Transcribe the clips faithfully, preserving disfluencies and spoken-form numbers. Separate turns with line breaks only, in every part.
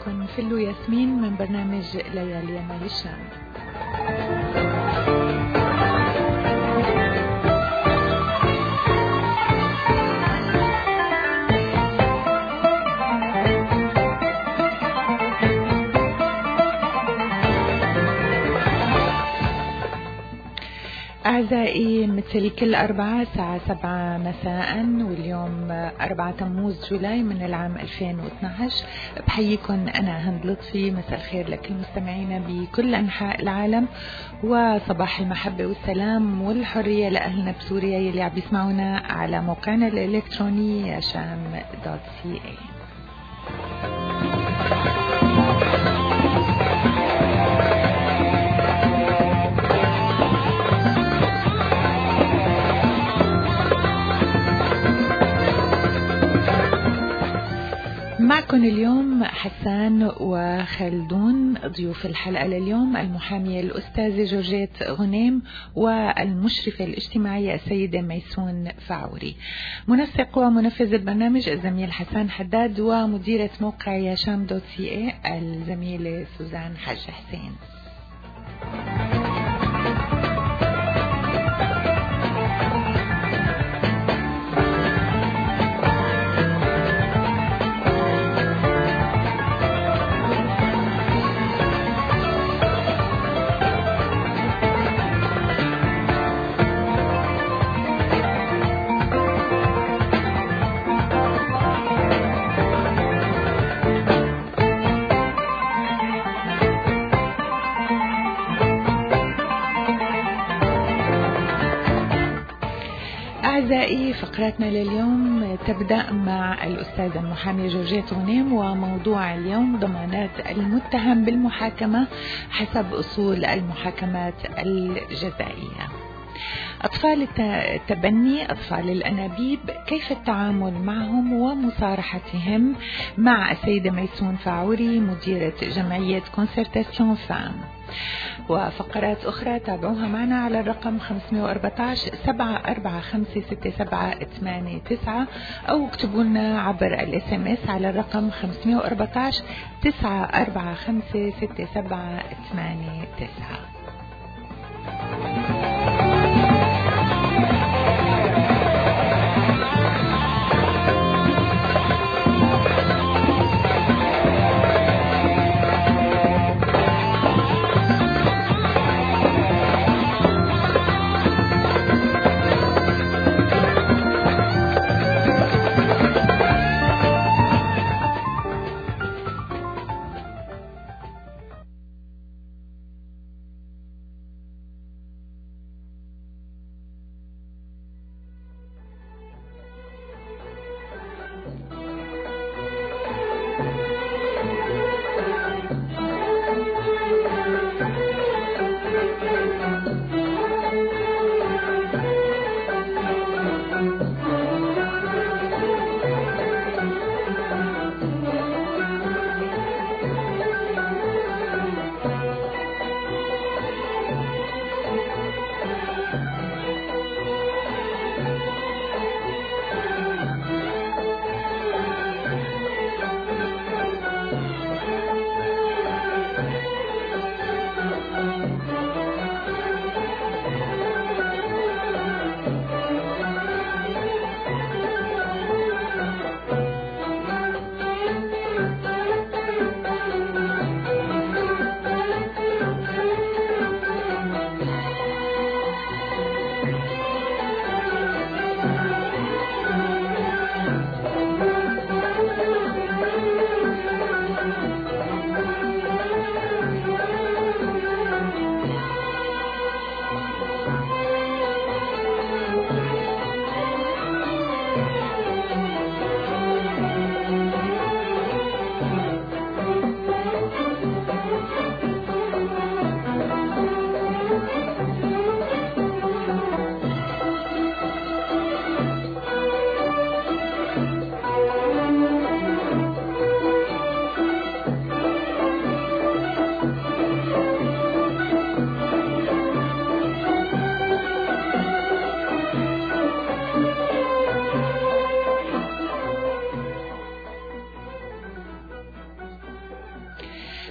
معكم فلو ياسمين من برنامج ليالي مال الشام. أعزائي، مثل كل أربعة الساعة سبعة مساء، واليوم أربعة تموز جولاي من العام ألفين واثني عشر، بحييكم أنا هند لطفي. مساء الخير لكل مستمعينا بكل أنحاء العالم، وصباح المحبة والسلام والحرية لأهلنا بسوريا يلي عم بيسمعونا على موقعنا الإلكتروني ياشام دوت سي اي. معكم اليوم حسان وخلدون. ضيوف الحلقة لليوم المحامية الأستاذة جورجيت غنيم، والمشرفة الاجتماعية السيدة ميسون فاعوري. منسق ومنفذ البرنامج الزميل حسان حداد، ومديرة موقع ياشام دوت سي اي الزميلة سوزان حاج حسين. أعزائي، فقراتنا لليوم تبدأ مع الأستاذة المحامية جورجيت غنيم، وموضوع اليوم ضمانات المتهم بالمحاكمة حسب أصول المحاكمات الجزائية. أطفال التبني، أطفال الأنابيب، كيف التعامل معهم ومصارحتهم مع السيدة ميسون فاعوري مديرة جمعية كونسرتاسيون فام. وفقرات أخرى تابعوها معنا على الرقم خمسة أربعة عشر سبعة أربعة خمسة ستة سبعة ثمانية تسعة، أو اكتبوا لنا عبر الاس ام اس على الرقم خمسة أربعة عشر تسعة أربعة خمسة ستة سبعة ثمانية تسعة.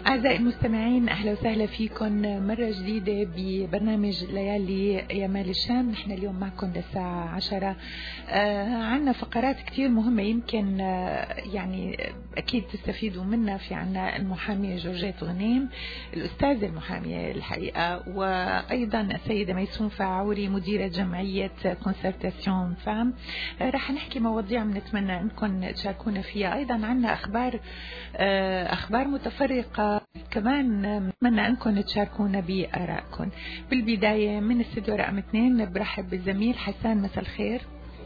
أعزائي المستمعين، أهلا وسهلا فيكم مرة جديدة ببرنامج ليالي يمال الشام. نحن اليوم معكم للساعة عشرة. آه عنا فقرات كتير مهمة، يمكن آه يعني أكيد تستفيدوا منها. في عنا المحامية جورجيت غنيم، الأستاذة المحامية الحقيقة، وأيضا السيدة ميسون فاعوري مديرة جمعية كونسرتاسيون فام. آه رح نحكي مواضيع بنتمنى أنكم تشاركونا فيها. أيضا عنا أخبار آه أخبار متفرقة كمان نتمنى أنكم تشاركونا بآرائكم. بالبداية من الاستوديو رقم اثنين برحب بالزميل حسان. مساء الخير.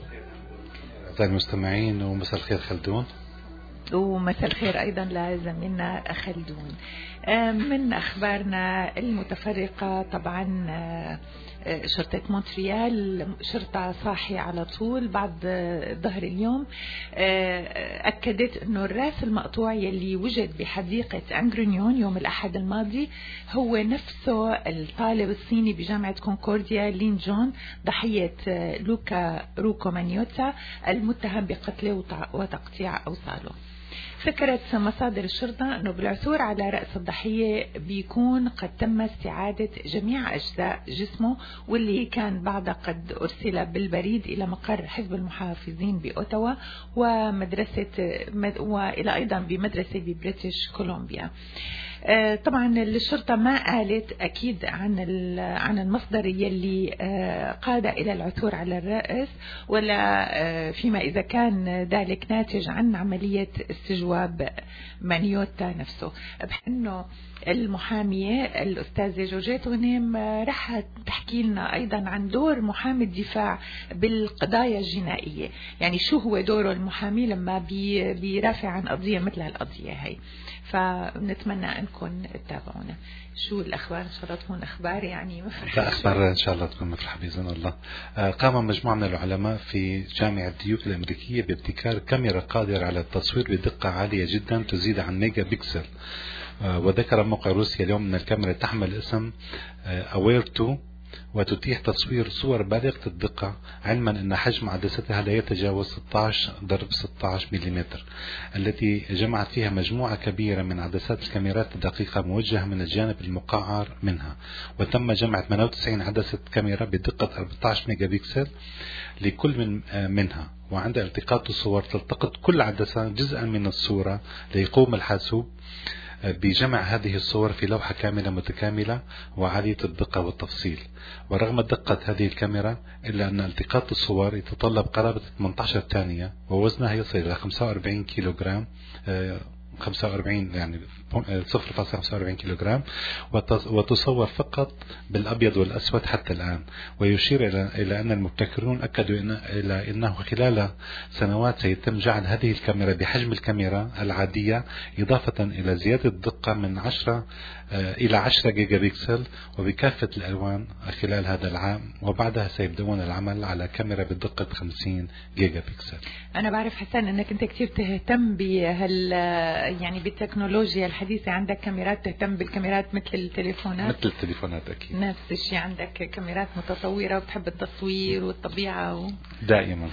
أعزائي المستمعين، ومساء الخير خلدون.
ومساء الخير أيضا لزميلنا خلدون. من أخبارنا المتفرقة طبعا شرطة مونتريال، شرطة صاحية على طول بعد ظهر اليوم، أكدت أنه الراس المقطوع يلي وجد بحديقة أنغرينيون يوم الأحد الماضي هو نفسه الطالب الصيني بجامعة كونكورديا لين جون، ضحية لوكا روكو مانيوتا، المتهم بقتله وتقطيع أوصاله. ذكرت مصادر الشرطة أنه بالعثور على رأس الضحية بيكون قد تم استعادة جميع أجزاء جسمه، واللي كان بعد قد أرسل بالبريد إلى مقر حزب المحافظين بأوتاوا ومدرسة وإلى أيضا بمدرسة ببريتش كولومبيا. طبعا الشرطة ما قالت أكيد عن عن المصدر يلي قاد إلى العثور على الرأس، ولا فيما إذا كان ذلك ناتج عن عملية استجواب مانيوتا نفسه. بأنه المحامية الأستاذة جورجيت غنيم رح تحكي لنا أيضا عن دور محامي الدفاع بالقضايا الجنائية، يعني شو هو دوره المحامي لما بي بيرافع عن قضية مثل هالقضية هاي. فنتمنى أنكم تتابعونا. شو الأخبار؟ إن شاء الله تكون أخبار يعني مفرحة.
لا، أخبار إن شاء الله تكون مفرحة بإذن الله. قام مجموعة من العلماء في جامعة ديوك الأمريكية بابتكار كاميرا قادرة على التصوير بدقة عالية جدا تزيد عن ميجا بيكسل. وذكر موقع روسيا اليوم أن الكاميرا تحمل اسم أوير تو، وتتيح تصوير صور بالغة الدقة، علما أن حجم عدستها لا يتجاوز ستة عشر ضرب ستة عشر ملم، التي جمعت فيها مجموعة كبيرة من عدسات الكاميرات الدقيقة موجهة من الجانب المقعر منها. وتم جمع ثمانية وتسعين عدسة كاميرا بدقة أربعة عشر ميجا بكسل لكل من منها، وعند التقاط الصور تلتقط كل عدسة جزءا من الصورة ليقوم الحاسوب بجمع هذه الصور في لوحة كاملة متكاملة وعالية الدقة والتفصيل. ورغم دقة هذه الكاميرا إلا أن التقاط الصور يتطلب قرابة ثمانية عشر ثانية، ووزنها يصل إلى خمسة وأربعين كيلوغرام، خمسة وأربعين يعني صفر فاصلة خمسة وأربعين كيلوغرام، وتصور فقط بالأبيض والأسود حتى الآن. ويشير إلى أن المبتكرون أكدوا إن إلى أنه خلال سنوات سيتم جعل هذه الكاميرا بحجم الكاميرا العادية، إضافة إلى زيادة الدقة من عشرة إلى عشرة جيجا بكسل وبكافة الألوان خلال هذا العام. وبعدها سيبدأون العمل على كاميرا بدقة خمسين جيجا بكسل.
أنا بعرف حسن أنك أنت كتير تهتم بهال يعني بالتكنولوجيا الحديثة، عندك كاميرات تهتم بالكاميرات مثل التليفونات.
مثل التليفونات أكيد.
نفس الشيء، عندك كاميرات متطورة وبتحب التصوير والطبيعة و...
دائما.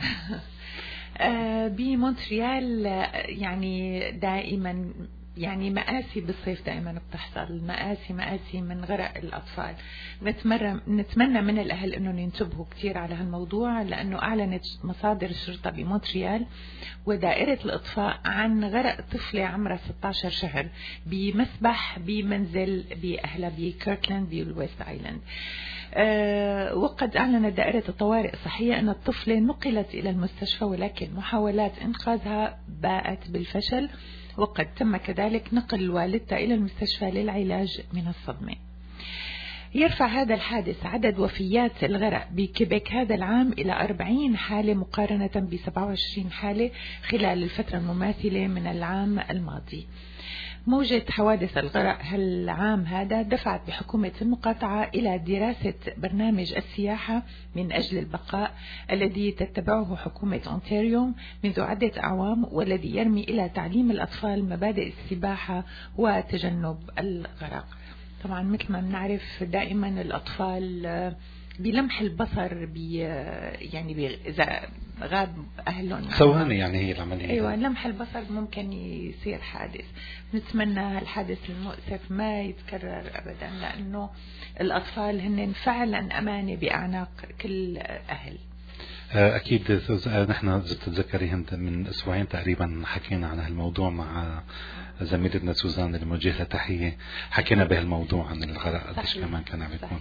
بمونتريال يعني دائما يعني مآسي بالصيف دائما بتحصل، مآسي مآسي من غرق الأطفال. نتمنى نتمنى من الأهل أنهم ينتبهوا كتير على هالموضوع، لأنه أعلنت مصادر الشرطة بمونتريال ودائرة الإطفاء عن غرق طفلة عمرها ستة عشر شهر بمسبح بمنزل بأهلها بكيركلاند بالويست آيلاند. أه وقد أعلنت دائرة الطوارئ الصحية أن الطفلة نقلت إلى المستشفى، ولكن محاولات إنقاذها باءت بالفشل، وقد تم كذلك نقل والدتها إلى المستشفى للعلاج من الصدمة. يرفع هذا الحادث عدد وفيات الغرق بكيبيك هذا العام إلى أربعين حالة مقارنة ب سبعة وعشرين حالة خلال الفترة المماثلة من العام الماضي. موجة حوادث الغرق هالعام هذا دفعت بحكومة المقاطعة إلى دراسة برنامج السياحة من أجل البقاء الذي تتبعه حكومة أونتاريو منذ عدة أعوام، والذي يرمي إلى تعليم الأطفال مبادئ السباحة وتجنب الغرق. طبعا مثل ما بنعرف دائما الأطفال بلمح البصر بي يعني بي إذا غاب أهلهم
ثواني يعني هي العملية.
أيوة لمح البصر ممكن يصير حادث. نتمنى هالحادث المؤسف ما يتكرر أبدا، لأنه الأطفال هن فعلا أمانة بأعناق كل أهل.
أكيد نحن تتذكري هند من أسبوعين تقريبا حكينا عن هالموضوع مع زميلتنا سوزان اللي موجه لها تحية، حكينا بهالموضوع عن الغرق قديش كمان كان عم يكون.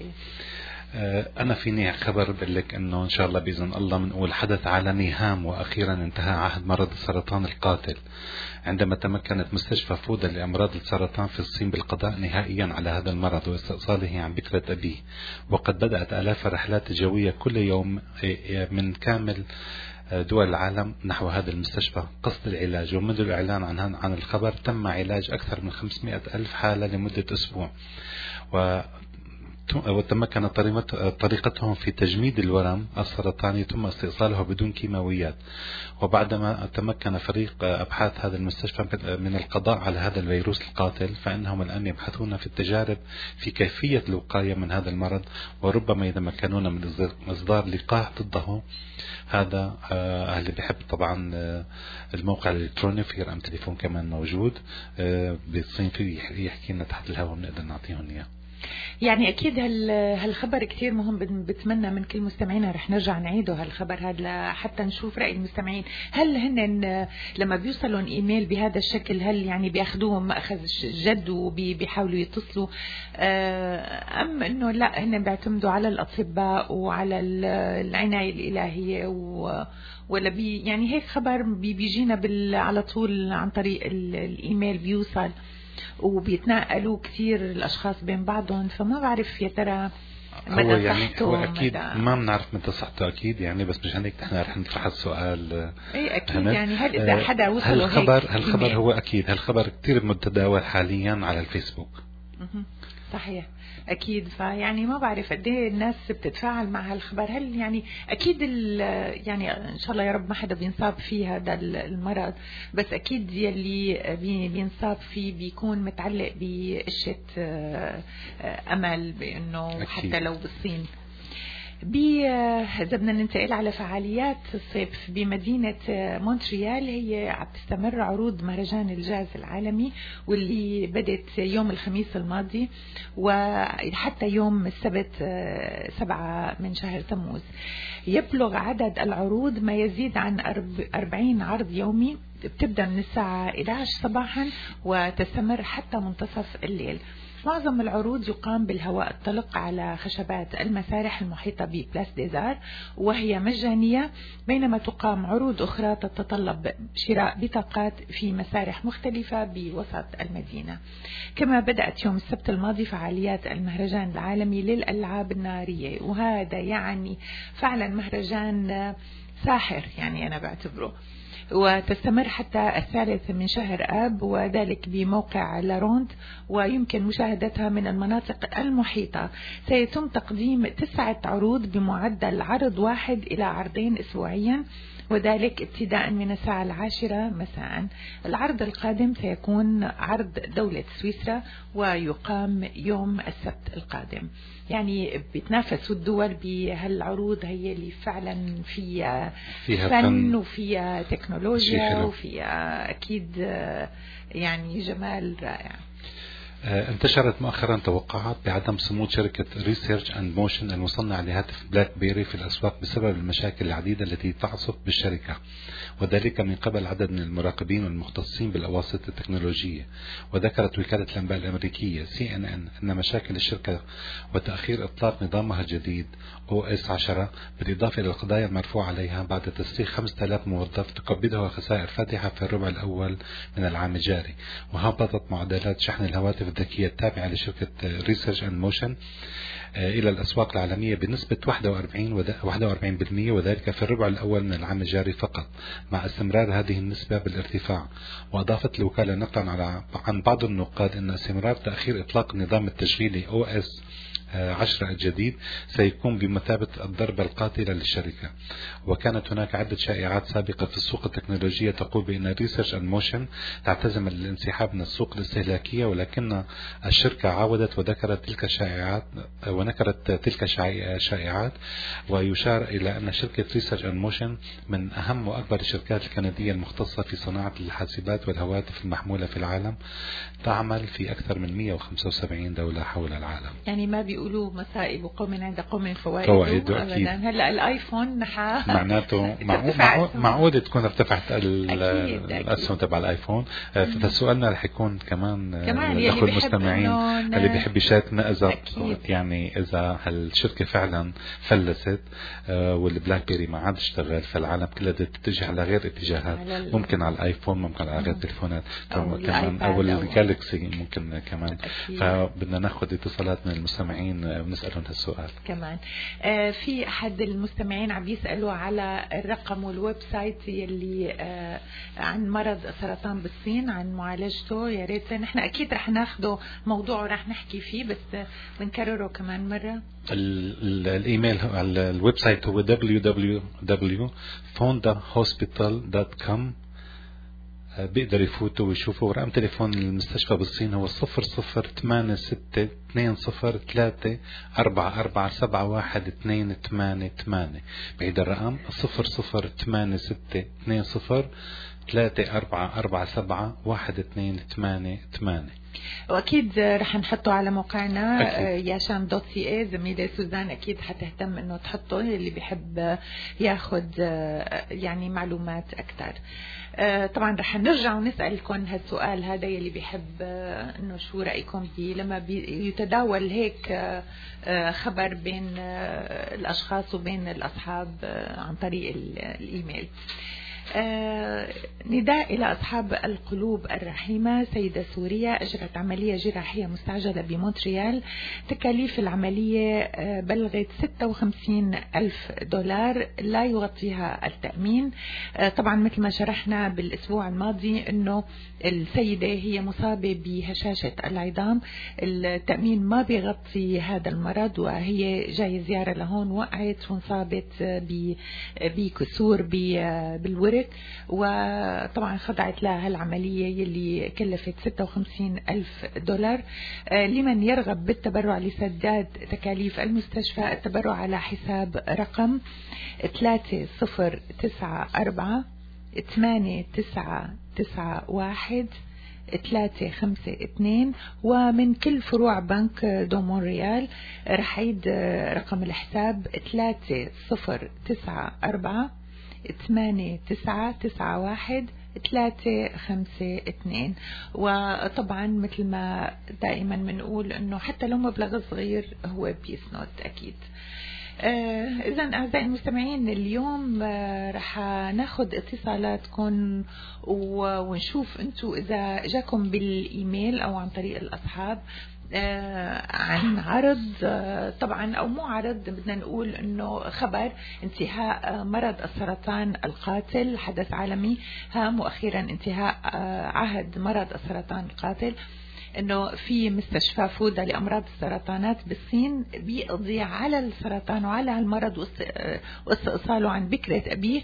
أنا فيني خبر بقول لك إنه إن شاء الله بإذن الله بنقول حدث عالمي هام وأخيرا انتهى عهد مرض السرطان القاتل، عندما تمكنت مستشفى فودا لأمراض السرطان في الصين بالقضاء نهائيا على هذا المرض واستئصاله عن بكرة أبيه. وقد بدأت آلاف الرحلات الجوية كل يوم من كامل دول العالم نحو هذا المستشفى قصد العلاج. ومنذ الإعلان عن عن الخبر تم علاج أكثر من خمسمائة ألف حالة لمدة أسبوع، و وتمكن طريقتهم في تجميد الورم السرطاني ثم استئصاله بدون كيماويات. وبعدما تمكن فريق أبحاث هذا المستشفى من القضاء على هذا الفيروس القاتل، فإنهم الآن يبحثون في التجارب في كيفية الوقاية من هذا المرض، وربما يتمكنون من إصدار لقاح ضده. هذا آه اللي بيحب طبعا آه الموقع الإلكتروني في رقم تليفون كمان موجود آه بالصين، في يحكي لنا تحت الهواء بنقدر نعطيهم إياه.
يعني أكيد هالخبر كتير مهم، بتمنى من كل مستمعينا رح نرجع نعيده هالخبر هذا حتى نشوف رأي المستمعين. هل هن لما بيوصلون إيميل بهذا الشكل هل يعني بياخدوه مأخذ جد وبيحاولوا يتصلوا، أم إنه لا هن بيعتمدوا على الأطباء وعلى العناية الإلهية و ولا بي يعني هيك خبر بي بيجينا على طول عن طريق الإيميل بيوصل وبيتنقلوا كثير الأشخاص بين بعضهم، فما بعرف يا ترى
هو يعني هو أكيد ما بنعرف متى صحته أكيد يعني، بس مشان هيك نحن رح نطرح السؤال.
أي أكيد يعني هل إذا حدا وصله
هالخبر هالخبر هو أكيد هالخبر كتير متداول حاليا على الفيسبوك.
صحيح أكيد. فيعني ما بعرف قد ايه الناس بتتفاعل مع هالخبر. هل يعني أكيد يعني إن شاء الله يا رب ما حدا بينصاب فيه هذا المرض، بس أكيد يلي بينصاب فيه بيكون متعلق بقشة أمل بأنه حتى لو بالصين. إذا بدنا ننتقل على فعاليات الصيف بمدينة مونتريال، هي عم تستمر عروض مهرجان الجاز العالمي واللي بدت يوم الخميس الماضي وحتى يوم السبت سبعة من شهر تموز. يبلغ عدد العروض ما يزيد عن أربعين عرض يومي، بتبدأ من الساعة إحدى عشرة صباحا وتستمر حتى منتصف الليل. معظم العروض يقام بالهواء الطلق على خشبات المسارح المحيطة ببلاس ديزار وهي مجانية، بينما تقام عروض أخرى تتطلب شراء بطاقات في مسارح مختلفة بوسط المدينة. كما بدأت يوم السبت الماضي فعاليات المهرجان العالمي للألعاب النارية، وهذا يعني فعلا مهرجان ساحر يعني أنا بعتبره، وتستمر حتى الثالث من شهر آب، وذلك بموقع لاروند ويمكن مشاهدتها من المناطق المحيطة. سيتم تقديم تسعة عروض بمعدل عرض واحد إلى عرضين أسبوعيا، وذلك ابتداء من الساعة العاشرة مساء. العرض القادم سيكون عرض دولة سويسرا ويقام يوم السبت القادم. يعني بيتنافسوا الدول بهالعروض هي اللي فعلا فيها, فيها فن, فن وفيها تكنولوجيا وفيها أكيد يعني جمال رائع.
انتشرت مؤخرا توقعات بعدم صمود شركة ريسيرش اند موشن المصنع لهاتف بلاك بيري في الأسواق بسبب المشاكل العديدة التي تعصف بالشركة، وذلك من قبل عدد من المراقبين والمختصين بالأواسط التكنولوجية. وذكرت وكالة الأنباء الأمريكية سي إن إن أن مشاكل الشركة وتأخير إطلاق نظامها الجديد أو إس عشرة بالإضافة إلى القضايا المرفوعة عليها بعد تسليخ خمسة آلاف موظف تكبدها خسائر فادحة في الربع الأول من العام الجاري. وهبطت معدلات شحن الهواتف الذكية التابعة لشركة ريسيرش اند موشن إلى الأسواق العالمية بنسبة واحد وأربعين بالمئة، وذلك في الربع الأول من العام الجاري فقط، مع استمرار هذه النسبة بالارتفاع. وأضافت الوكالة نقلا على عن بعض النقاد أن استمرار تأخير إطلاق النظام التشغيلي أو إس عشرة الجديد سيكون بمثابة الضربة القاتلة للشركة. وكانت هناك عدة شائعات سابقة في السوق التكنولوجية تقول بأن ريسيرش اند موشن تعتزم الانسحاب من السوق الاستهلاكية، ولكن الشركة عاودت وذكرت تلك الشائعات ونكرت تلك الشائعات، ويشار إلى أن شركة ريسيرش أند موشن من أهم وأكبر الشركات الكندية المختصة في صناعة الحاسبات والهواتف المحمولة في العالم، تعمل في أكثر من مئة وخمسة وسبعين دولة حول العالم.
يعني ما بيقولوا مصائب قوم عند قوم فوائد.
فوائد أكيد.
هلا الآيفون نحا
معناته معقول معقول تكون ارتفعت الأسهم تبع الآيفون. فسؤالنا رح يكون كمان الأخوة المستمعين اللي بيحب يشاركنا إذا يعني إذا هالشركة فعلا فلست والبلاك بيري ما عاد اشتغل، فالعالم كلها تتجه على غير اتجاهات، ممكن على الآيفون، ممكن على غير التليفونات كمان، أو الجالكسي ممكن كمان. فبدنا ناخذ اتصالات من المستمعين ونسألهم هالسؤال
كمان. آه في أحد المستمعين عم يسألوا على الرقم والويب سايت يلي آه عن مرض سرطان بالصين، عن معالجته. يا ريت نحن أكيد رح ناخده موضوع ورح نحكي فيه، بس بنكرره كمان مرة.
الإيميل على الويب سايت هو دبليو دبليو دبليو دوت فوندا هوسبيتال دوت كوم. بيقدر يفوتوا ويشوفوا. رقم تليفون المستشفى بالصين هو صفر صفر ثمانية ستة اثنين صفر ثلاثة أربعة أربعة سبعة واحد اثنين ثمانية ثمانية. بعيد الرقم صفر صفر ثمانية ستة اثنين صفر ثلاثة أربعة أربعة سبعة واحد اثنين ثمانية ثمانية.
واكيد رح نحطه على موقعنا ياشان دوت سي اي. زميلة سوزان اكيد حتهتم انه تحطه اللي بيحب ياخد يعني معلومات اكثر. طبعا رح نرجع ونسألكم هالسؤال هذا يلي بيحب انه شو رأيكم فيه لما يتداول هيك خبر بين الاشخاص وبين الاصحاب عن طريق الايميل. آه نداء إلى أصحاب القلوب الرحيمة. سيدة سورية أجرت عملية جراحية مستعجلة بمونتريال. تكاليف العملية آه بلغت ستة وخمسين ألف دولار، لا يغطيها التأمين. آه طبعا مثل ما شرحنا بالأسبوع الماضي أنه السيدة هي مصابة بهشاشة العظام، التأمين ما بيغطي هذا المرض، وهي جاية زيارة لهون وقعت وانصابت بكسور بالورك، وطبعا خضعت لها العملية يلي كلفت ستة وخمسين ألف دولار. لمن يرغب بالتبرع لسداد تكاليف المستشفى، التبرع على حساب رقم ثلاثة صفر تسعة أربعة ثمانية تسعة تسعة واحد ثلاثة خمسة اثنين، ومن كل فروع بنك دو مونريال. رح عيد رقم الحساب ثلاثة صفر تسعة أربعة ثمانية تسعة تسعة واحد ثلاثة خمسة اثنين. وطبعا مثل ما دائما بنقول انه حتى لو مبلغ صغير هو بيسنود اكيد. آه إذا أعزائي المستمعين اليوم آه رح ناخد اتصالاتكم ونشوف أنتوا إذا جاكم بالإيميل أو عن طريق الأصحاب آه عن عرض آه طبعا أو مو عرض، بدنا نقول أنه خبر انتهاء آه مرض السرطان القاتل، حدث عالمي هام، وأخيرا انتهاء آه عهد مرض السرطان القاتل. انه في مستشفى فودا لامراض السرطانات بالصين بيقضي على السرطان وعلى المرض واستئصاله عن بكرة ابيه.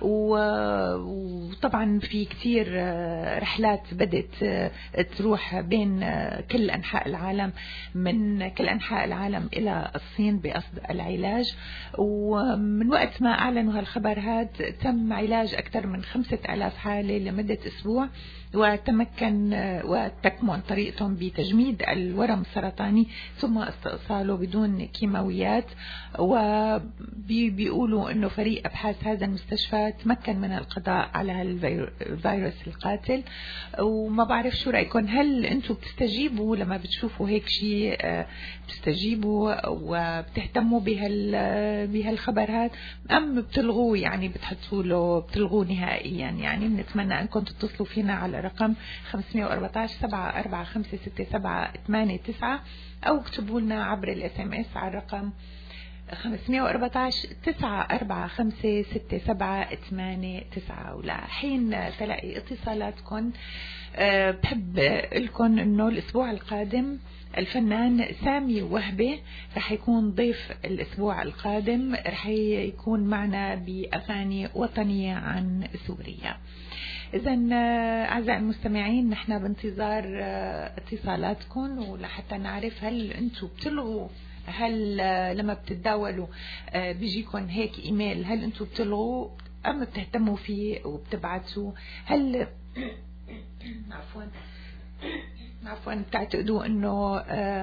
وطبعا في كتير رحلات بدت تروح بين كل انحاء العالم، من كل انحاء العالم الى الصين بقصد العلاج. ومن وقت ما اعلنوا هالخبر هذا تم علاج اكثر من خمسة آلاف حالة لمدة اسبوع، وتمكن وتكمن طريقتهم بتجميد الورم السرطاني ثم استئصاله بدون كيماويات. وبيقولوا انه فريق ابحاث هذا المستشفى تمكن من القضاء على الفيروس القاتل. وما بعرف شو رايكم، هل انتم بتستجيبوا لما بتشوفوا هيك شيء، بتستجيبوا وبتهتموا بهال بهالخبر هذا، ام بتلغوه يعني بتحطوا له بتلغوه نهائيا؟ يعني بنتمنى انكم تتصلوا فينا على رقم خمسة أربعة عشر سبعة أربعة خمسة ستة سبعة ثمانية تسعة، أو اكتبوا لنا عبر الاس ام اس على الرقم خمسة أربعة عشر تسعة أربعة خمسة ستة سبعة ثمانية تسعة. ولحين تلاقي اتصالاتكم أه بحب لكم انه الاسبوع القادم الفنان سامي وهبة رح يكون ضيف الاسبوع القادم، رح يكون معنا بأغاني وطنية عن سوريا. إذا أعزائي المستمعين نحن بانتظار اتصالاتكم، ولحتى نعرف هل أنتم بتلغوا هل لما بتتداولوا بيجيكم هيك ايميل، هل انتم بتلغوا ام بتهتموا فيه وبتبعتوا؟ هل عفوا عفوا بتعتقدوا انه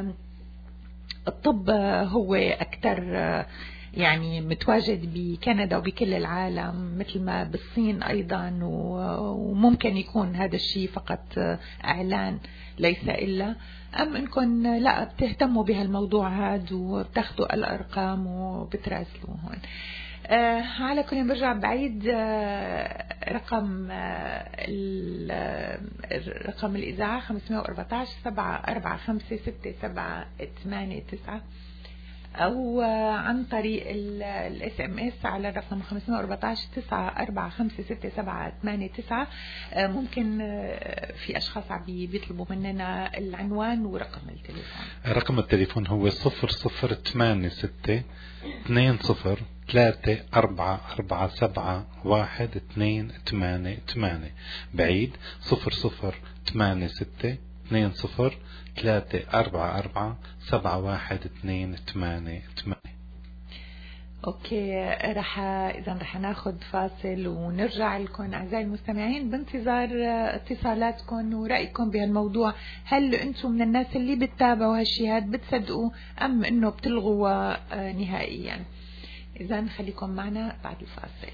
الطب هو اكثر يعني متواجد بكندا وبكل العالم مثل ما بالصين ايضا، وممكن يكون هذا الشيء فقط اعلان ليس الا، ام انكم لا بتهتموا بهالموضوع هذا وبتاخذوا الارقام وبتراسلوا هون؟ آه على كل برجع بعيد آه رقم آه رقم الإذاعة خمسمية وأربعتاشر سبعة أربعة خمسة ستة سبعة ثمانية تسعة، أو آه عن طريق الاس ام اس على الرقم خمسمية وأربعتاشر تسعة أربعة خمسة ستة سبعة ثمانية تسعة. آه ممكن آه في أشخاص عم بيطلبوا مننا العنوان ورقم التليفون.
رقم التليفون هو صفر صفر ثمانية ستة اثنين صفر ثلاثة أربعة أربعة سبعة واحد اثنين ثمانية ثمانية. بعيد صفر صفر ثمانية ستة اثنين صفر ثلاثة أربعة أربعة سبعة واحد اثنين ثمانية ثمانية.
اوكي، رح اذا رح ناخذ فاصل ونرجع لكم اعزائي المستمعين بانتظار اتصالاتكم ورأيكم بهالموضوع. هل انتم من الناس اللي بتتابعوا هالشي هاد بتصدقوا ام انه بتلغوا نهائيا؟ إذن خليكم معنا بعد الفاصل.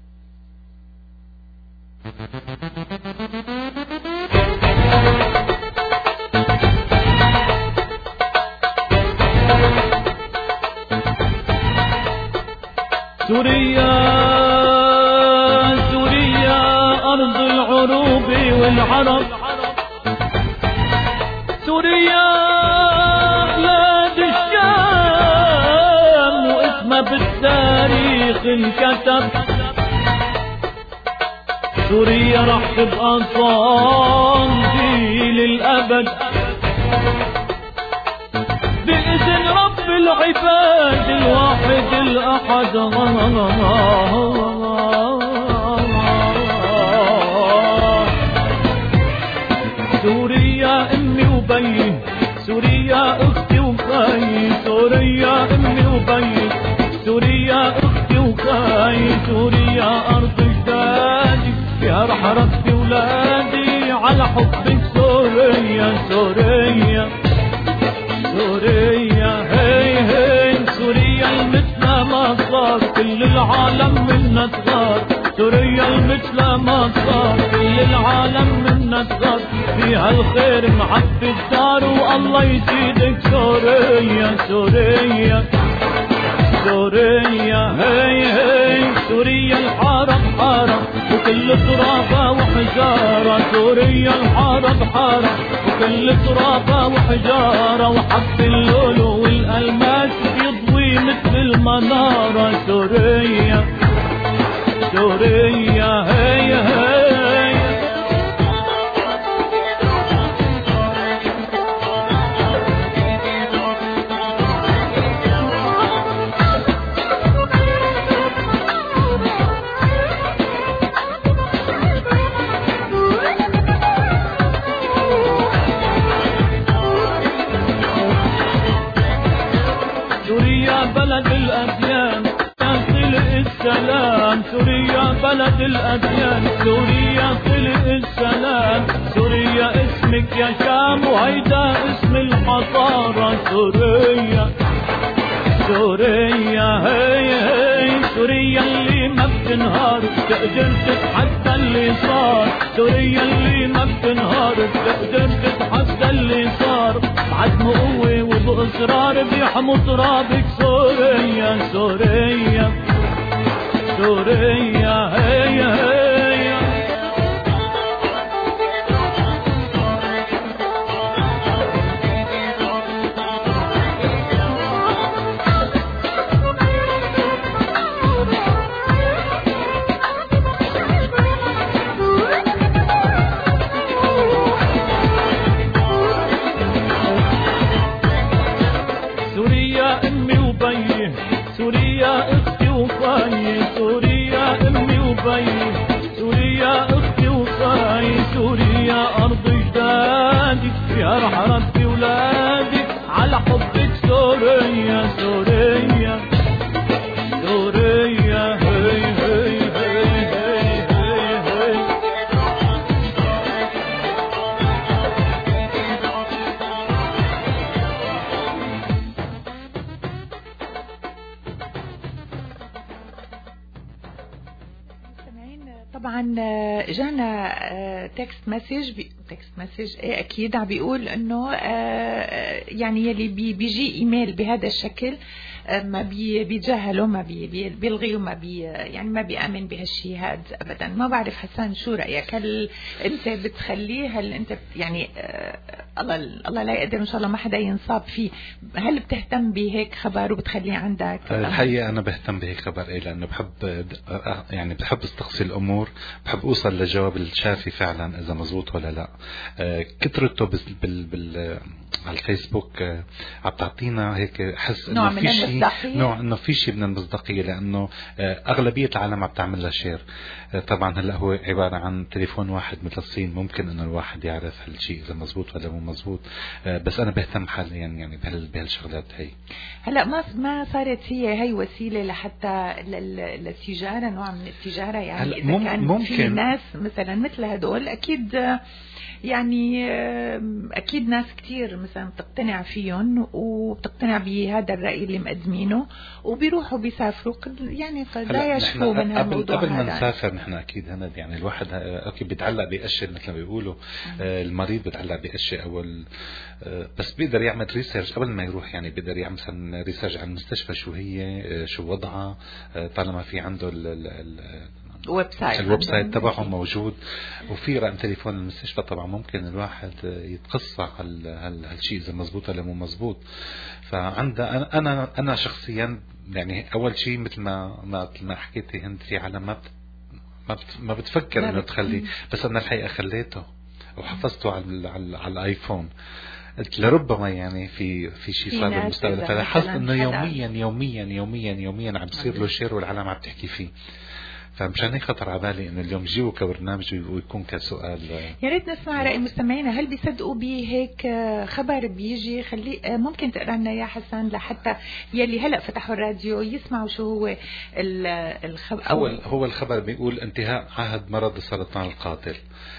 سوريا سوريا أرض العروب والعرب، سوريا بلاد الشام واسمها بالتاريخ انكتب، سوريا رح تبقى صامدي للأبد بإذن رب العباد الواحد الأحد. سوريا أمي وبي، سوريا أختي وخاي، سوريا أمي وبي، سوريا أختي وخاي، سوريا أرض جدادي فيها رح ربي ولادي على حبك. سوريا سوريا سوريا هي هي سوريا المثل ما صار كل العالم منا صغار، سوريا المثل ما صار كل العالم منا صغار، فيها الخير معبي الدار والله يزيدك. سوريا سوريا سوريا هي هي سوريا الحارة حارة وكل ترابة وحجارة، سوريا الحارة حارة وكل ترابة وحجارة، وحب اللولو والألماس يضوي مثل المنارة. سوريا سوريا هي هي بلد الأديان خلق السلام، سوريا بلد الأديان، سوريا خلق السلام، سوريا اسمك يا شام وهيدا اسم الحضارة. سوريا سوريا هي هي سوريا اللي ما بتنهار تقدر تتحدى اللي صار، سوريا اللي ما بتنهار تقدر تتحدى اللي صار، بعزم قوة وبإصرار بيحموا ترابك. سوريا سوريا سوريا هي هي سوريا اختي وخاي، سوريا امي وبي، سوريا اختي وخاي، سوريا ارض جدادي فيها رح ربي ولادي على حبك. سوريا
طبعا جانا تكست مسج بي... تكست مسج ايه اكيد عم بيقول انه يعني يلي بي بيجي ايميل بهذا الشكل ما بي بيتجاهله ما بي بيلغي وما بي يعني ما بيامن بهالشيء هذا ابدا. ما بعرف حسان شو رايك؟ هل انت بتخليه؟ هل انت يعني الله الله لا يقدر ان شاء الله ما حدا ينصاب فيه، هل بتهتم بهيك خبر وبتخليه عندك؟
الحقيقه انا بهتم بهيك خبر ايه، لانه بحب يعني بحب استقصي الامور، بحب اوصل للجواب الشافي فعلا اذا مزبوط ولا لا. كثرته بال بال على الفيسبوك عم تعطينا هيك حس
انه
في شيء نوع انه في شيء من المصداقيه، لانه اغلبيه العالم عم تعمل لها شير. طبعا هلا هو عباره عن تليفون واحد مثل الصين، ممكن انه الواحد يعرف هالشيء اذا مزبوط ولا مو مزبوط، بس انا بهتم حاليا يعني بهالشغلات هي.
هلا ما ما صارت هي هي وسيله لحتى للتجاره، نوع من التجاره يعني اذا كان ممكن في ناس مثلا مثل هدول اكيد يعني أكيد ناس كتير مثلا بتقتنع فيهم وبتقتنع بهذا الرأي اللي مقدمينه وبيروحوا بيسافروا يعني قد لا يشكوا من هالموضوع.
قبل ما نسافر نحن أكيد هند يعني الواحد أكيد بيتعلق بأشياء مثل ما بيقولوا المريض بيتعلق بأشياء أول، بس بيقدر يعمل ريسيرش قبل ما يروح، يعني بيقدر يعمل مثلا ريسيرش عن المستشفى شو هي شو وضعها، طالما في عنده ال ال
الويب سايت
الويب سايت تبعهم موجود وفي رقم تليفون المستشفى. طبعا ممكن الواحد يتقصى على هالشيء اذا مزبوط ولا مو مزبوط. فعندها انا انا انا شخصيا يعني اول شيء مثل ما مثل ما حكيتي هند، في عالم ما بت ما بتفكر انه تخلي، بس انا الحقيقه خليته وحفظته على على, على الايفون. قلت لربما يعني في في شيء صار بالمستقبل، فلاحظت انه يوميا يوميا يوميا يوميا عم بصير له شير والعالم عم تحكي فيه. فمشان هيك خطر على بالي انه اليوم جيبوا كبرنامج ويكون كسؤال.
يا ريت نسمع راي مستمعينا، هل بيصدقوا بهيك خبر بيجي؟ خلي ممكن تقرا لنا يا حسن لحتى يلي هلا فتحوا الراديو يسمعوا شو هو الخبر.
هو هو الخبر بيقول انتهاء عهد مرض السرطان القاتل.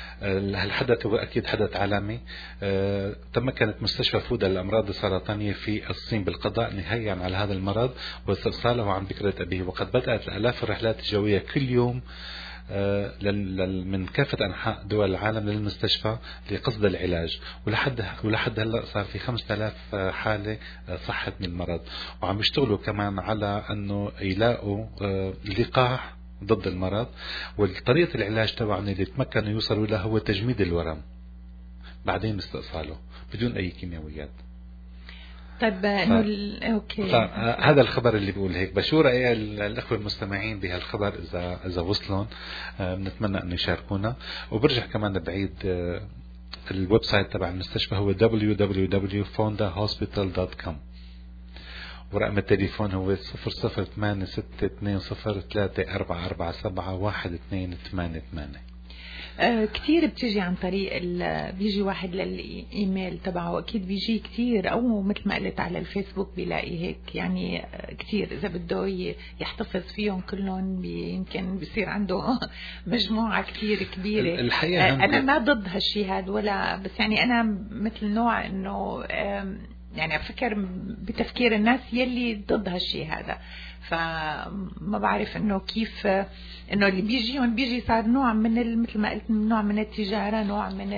هالحدث هو أكيد حدث عالمي. أه تمكنت مستشفى فودا للأمراض السرطانية في الصين بالقضاء نهائيا على هذا المرض واستئصاله عن بكرة أبيه، وقد بدأت آلاف الرحلات الجوية كل يوم أه من كافة أنحاء دول العالم للمستشفى لقصد العلاج، ولحد ولحد هلا صار في خمسة آلاف حالة صحت من المرض، وعم يشتغلوا كمان على أنه يلاقوا أه لقاح ضد المرض. والطريقة العلاج تبعهم اللي تمكنوا يوصلوا له هو تجميد الورم بعدين استئصاله بدون أي كيماويات.
طيب انه ف... اوكي
هذا الخبر اللي بيقول هيك. بشو رأي الأخوة المستمعين بهالخبر؟ إذا إذا وصلون بنتمنى أن يشاركونا. وبرجع كمان بعيد الويب سايت تبع المستشفى هو دبليو دبليو دبليو دوت فوندا هوسبيتال دوت كوم، ورقم التليفون هو صفر صفر ثمانية ستة اثنين صفر ثلاثة أربعة أربعة سبعة واحد اثنين ثمانية ثمانية.
آه كتير بتجي عن طريق بيجي واحد للإيميل تبعه، أكيد بيجي كتير، أو مثل ما قلت على الفيسبوك بيلاقي هيك يعني كتير. إذا بده يحتفظ فيهم كلهم يمكن بيصير عنده مجموعة كتير كبيرة.
الحقيقة
آه أنا ما ضد هالشي هذا ولا، بس يعني أنا مثل نوع إنه يعني أفكر بتفكير الناس يلي ضد هالشي هذا. فما بعرف إنه كيف إنه اللي بيجيهم بيجي صار نوع من مثل ما قلت نوع من التجارة، نوع من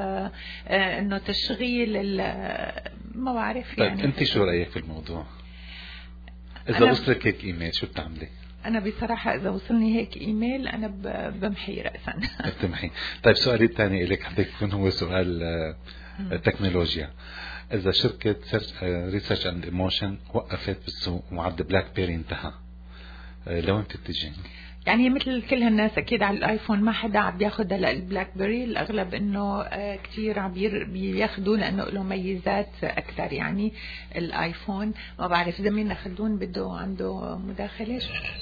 إنه تشغيل ما بعرف يعني.
طيب أنت شو رأيك في الموضوع؟ إذا وصلك هيك إيميل شو بتعملي؟
أنا بصراحة إذا وصلني هيك إيميل أنا بمحي رأسا.
بتمحي. طيب سؤالي الثاني إليك حتى يكون هو سؤال تكنولوجيا. إذا شركة ريسيرش أند إيموشن وقفت بالسوق وعد بلاك بيري انتهى، لو أنت بتجي
يعني مثل كل هالناس أكيد على الآيفون ما حدا عم بياخد هلا البلاك بيري، الأغلب إنه كتير عم بياخدوه لأنه له ميزات أكثر. يعني الآيفون ما بعرف زميلنا خلدون بده عنده مداخلة.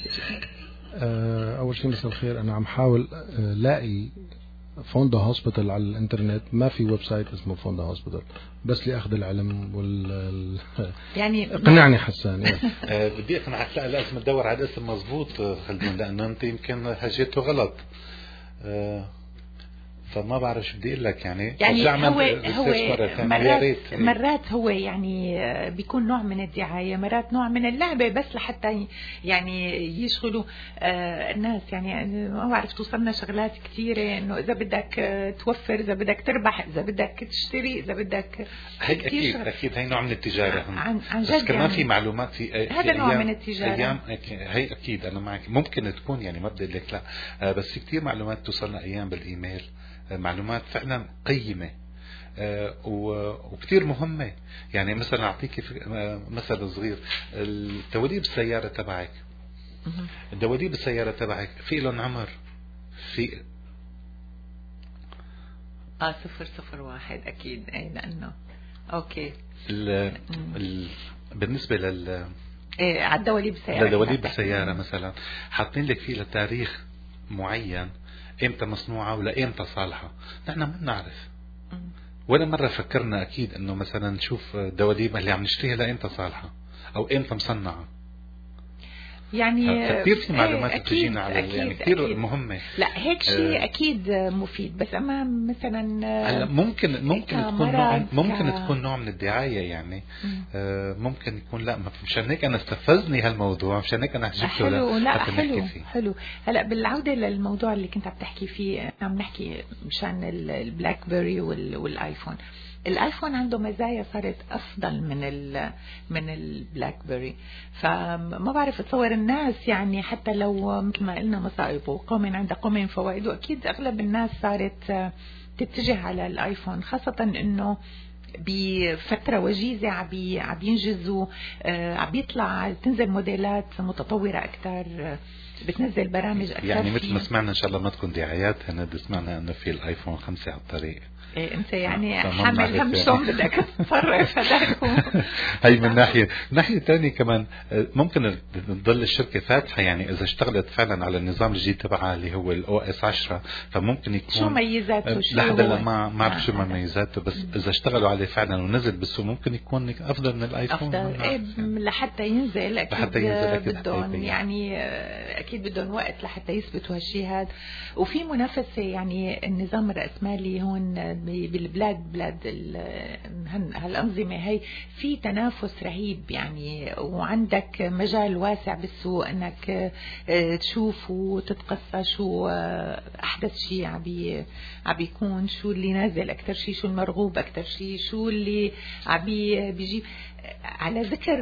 أول شيء مساء الخير، أنا عم حاول لاقي فوندا هوسبيتال على الانترنت، ما في ويب سايت اسمه فوندا هوسبيتال، بس لأخذ العلم وال
يعني
اقنعني حسان.
أه بدي اقنعك، لا لازم تدور على الاسم مزبوط خلدون، لأنه أنت يمكن هجيته غلط. أه فما بعرف شو بدي اقول لك يعني
يعني هو هو مرات
مرات,
مرات هو يعني بيكون نوع من الدعاية، مرات نوع من اللعبة بس لحتى يعني يشغلوا الناس. يعني ما بعرف توصلنا شغلات كثيرة انه اذا بدك توفر، اذا بدك تربح، اذا بدك تشتري، اذا بدك
هي اكيد
شغل.
اكيد هي نوع من التجارة
عن, عن جد
بس كمان
يعني
في معلومات في
هذا نوع من التجارة.
أيام هي اكيد انا معك، ممكن تكون يعني ما بدي اقول لك لا، بس في كثير معلومات توصلنا ايام بالايميل، معلومات فعلا قيمة وكتير مهمة. يعني مثلا أعطيك مثل صغير، الدواليب السيارة تبعك، الدواليب السيارة تبعك في لهم عمر، في
اه صفر صفر واحد أكيد. أي لأنه أوكي
ال ال بالنسبة لل
إيه على الدواليب السيارة،
لدواليب السيارة مثلا حاطين لك فيه لتاريخ معين، امتى مصنوعة ولا امتى صالحة. نحن ما بنعرف ولا مرة فكرنا اكيد انه مثلا نشوف دواليب اللي عم نشتريها لامتى صالحة او امتى مصنعة.
يعني
كثير في معلومات
ايه
بتجينا على
أكيد
يعني كثير
أكيد.
مهمة.
لا هيك شيء
آه
اكيد مفيد، بس اما مثلا
هلا ممكن ممكن تكون نوع ممكن
ك...
تكون نوع من الدعاية يعني. آه ممكن يكون لا، مشان هيك انا استفزني هالموضوع، مشان هيك انا حجبته.
حلو لا حلو
فيه.
حلو. هلا بالعودة للموضوع اللي كنت عم تحكي فيه، عم نحكي مشان البلاك بيري والايفون. الايفون عنده مزايا صارت افضل من ال من البلاك بيري، فما بعرف اتصور الناس يعني حتى لو مثل ما قلنا مصائب وقوم عند قوم فوائد، واكيد اغلب الناس صارت تتجه على الايفون، خاصة انه بفترة وجيزة عبي عم ينجزوا، عم يطلع تنزل موديلات متطورة أكثر، بتنزل برامج أكثر.
يعني مثل ما سمعنا إن شاء الله ما تكون دعايات، هند سمعنا إنه في الآيفون خمسة على الطريق.
إيه أنت يعني حامل هم شلون بدك تصرف هذاك.
هي من ناحية، ناحية تانية كمان ممكن تضل الشركة فاتحة، يعني إذا اشتغلت فعلا على النظام الجديد تبعها اللي هو الأو إس عشرة، فممكن يكون
شو ميزاته شو
لحد الآن ما ما أعرف شو ميزاته، بس إذا اشتغلوا عليه فعلا ونزل بالسوق ممكن يكون أفضل من الآيفون.
أفضل إيه لحتى ينزل أكيد,
لحتى ينزل
بدهم يعني أكيد بدهم وقت لحتى يثبتوا هالشيء هذا. وفي منافسة يعني النظام الرأسمالي هون بالبلاد بلاد هالأنظمة هي في تنافس رهيب يعني، وعندك مجال واسع بالسوق انك تشوف وتتقصى شو احدث شيء عبي عبي يكون، شو اللي نازل اكثر شيء، شو المرغوب اكثر شيء، شو اللي عبي بيجيب. على ذكر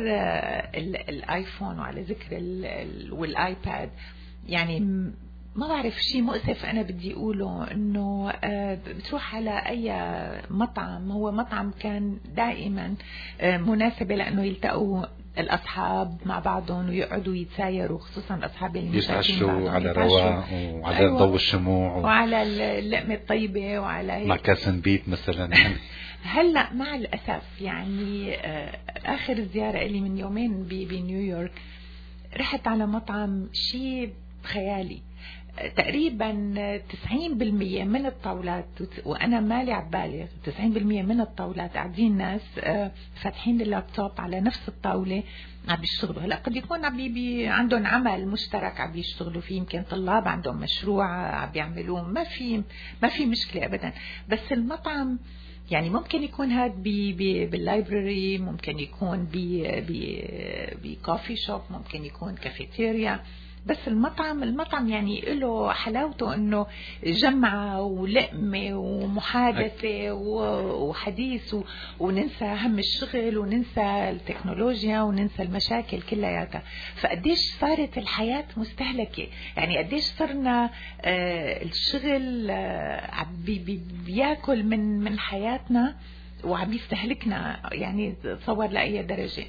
الايفون وعلى ذكر والايباد، يعني ما بعرف شيء مؤسف أنا بدي أقوله، إنه بتروح على أي مطعم، هو مطعم كان دائما مناسبة لأنه يلتقوا الأصحاب مع بعضهم ويقعدوا يتسايروا، خصوصا أصحاب
يتعشوا على رواق وعلى أيوة ضوء الشموع و...
وعلى اللقمة الطيبة وعلى هيك
مع كاسن بيت مثلا. يعني
هلأ مع الأسف يعني آخر زيارة لي من يومين بنيويورك رحت على مطعم شيء خيالي، تقريبا تسعين بالمية من الطاولات، وأنا مالي عبالغ، تسعين بالمية من الطاولات قاعدين ناس فاتحين اللابتوب على نفس الطاولة عم بيشتغلوا. هلا قد يكون عم بي عندهم عمل مشترك عم بيشتغلوا فيه، يمكن طلاب عندهم مشروع عم بيعملوه، ما في ما في مشكلة أبدا. بس المطعم يعني ممكن يكون هاد بي بي باللايبراري، ممكن يكون بي بي بكافي شوب، ممكن يكون كافيتيريا، بس المطعم المطعم يعني له حلاوته انه جمعة ولقمة ومحادثة وحديث، وننسى هم الشغل وننسى التكنولوجيا وننسى المشاكل كلياتها. فقديش صارت الحياة مستهلكة، يعني قديش صرنا آه الشغل آه بي بياكل من من حياتنا وعم يستهلكنا، يعني تصور لأي درجة.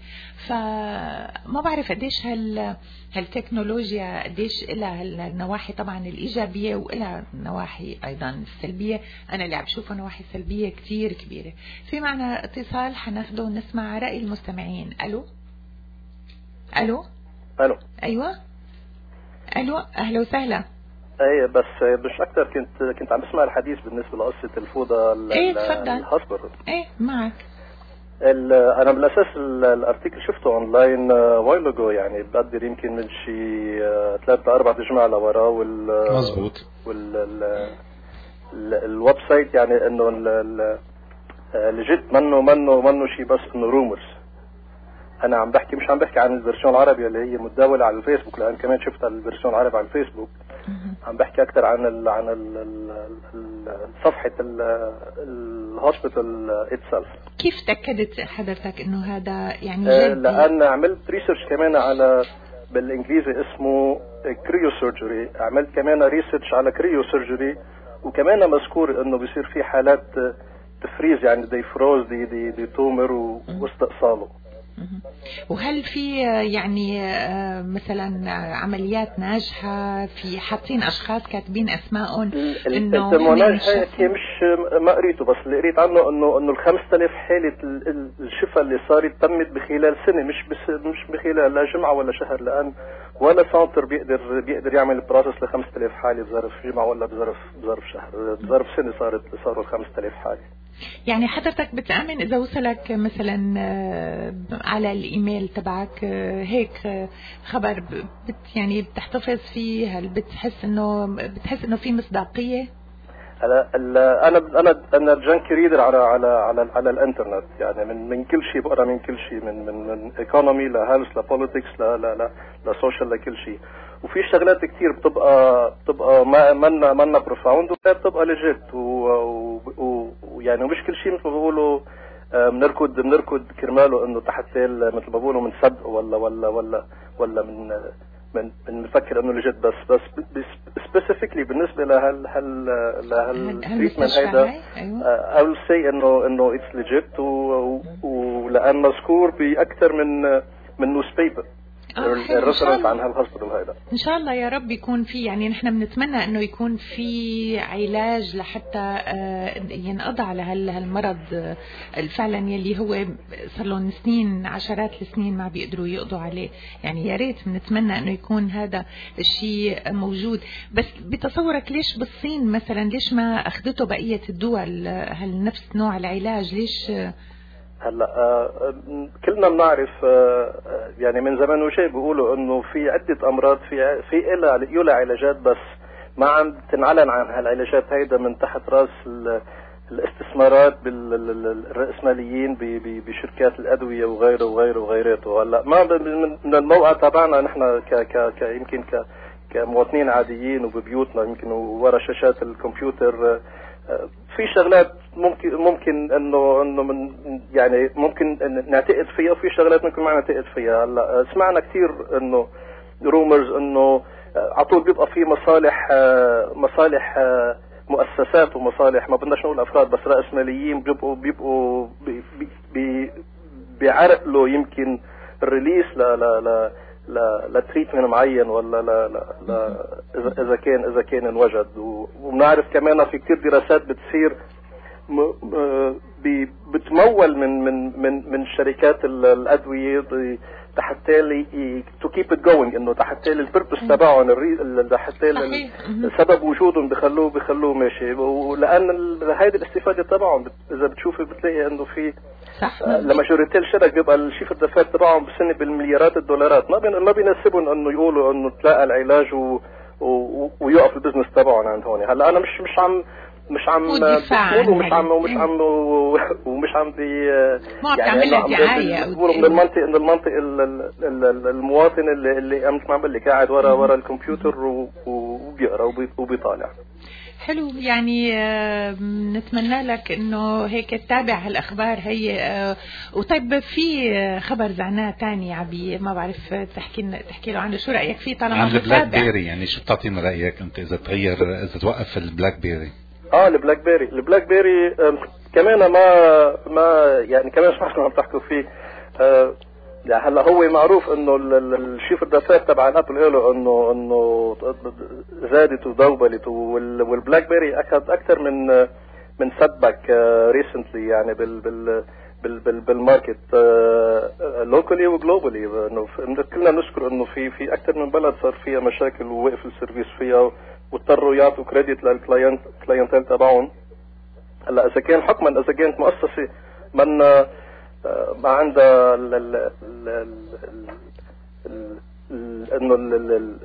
فما بعرف قديش هال هالتكنولوجيا قديش لها النواحي طبعا الإيجابية وإلها نواحي أيضا السلبية. أنا اللي عم بشوفها نواحي سلبية كتير كبيرة. في معنا اتصال حناخده ونسمع رأي المستمعين. ألو ألو
ألو
أيوة ألو أهلا وسهلا.
ايه بس مش اكتر، كنت كنت عم بسمع الحديث بالنسبه لقصه الفوضى الهاسبر.
ايه معك.
انا بالاساس الارتيكل شفته اونلاين وايل اجو، يعني بقدر يمكن من شي ثلاثة اربع جمعة لورا، وال
مزبوط
وال الويب سايت يعني انه لجيت منه منه منه شيء بس انه رومرز. انا عم بحكي مش عم بحكي عن الفيرسيون العربي اللي هي متداولة على الفيسبوك، لان كمان شفتها الفيرسيون العربي على الفيسبوك. عم بحكي اكثر عن ال عن ال صفحة الهوسبيتال اتسلف.
كيف تأكدت حضرتك انه هذا يعني
جدي؟ لان عملت ريسيرش كمان على بالانجليزي اسمه كريو سيرجري، عملت كمان ريسيرش على كريو سيرجري، وكمان مذكور انه بيصير في حالات تفريز يعني دي فروز دي دي, دي تومر واستئصاله.
وهل في يعني مثلا عمليات ناجحة في حاطين اشخاص كاتبين اسمائهم
انه ناجحة؟ هي مش ما قريته، بس اللي قريت عنه انه انه ال خمسة آلاف حالة الشفاء اللي صارت تمت بخلال سنة، مش بس مش بخلال لا جمعة ولا شهر، لان ولا سنتر بيقدر بيقدر يعمل بروسس ل خمسة آلاف حالة بظرف جمعة ولا بظرف بظرف شهر، بظرف سنة صارت صاروا ال خمسة آلاف حالة.
يعني حضرتك بتأمن إذا وصلك مثلا على الإيميل تبعك هيك خبر بت يعني بتحتفظ فيه، هل بتحس إنه بتحس إنه في مصداقية؟
أنا أنا أنا أنا جانكي ريدر على على على على الإنترنت، يعني من من كل شيء بقرا من كل شيء، من من من إيكونومي لهيلث لبوليتكس لا لا لا لسوشيال لكل شيء. وفي شغلات كتير بتبقى بتبقى ما منا منا بروفاوند وبتبقى ليجيت، ويعني مش كل شيء مثل ما بيقولوا بنركض بنركض كرماله انه تحت تيل مثل ما بيقولوا بنصدق ولا ولا ولا ولا من من بنفكر انه ليجيت. بس بس سبيسيفيكلي بالنسبه لهال هال لهال تريتمنت هيدا I will say انه انه اتس ليجيت، ولان مذكور باكثر من من نيوز بيبر الريفرنس عن هالهوسبيتال هيدا.
ان شاء الله يا رب يكون في، يعني نحن بنتمنى انه يكون في علاج لحتى ينقضى على هالمرض فعلا يلي هو صار لهم سنين عشرات السنين ما بيقدروا يقضوا عليه. يعني يا ريت بنتمنى انه يكون هذا الشيء موجود. بس بتصورك ليش بالصين مثلا ليش ما اخذته بقية الدول هل نفس نوع العلاج؟ ليش
هلا آه كلنا بنعرف آه يعني من زمان وشيء بيقولوا انه في عده امراض في في إلها يولى علاجات، بس ما عم تنعلن عن هالعلاجات هيدا من تحت راس الاستثمارات بالرأسماليين بشركات الادويه وغيره وغيره وغيراته. هلا ما من الموقع تبعنا نحن ك ك يمكن ك كمواطنين عاديين وببيوتنا يمكن ورا شاشات الكمبيوتر في شغلات ممكن ممكن انه انه من يعني ممكن نعتقد فيها، وفي شغلات ممكن ما نعتقد فيها. هلا سمعنا كثير انه رومرز انه على طول بيبقى في مصالح مصالح مؤسسات ومصالح ما بدناش نقول افراد بس رأسماليين بيبقوا بيبقوا بي بي بيعرقلوا يمكن الريليس لا لا لا لا لتريتمنت معين ولا لا لا, لا اذا اذا كان اذا كان انوجد. وبنعرف كمان في كثير دراسات بتصير بتمول من من من من شركات الادويه تحت لي تو كيب ات جوينج، انه تحت لي البيربس تبعهم تحت لي سبب وجودهم بخلوه بخلوه ماشي. ولان هيدي الاستفاده تبعهم اذا بتشوفي بتلاقي انه في لما شركات الشركه بيبقى الشيف الدفاتر تبعهم بالسنه بالمليارات الدولارات، ما بين ما بيناسبهم انه يقولوا انه تلاقى العلاج و... و... ويقف البزنس تبعهم عند هون. هلا انا مش مش عم مش عم بقول ومش عم ومش عم ومش عم بي يعني بقولوا من المنطق من المنطق المواطن اللي اللي مثل ما عم بقول لك قاعد ورا ورا الكمبيوتر وبيقرا وبيطالع.
حلو، يعني نتمنى لك انه هيك تتابع هالاخبار هي. وطيب في خبر زعناه تاني عبي ما بعرف تحكي تحكي له عنه، شو رايك فيه؟ طالما
عن البلاك بيري، يعني شو بتعطينا رايك انت اذا تغير اذا توقف البلاك بيري؟
اه البلاك بيري البلاك بيري كمان ما ما يعني كمان سمعنا عم تحكوا فيه. آه يعني هلا هو معروف انه الشيف الدفات تبع الابل قالوا انه انه زادت وضوبلت، والبلاك بيري اخذ اكثر من من سبك ريسنتلي يعني بال بال بال بالماركت لوكالي وجلوبالي. انه كلنا نشكر انه في في اكثر من بلد صار فيها مشاكل ووقف السيرفيس فيها واضطروا يعطوا كريدت للكلاينت كلاينتيل تبعهم. هلا اذا كان حكما اذا كانت مؤسسه من ما عندها انه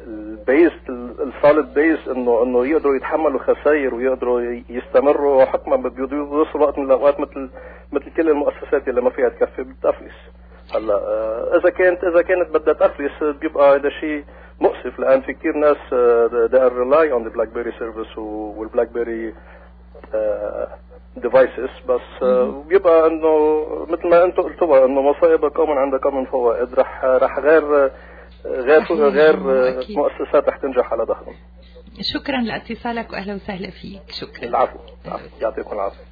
البيس السوليد بيس انه انه يقدروا يتحملوا خسائر ويقدروا يستمروا حكما بيوصل وقت من الاوقات مثل مثل كل المؤسسات اللي ما فيها تكفي بتفلس. هلا اذا كانت اذا كانت بدها تفلس بيبقى هذا شيء مؤسف، لان في كثير ناس they are rely on the BlackBerry service والBlackBerry ديفايسز، بس بيبقى انه مثل ما انتم قلتوا انه مصائب قوم عند قوم فوائد، رح رح غير غير غير مؤسسات رح تنجح على ظهرهم.
شكرا لاتصالك واهلا وسهلا فيك. شكرا.
العفو، يعطيكم العافيه.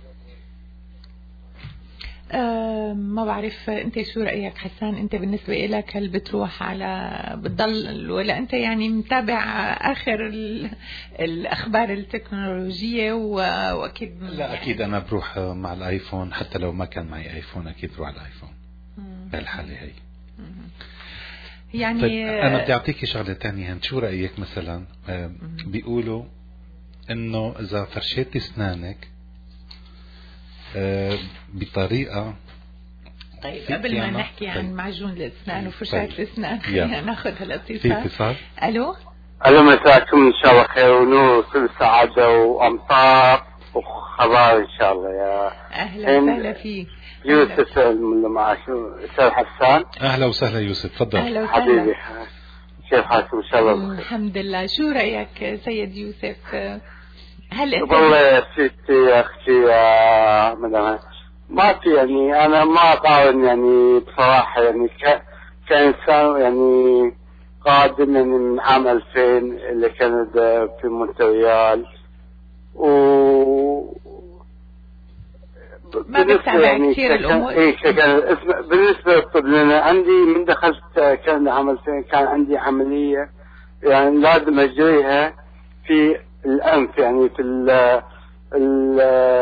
أه ما بعرف انت شو رايك حسان؟ انت بالنسبه لك هل بتروح على بتضل ولا انت يعني متابع اخر الاخبار التكنولوجيه؟ واكيد
لا اكيد انا بروح مع الايفون، حتى لو ما كان معي ايفون اكيد بروح على الايفون بهالحاله هي.
يعني
طيب انا بدي اعطيكي شغله ثانيه، شو رايك مثلا بيقولوا انه اذا فرشيتي اسنانك بطريقة،
طيب قبل ما نحكي عن طيب. معجون الاسنان وفرشاة
طيب.
الاسنان خلينا ناخذ هالاتصال.
في اتصال.
الو
الو مساكم ان شاء الله خير ونور كل سعادة وامطار وخبر ان شاء الله. يا
اهلا وسهلا فيك
يوسف من معك استاذ حسان.
اهلا وسهلا يوسف، تفضل.
اهلا وسهلا
حبيبي، كيف حالكم ان شاء الله؟
الحمد لله. شو رايك سيد يوسف؟ هل انت
والله ستي يا اختي يا مدام ما في يعني انا ما اقارن يعني بصراحه يعني ك... كانسان يعني قادم يعني من عام ألفين اللي كانت في مونتريال و
ما بتتابع يعني كثير الامور.
ايه كان بالنسبه للطب لنا عندي من دخلت كان عام ألفين كان عندي عمليه يعني لازم اجريها في الأنف يعني في ال ال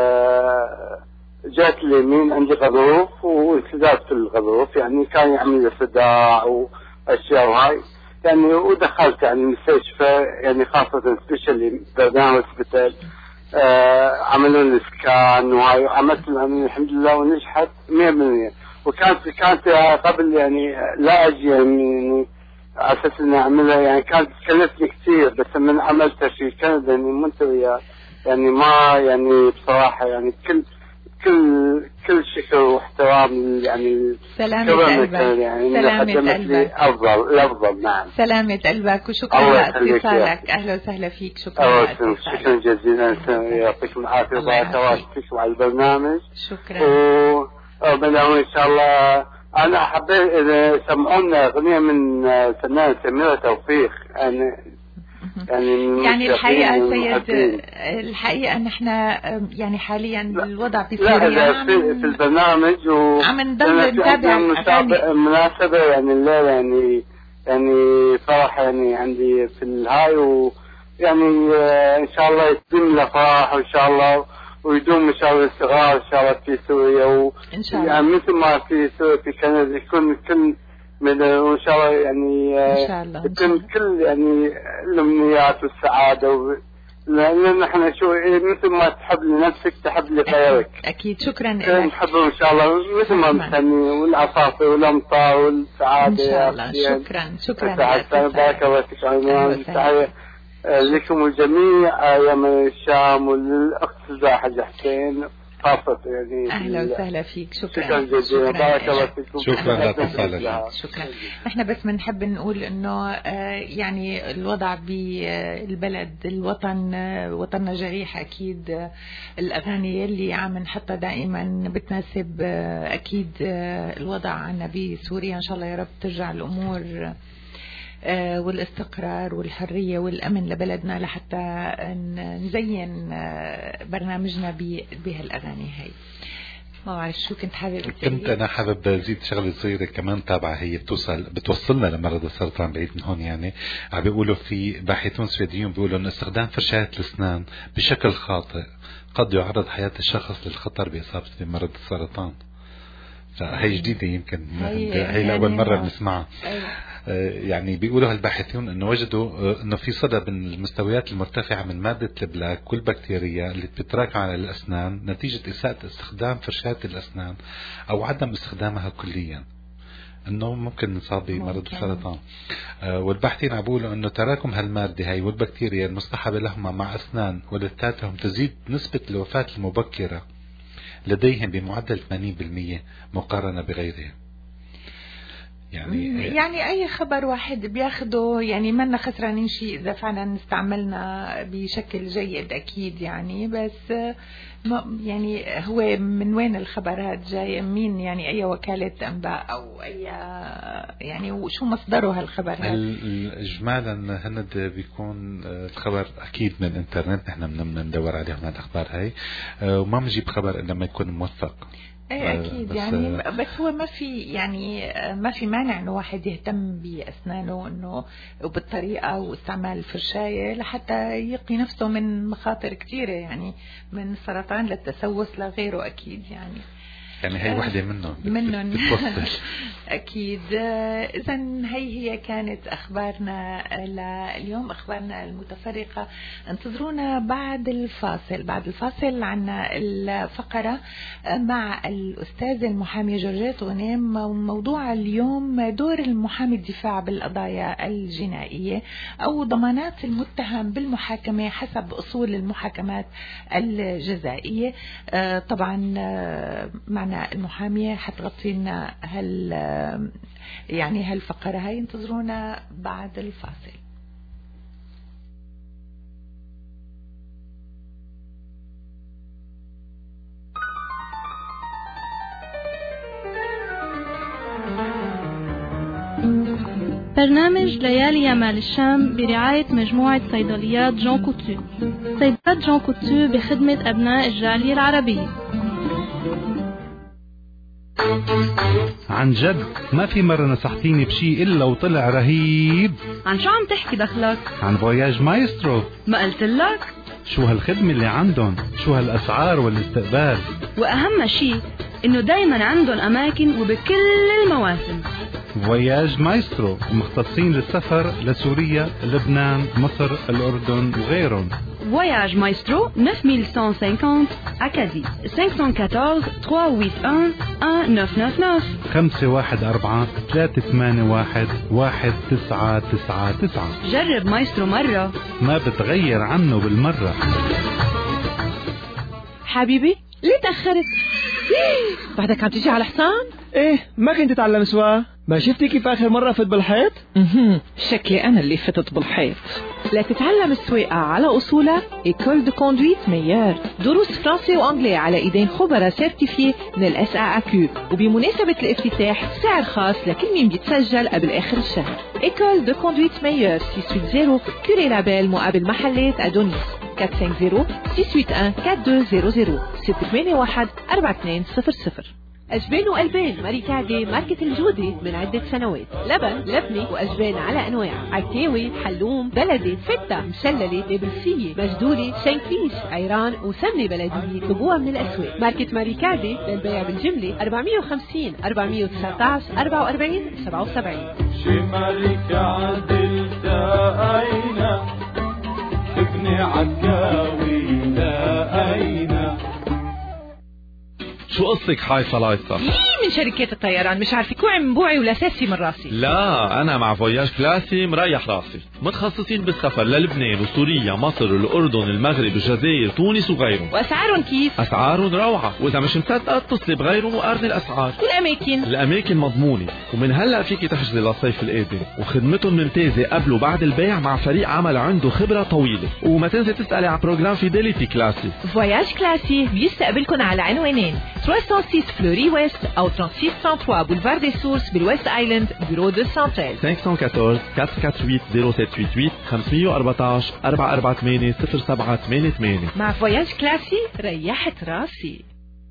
جات اليمين عندي غضروف وانسداد في الغضروف، يعني كان يعمل لي صداع وأشياء وهاي يعني، ودخلت يعني المستشفى يعني خاصة سبيشالي برنامج سبيتال آه عملوا لي سكان وهاي وعملت الحمد لله ونجحت مية بالمية. وكانت كانت قبل يعني لا أجي يعني على اساس اني اعملها يعني كانت تكلفني كثير، بس من عملتها في كندا يعني مونتريال يعني ما يعني بصراحه يعني كل كل كل شكر واحترام يعني
سلامة قلبك
يعني
سلامة قلبك
افضل الافضل. نعم
سلامة قلبك وشكرا لاتصالك. اهلا وسهلا فيك. شكرا
شكرا جزيلا يعطيكم العافيه وبارك فيكم على البرنامج.
شكرا
وبدأوا ان شاء الله. أنا حبيت إذا سمعونا أغنية من فنان سميرة توفيق يعني
يعني يعني الحقيقة سيد الحقيقة نحن يعني حاليا الوضع في سوريا
لا في, في البرنامج و
عم نضل نتابع
مناسبة يعني الليلة يعني يعني فرح يعني عندي في الهاي ويعني إن شاء الله يتم له فرح وإن شاء الله ويدوم ان شاء الله الاستقرار ان شاء الله في سوريا
وان شاء الله
يعني مثل ما في سوريا في كندا يكون كل من وان شاء الله يعني
ان شاء الله
يكون كل يعني الامنيات والسعاده و... لان نحن شو مثل ما تحب لنفسك تحب لغيرك.
اكيد. شكرا لك.
نحبه ان شاء الله مثل ما مستني والعصافر والامطار والسعاده
ان شاء الله. شكرا شكرا
لك. بارك الله فيك. انا لكم الجميع يا من الشام وللأخت زاحد حسين خاصة يعني.
أهلا وسهلا فيك. شكرا
شكرا جزيلا. بارك الله فيكم.
شكرا لاتصالك.
شكرا. نحن بس بنحب نقول إنه يعني الوضع بالبلد الوطن وطننا جريح أكيد. الأغاني اللي عم نحطها دائما بتناسب أكيد الوضع عنا بسوريا. إن شاء الله يا رب ترجع الأمور والاستقرار والحرية والأمن لبلدنا لحتى نزين برنامجنا بهالأغاني هاي. ما بعرف شو كنت حابب
كنت أنا حابب زيد شغلة صغيرة كمان تابعة هي بتوصل بتوصلنا لمرض السرطان بعيد من هون يعني. عم بيقولوا في باحثون سويديون بيقولوا إن استخدام فرشاة الأسنان بشكل خاطئ قد يعرض حياة الشخص للخطر بإصابته بمرض السرطان. فهي جديدة يمكن هي, هي لأول مرة بنسمعها. يعني بيقولوا هالباحثون انه وجدوا انه في صدى بين المستويات المرتفعة من مادة البلاك والبكتيريا اللي بتتراكم على الاسنان نتيجة اساءة استخدام فرشاة الاسنان او عدم استخدامها كليا. انه ممكن نصاب بمرض السرطان. آه والباحثين عم بيقولوا انه تراكم هالماده هي والبكتيريا المصطحبه لهما مع اسنان ولدتاتهم تزيد نسبه الوفاه المبكره لديهم بمعدل ثمانين بالمئة مقارنه بغيرهم. يعني
يعني أي خبر واحد بياخده يعني منا خسرانين شيء إذا فعلا استعملنا بشكل جيد أكيد يعني. بس يعني هو من وين الخبر هذا جاي؟ مين يعني أي وكالة أنباء أو أي يعني وشو مصدره هالخبر هذا؟
إجمالا هند بيكون الخبر أكيد من الإنترنت، نحن بدنا ندور عليهم هالأخبار هاي وما بنجيب خبر إلا لما يكون موثق.
ايه اكيد بس يعني بس هو ما في يعني ما في مانع انه واحد يهتم باسنانه انه وبالطريقه واستعمال الفرشايه لحتى يقي نفسه من مخاطر كثيره يعني من السرطان للتسوس لغيره اكيد يعني
يعني هي وحده منهم
منهم
بتوصل
اكيد. اذا هي هي كانت اخبارنا لليوم، اخبارنا المتفرقه. انتظرونا بعد الفاصل. بعد الفاصل عنا الفقره مع الاستاذ المحامي جورجيت غنيم. موضوع اليوم دور المحامي الدفاع بالقضايا الجنائيه او ضمانات المتهم بالمحاكمه حسب اصول المحاكمات الجزائيه. طبعا معنا المحامية حتغطي لنا هال يعني هالفقرة هاي. انتظرونا بعد الفاصل.
برنامج ليالي يمال الشام برعاية مجموعة صيدليات جون كوتو. صيدليات جون كوتو بخدمة أبناء الجالية العربية.
عن جد ما في مرة نصحتيني بشي إلا وطلع رهيب.
عن شو عم تحكي دخلك؟
عن فواياج مايسترو.
ما قلت لك؟
شو هالخدمة اللي عندهم، شو هالأسعار والاستقبال،
وأهم شي إنه دايما عندهم أماكن وبكل المواسم.
فواياج مايسترو مختصين للسفر لسوريا، لبنان، مصر، الأردن وغيرهم.
Voyage Maestro neuf mille cent cinquante Acadie cinq cent quatorze trois huit un un neuf neuf neuf
خمسة واحد أربعة ثلاثة ثمانية واحد واحد تسعة تسعة تسعة.
جرب مايسترو مرة
ما بتغير عنه بالمرة.
حبيبي ليه تأخرت؟ بعدك عم تيجي على حصان؟
ايه ما كنت تتعلم سواقة؟ ما شفتي كيف آخر مرة فت بالحيط؟
اها شكلي أنا اللي فتت بالحيط. لا تتعلم السواقة على أصولها إيكول دو كوندويت ميار. دروس فرنسي وأنجلي على إيدين خبراء سيرتيفيي من الإس إيه إيه كيو، وبمناسبة الافتتاح سعر خاص لكل مين بيتسجل قبل آخر الشهر. إيكول دو كوندويت ميار ستة ثمانية صفر كوري لابيل مقابل محلات أدونيس أربعة خمسة صفر ستة ثمانية واحد أربعة اثنين صفر صفر ستة ثمانية واحد أربعة اثنين صفر صفر. أجبان وألبان ماريكاردي ماركة الجودة من عدة سنوات. لبن لبنة وأجبان على أنواع، عكاوي، حلوم، بلدي، فتة، مشللة، نابلسية، مجدولة، شنكليش، عيران وسمنة بلدية تبوها من الأسواق. ماركة ماريكاردي للبيع بالجملة أربعمية وخمسين أربعمية وتسعطعش أربعة وأربعين سبعة وسبعين.
شمالك عدل تأينا ابني عكاوي تأينا.
شو قصتك حايصة لايصة؟
مين من شركات الطيران مش عارفة كوعي من بوعي ولا ساسي من راسي.
لا أنا مع فواياج كلاسي مريح راسي، متخصصين بالسفر للبنان وسوريا مصر الأردن المغرب الجزائر تونس وغيرهم.
وأسعارهم كيف؟
أسعارهم روعة، وإذا مش مصدقة اتصلي بغيرهم وقارني الأسعار.
والأماكن؟
الأماكن مضمونة، ومن هلأ فيكي تحجزي للصيف القادم، وخدمتهم ممتازة قبل وبعد البيع مع فريق عمل عنده خبرة طويلة. وما تنسي تسألي على بروجرام فيديليتي كلاسي.
فواياج كلاسي بيستقبلكم على عنوانين ثلاثمية وستة فلوري ويست أو ثلاثمية وستة وثلاثة بولفار دي سورس بالويست آيلاند بيرو دو سانترال.
خمسة واحد أربعة أربعة أربعة ثمانية صفر سبعة ثمانية ثمانية خمسمية وأربعتاشر أربعة أربعة ثمانية صفر سبعة ثمانية ثمانية.
مع فواياج كلاسي ريحت راسي.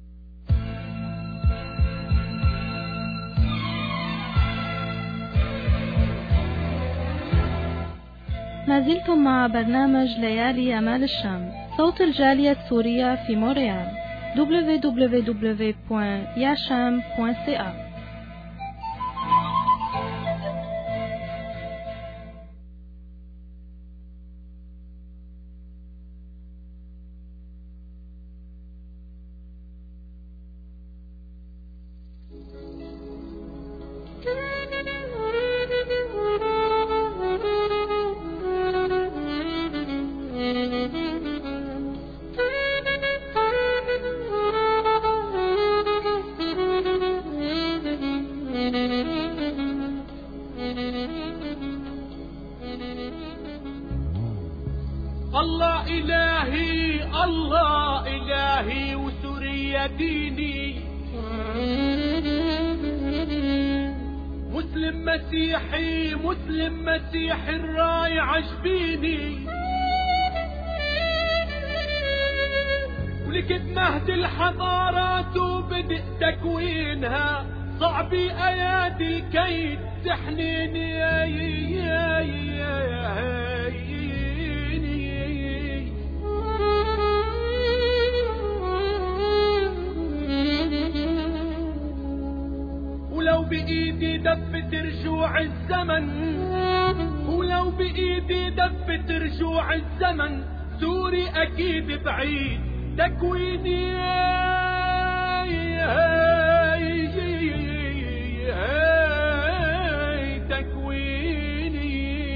ما زلتم مع برنامج ليالي يمال الشام، صوت الجالية السورية في مونريال. دبليو دبليو دبليو دوت ياشام دوت سي إيه.
الله إلهي الله إلهي وسوريا ديني، مسلم مسيحي مسلم مسيحي الراي عجبيني، ولكت مهد الحضارات وبدء تكوينها، صعب ايادي الكيد تحنيني يا يا يا ولو بإيدي دفت رجوع الزمن، ولو بإيدي دفت رجوع الزمن، سوري أكيد بعيد تكويني تكويني.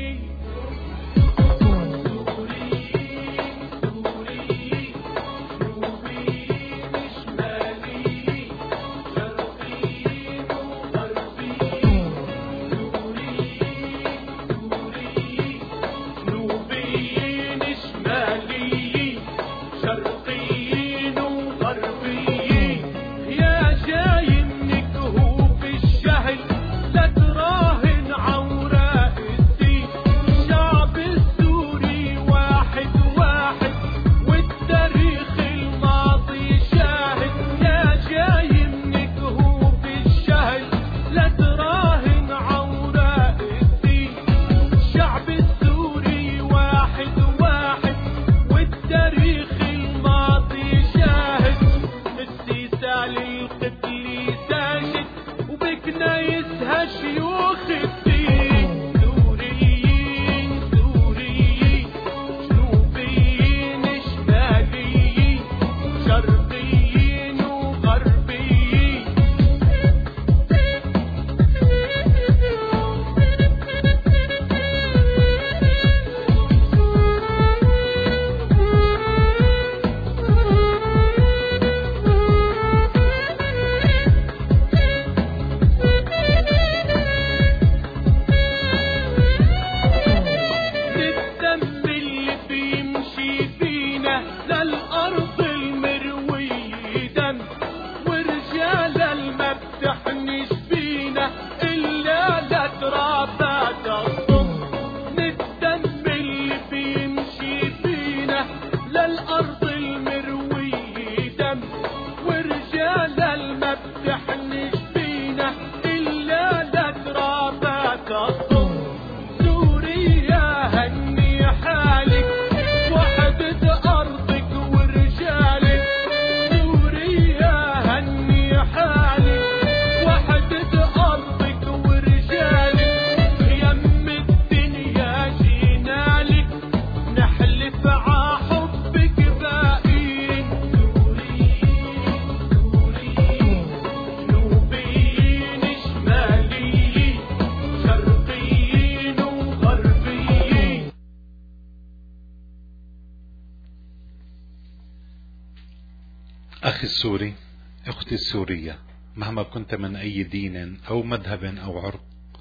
أخي السوري، أختي السورية، مهما كنت من أي دين أو مذهب أو عرق،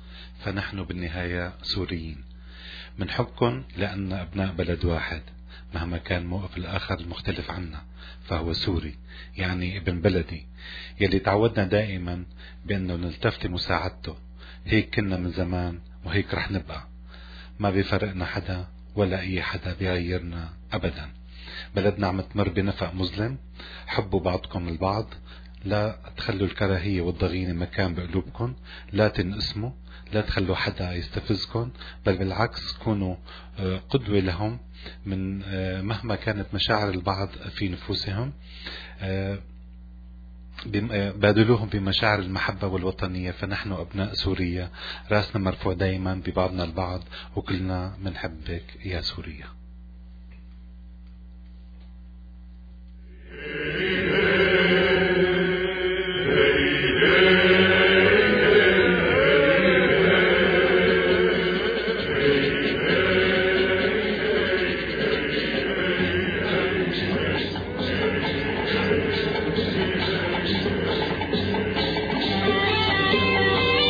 فنحن بالنهاية سوريين. منحبكم لأن أبناء بلد واحد، مهما كان موقف الآخر المختلف عنا فهو سوري، يعني ابن بلدي، يلي تعودنا دائما بأنه نلتفت مساعدته. هيك كنا من زمان وهيك رح نبقى، ما بيفرقنا حدا ولا أي حدا بيغيرنا أبدا. بلدنا عم تمر بنفق مظلم، حبوا بعضكم البعض، لا تخلوا الكراهية والضغينة مكان بقلوبكم، لا تنقسموا، لا تخلوا حدا يستفزكم، بل بالعكس كونوا قدوة لهم من مهما كانت مشاعر البعض في نفوسهم، بادلوهم بمشاعر المحبة والوطنية. فنحن أبناء سوريا، راسنا مرفوع دايما ببعضنا البعض، وكلنا منحبك يا سوريا.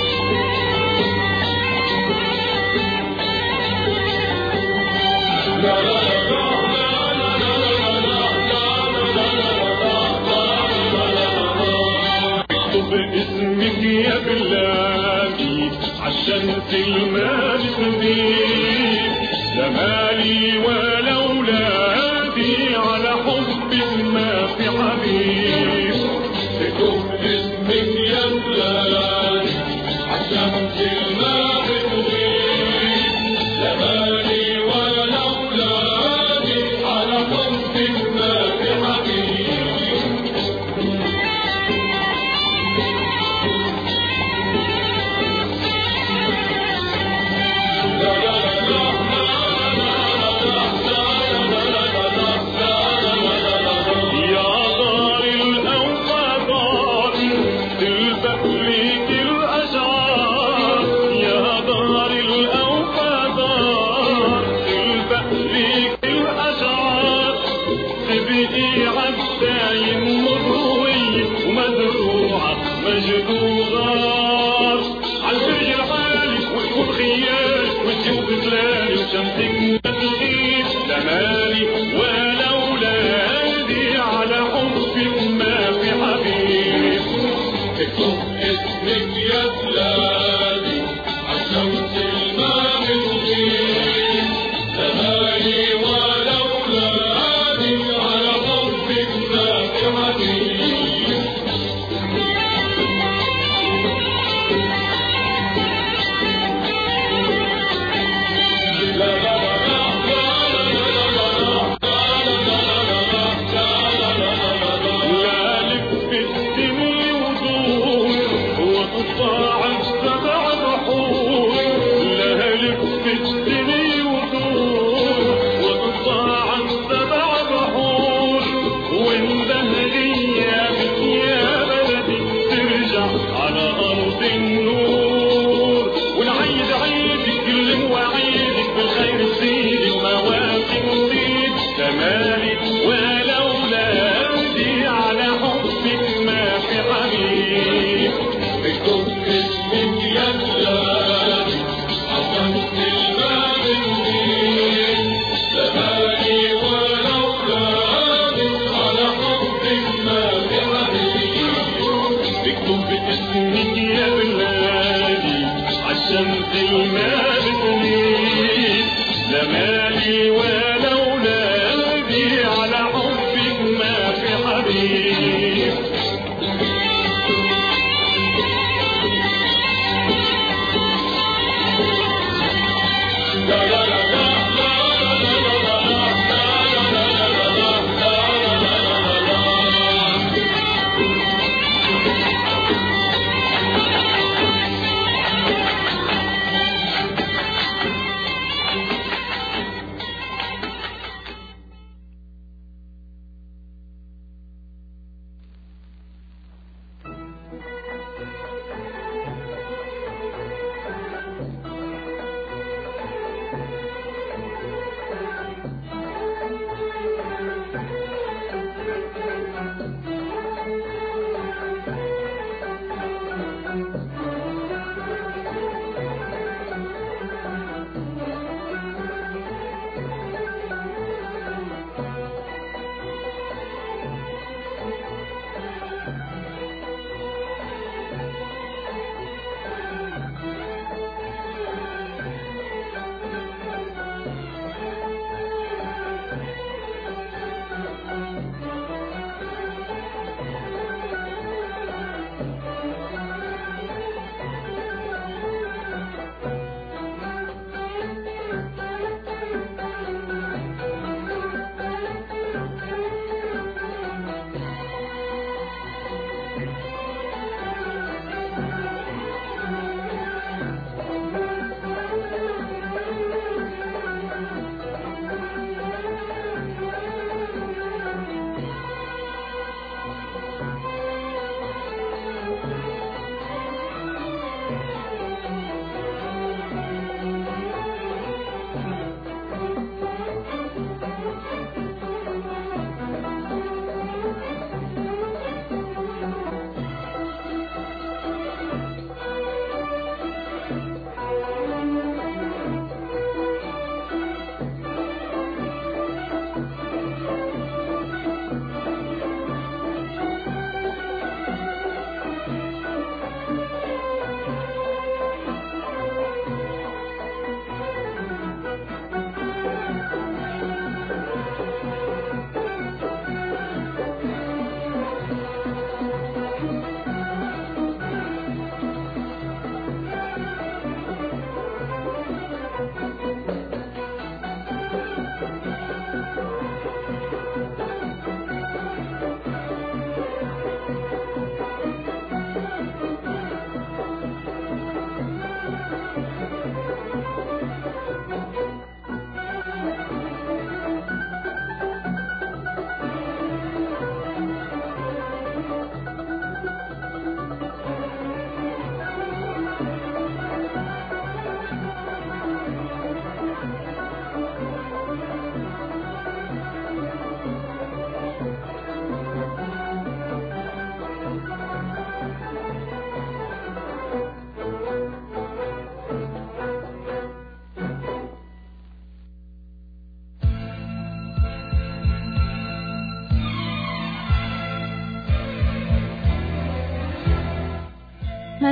لا يا بلادي عالشمس المال سنين لا مالي ولا أولادي على حبك ما في حبيب تكون اسمك يا بلادي عالشمس المال سنين لا مالي ولا أولادي على حبك ما في حبيب مجدوغات عالفجر عالي والخيال والجوب تلالي وشمسك تغيب لا مالي ولا أولادي على حبك ما في حبيب اكتب اسمك يا بلادي عالشمس الماء تغيب لا مالي ولا أولادي على حبك ما في حبيب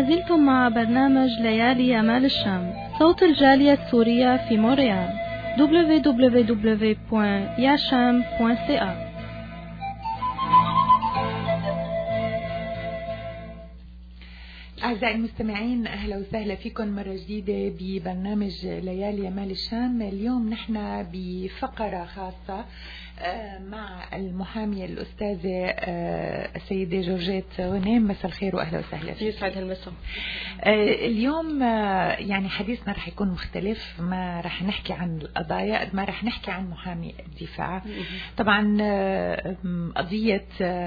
ما زلتم مع برنامج ليالي أمال الشام، صوت الجالية السورية في مونريال. دبليو دبليو دبليو دوت ياشام دوت سي إيه.
أعزائي المستمعين، أهلا وسهلا فيكم مرة جديدة ببرنامج ليالي أمال الشام. اليوم نحن بفقرة خاصة مع المحامية الأستاذة السيدة جورجيت غنيم. مساء الخير وأهلا وسهلا فيك.
يسعد المساء.
اليوم يعني حديثنا رح يكون مختلف، ما رح نحكي عن القضايا قد ما رح نحكي عن محامي الدفاع. طبعا قضية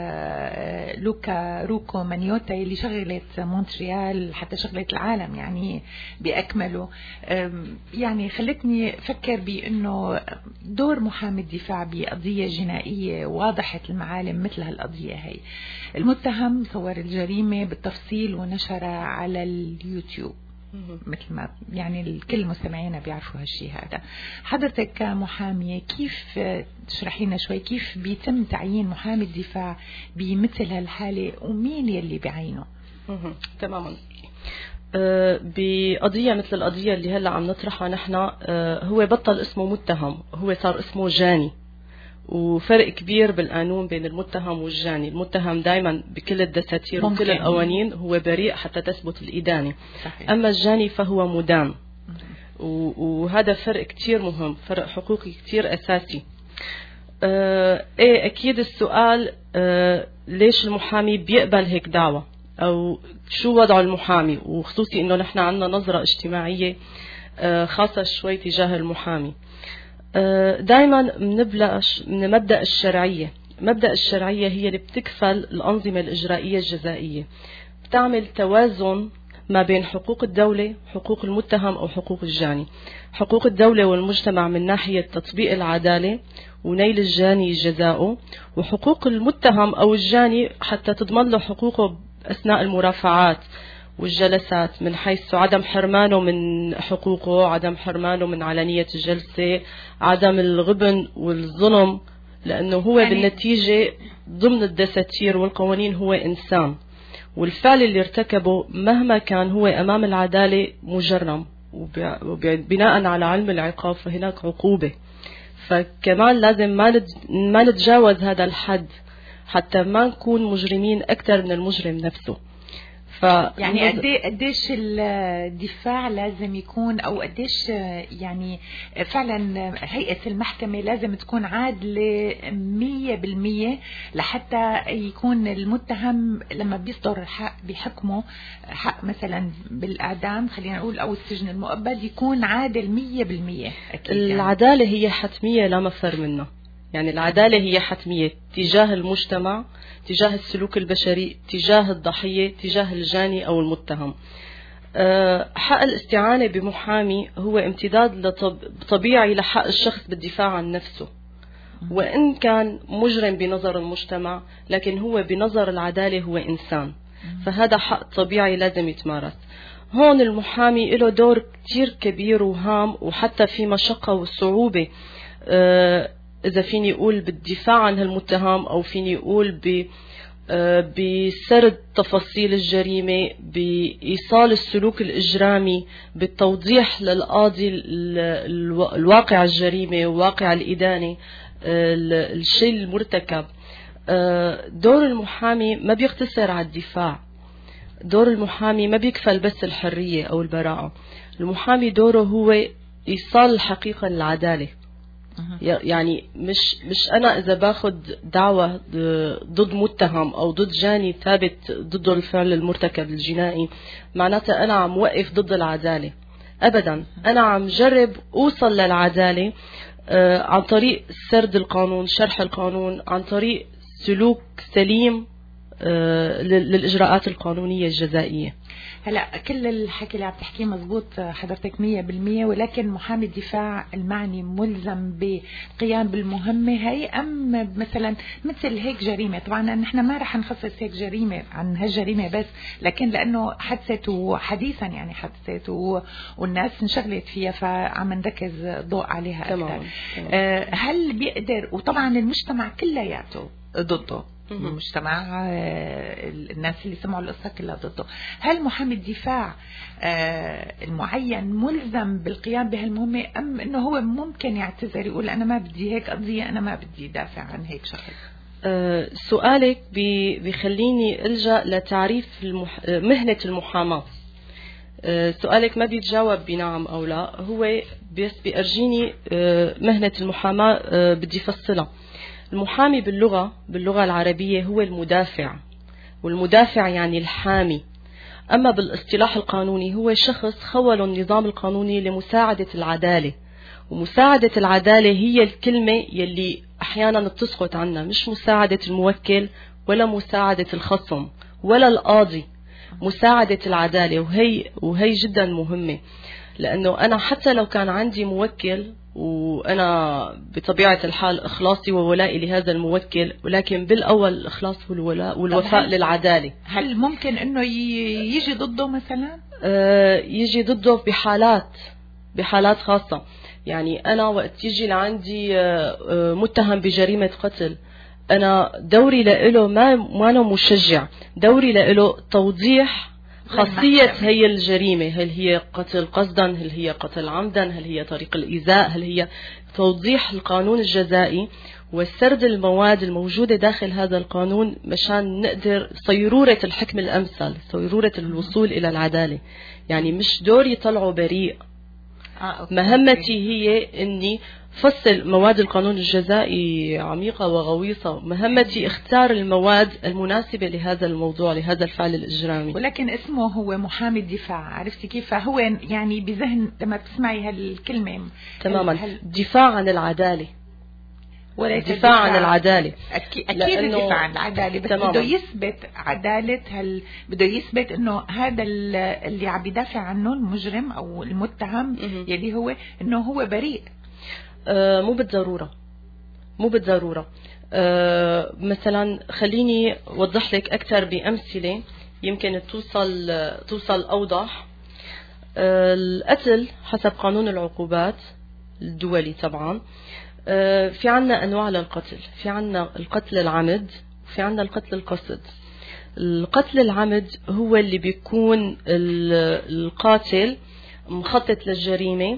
لوكا روكو مانيوتا اللي شغلت مونتريال حتى شغلت العالم يعني بأكمله، يعني خلتني أفكر بأنه دور محامي الدفاع بقضية جنائية واضحة المعالم مثل هالقضية هي. المتهم صور الجريمة بالتفصيل ونشرها على اليوتيوب مثل ما يعني الكل المستمعين بيعرفوا هالشي هذا. حضرتك كمحامية كيف تشرحي لنا شوي كيف بيتم تعيين محامي الدفاع بمثل هالحالة ومين يلي بيعينه؟
تماما. أه بقضية مثل القضية اللي هلا عم نطرحها نحن، أه هو بطل اسمه متهم، هو صار اسمه جاني، وفرق كبير بالقانون بين المتهم والجاني. المتهم دائما بكل الدساتير وكل القوانين هو بريء حتى تثبت الإدانة. صحيح. أما الجاني فهو مدان، وهذا فرق كتير مهم، فرق حقوقي كتير أساسي. آه إيه أكيد السؤال آه ليش المحامي بيقبل هيك دعوة، أو شو وضع المحامي، وخصوصي إنه نحن عنا نظرة اجتماعية آه خاصة شوي تجاه المحامي. دائما بنبلش من مبدأ الشرعية. مبدأ الشرعية هي اللي بتكفل الأنظمة الإجرائية الجزائية، بتعمل توازن ما بين حقوق الدولة، حقوق المتهم أو حقوق الجاني. حقوق الدولة والمجتمع من ناحية تطبيق العدالة ونيل الجاني جزاؤه، وحقوق المتهم أو الجاني حتى تضمن له حقوقه أثناء المرافعات والجلسات، من حيث عدم حرمانه من حقوقه، عدم حرمانه من علنية الجلسة، عدم الغبن والظلم، لأنه هو يعني بالنتيجة ضمن الدساتير والقوانين هو إنسان، والفعل اللي ارتكبه مهما كان هو أمام العدالة مجرم، وبناء على علم العقاب فهناك عقوبة. فكمان لازم ما نتجاوز هذا الحد حتى ما نكون مجرمين أكثر من المجرم نفسه.
يعني قديش الدفاع لازم يكون، او قديش يعني فعلا هيئة المحكمة لازم تكون عادلة مية بالمية لحتى يكون المتهم لما بيصدر الحق بحكمه حق مثلا بالإعدام خلينا نقول او السجن المؤبد يكون عادل مية بالمية.
العدالة هي حتمية لا مفر منها. يعني العدالة هي حتمية تجاه المجتمع، تجاه السلوك البشري، تجاه الضحية، تجاه الجاني أو المتهم. أه حق الاستعانة بمحامي هو امتداد طبيعي لحق الشخص بالدفاع عن نفسه، وإن كان مجرم بنظر المجتمع لكن هو بنظر العدالة هو إنسان، فهذا حق طبيعي لازم يتمارس. هون المحامي له دور كتير كبير وهام، وحتى في مشقة وصعوبة أه إذا فيني أقول بالدفاع عن المتهم، أو فيني أقول بسرد تفاصيل الجريمة، بإيصال السلوك الإجرامي، بالتوضيح للقاضي الواقع الجريمة وواقع الإدانة، الشيء المرتكب. دور المحامي ما بيقتصر على الدفاع، دور المحامي ما بيكفل بس الحرية أو البراءة. المحامي دوره هو إيصال الحقيقة للعدالة. يعني مش مش أنا إذا باخد دعوة ضد متهم أو ضد جاني ثابت ضده الفعل المرتكب الجنائي معناتها أنا عم وقف ضد العدالة. أبدا، أنا عم جرب أوصل للعدالة عن طريق سرد القانون، شرح القانون، عن طريق سلوك سليم للإجراءات القانونية الجزائية.
هلا كل الحكي اللي عم تحكيه مزبوط حضرتك مية بالمية، ولكن محامي الدفاع المعني ملزم بالقيام بالمهمة هي أم مثلا مثل هيك جريمة؟ طبعا نحن ما رح نخصص هيك جريمة عن هالجريمة بس، لكن لأنه حدثت وحديثا يعني حدثت والناس انشغلت فيها فعم نركز ضوء عليها أكثر. هل بيقدر، وطبعا المجتمع كلياته ضده المجتمع الناس اللي سمعوا القصة كلها ضده. هل محامي الدفاع المعين ملزم بالقيام بهالمهمة أم أنه هو ممكن يعتذر يقول أنا ما بدي هيك قضية، أنا ما بدي دافع عن هيك شخص؟
أه سؤالك بيخليني ألجأ لتعريف المح... مهنة المحاماة. أه سؤالك ما بيتجاوب بنعم أو لا، هو بس بيرجيني أه مهنة المحاماة أه بدي فصلها. المحامي باللغة باللغة العربية هو المدافع، والمدافع يعني الحامي. أما بالاصطلاح القانوني هو شخص خول النظام القانوني لمساعدة العدالة، ومساعدة العدالة هي الكلمة يلي أحيانا بتسقط عنا، مش مساعدة الموكل ولا مساعدة الخصم ولا القاضي، مساعدة العدالة. وهي وهي جدا مهمة، لأنه أنا حتى لو كان عندي موكل وأنا بطبيعة الحال إخلاصي وولائي لهذا الموكل، ولكن بالأول الإخلاص والولاء والوفاء للعدالة.
هل ممكن أنه يجي ضده مثلا؟
آه يجي ضده بحالات بحالات خاصة. يعني أنا وقت يجي لعندي آه متهم بجريمة قتل، أنا دوري لإله ما ما أنا مشجع، دوري لإله توضيح خاصية هي الجريمة، هل هي قتل قصدا، هل هي قتل عمدا، هل هي طريق الإيذاء، هل هي توضيح القانون الجزائي وسرد المواد الموجودة داخل هذا القانون مشان نقدر صيرورة الحكم الأمثل، صيرورة الوصول إلى العدالة. يعني مش دوري طلعوا بريء، مهمتي هي أني فصل مواد القانون الجزائي عميقة وغويصة، مهمتي اختار المواد المناسبة لهذا الموضوع، لهذا الفعل الإجرامي.
ولكن اسمه هو محامي الدفاع، عرفتي كيف؟ فهو يعني بذهن لما بتسمعي هالكلمة
تماما دفاع عن العدالة، دفاع عن العدالة.
أكيد الدفاع عن العدالة، بس بده يثبت عدالة، هل بده يثبت انه هذا اللي عم يدافع عنه المجرم او المتهم يلي هو انه هو بريء.
آه مو بالضرورة، مو بالضرورة. آه مثلا خليني أوضح لك أكثر بأمثلة يمكن توصل توصل أوضح. آه القتل حسب قانون العقوبات الدولي طبعا، آه في عنا أنواع للقتل، في عنا القتل العمد وفي عنا القتل القصد. القتل العمد هو اللي بيكون القاتل مخطط للجريمة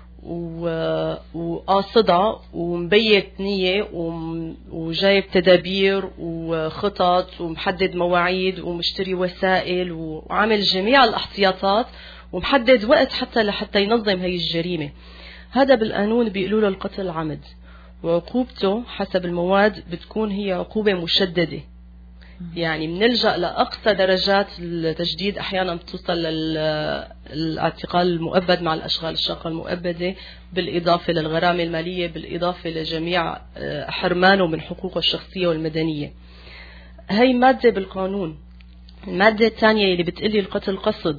وقاصدها ومبيت نية وجايب تدابير وخطط ومحدد مواعيد ومشتري وسائل وعامل جميع الاحتياطات ومحدد وقت حتى لحتى ينظم هاي الجريمة. هذا بالقانون بيقولوا له القتل العمد، وعقوبته حسب المواد بتكون هي عقوبة مشددة. يعني بنلجأ لأقصى درجات التجديد، أحيانا بتوصل للاعتقال المؤبد مع الأشغال الشاقة المؤبدة، بالإضافة للغرامة المالية، بالإضافة لجميع حرمانه من حقوقه الشخصية والمدنية. هاي مادة بالقانون. المادة الثانية اللي بتقلي القتل قصد،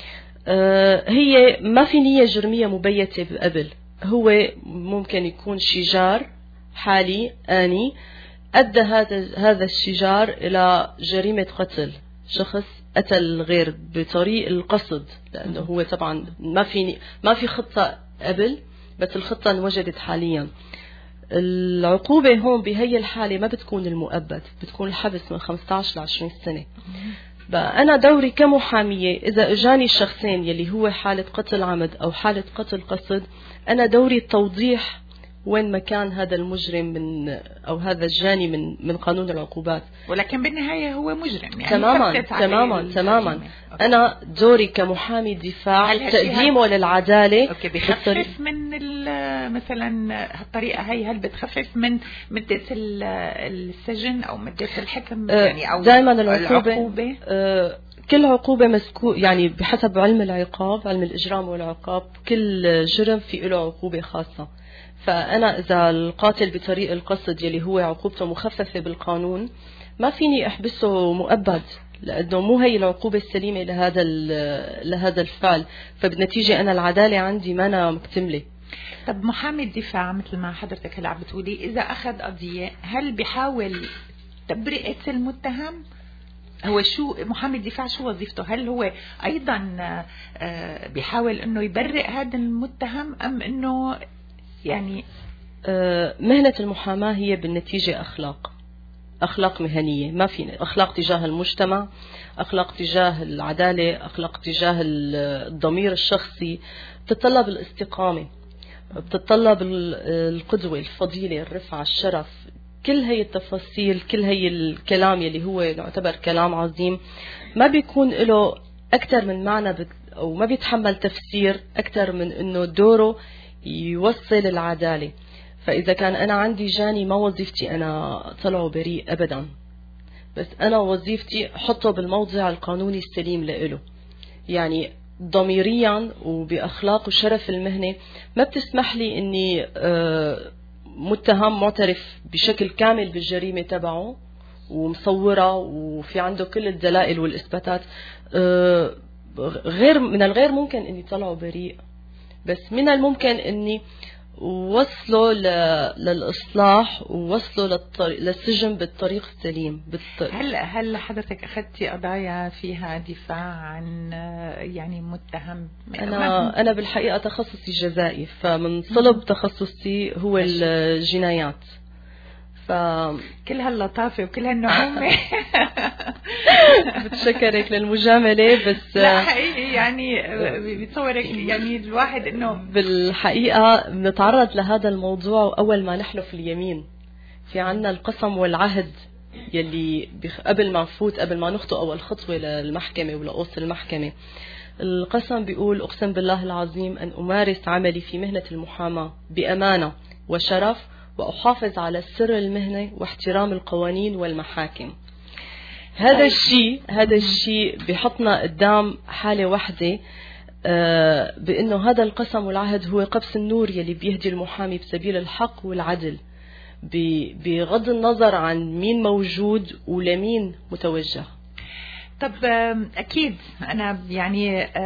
هي ما في نية جرمية مبيتة قبل، هو ممكن يكون شجار حالي آني أدى هذا هذا الشجار إلى جريمة قتل، شخص قتل الغير بطريق القصد، لأنه هو طبعا ما في ما في خطة قبل، بس الخطة انوجدت حاليا. العقوبة هون بهي الحالة ما بتكون المؤبد، بتكون الحبس من خمسة عشر ل عشرين سنة. بقى أنا دوري كمحامية إذا إجاني الشخصين يلي هو حالة قتل عمد أو حالة قتل قصد، أنا دوري توضيح وين مكان هذا المجرم من أو هذا الجاني من من قانون العقوبات.
ولكن بالنهاية هو مجرم، يعني
تماما تماما تماما. أنا دوري كمحامي دفاع تقديمه للعدالة.
أوكي، بخفف من مثلا هالطريقة هي، هل بتخفف من مدة السجن أو مدة الحكم؟ يعني أو
دائما العقوبة, العقوبة أه كل عقوبة مسكو يعني بحسب علم العقاب، علم الإجرام والعقاب، كل جرم في له عقوبة خاصة. فأنا إذا القاتل بطريق القصد يلي هو عقوبته مخففة بالقانون، ما فيني أحبسه مؤبد، لأنه مو هي العقوبة السليمة لهذا لهذا الفعل، فبالنتيجة أنا العدالة عندي ما أنا مكتملة.
طب محامي الدفاع مثل ما حضرتك هلا عم بتقولي، إذا أخذ قضية هل بيحاول تبرئة المتهم؟ هو شو محامي الدفاع شو وظيفته؟ هل هو أيضا بيحاول إنه يبرئ هذا المتهم أم إنه يعني
مهنة المحاماة هي بالنتيجة أخلاق، أخلاق مهنية، ما في أخلاق تجاه المجتمع، أخلاق تجاه العدالة، أخلاق تجاه الضمير الشخصي. بتتطلب الاستقامة، بتتطلب القدوة، الفضيلة، الرفعة، الشرف، كل هي التفاصيل، كل هي الكلام يلي هو يعتبر كلام عظيم ما بيكون له أكثر من معنى بت... أو ما بيتحمل تفسير أكثر من إنه دوره يوصل العدالة. فإذا كان أنا عندي جاني ما وظيفتي أنا طلعه بريء أبدا، بس أنا وظيفتي حطه بالموضع القانوني السليم لإله. يعني ضميريا وبأخلاق وشرف المهنة ما بتسمح لي إني متهم معترف بشكل كامل بالجريمة تبعه ومصورة وفي عنده كل الدلائل والإثباتات، غير من الغير ممكن إني طلعه بريء، بس من الممكن إني وصلوا للإصلاح ووصلوا للطريق للسجن بالطريق السليم. بالط...
هل هل حضرتك أخذتي قضايا فيها دفاع عن يعني متهم؟
أنا أنا بالحقيقة تخصصي جزائي، فمن صلب تخصصي هو الجنايات. ف
كل هاللطافة وكل هالنعومة
بتشكرك للمجاملة، بس
لا حقيقي يعني بتصورك يعني الواحد إنه
بالحقيقة بنتعرض لهذا الموضوع أول ما نحلف اليمين. في عنا القسم والعهد يلي قبل ما نفوت قبل ما نخطو أول خطوة للمحكمة ولقوس المحكمة. القسم بيقول: أقسم بالله العظيم أن أمارس عملي في مهنة المحاماة بأمانة وشرف، وأحافظ على السر المهنة واحترام القوانين والمحاكم. هذا الشيء هذا الشيء بحطنا قدام حالة واحدة، آه بأنه هذا القسم والعهد هو قبس النور يلي بيهدي المحامي بسبيل الحق والعدل، بغض النظر عن مين موجود ولمين متوجه.
طب أكيد أنا يعني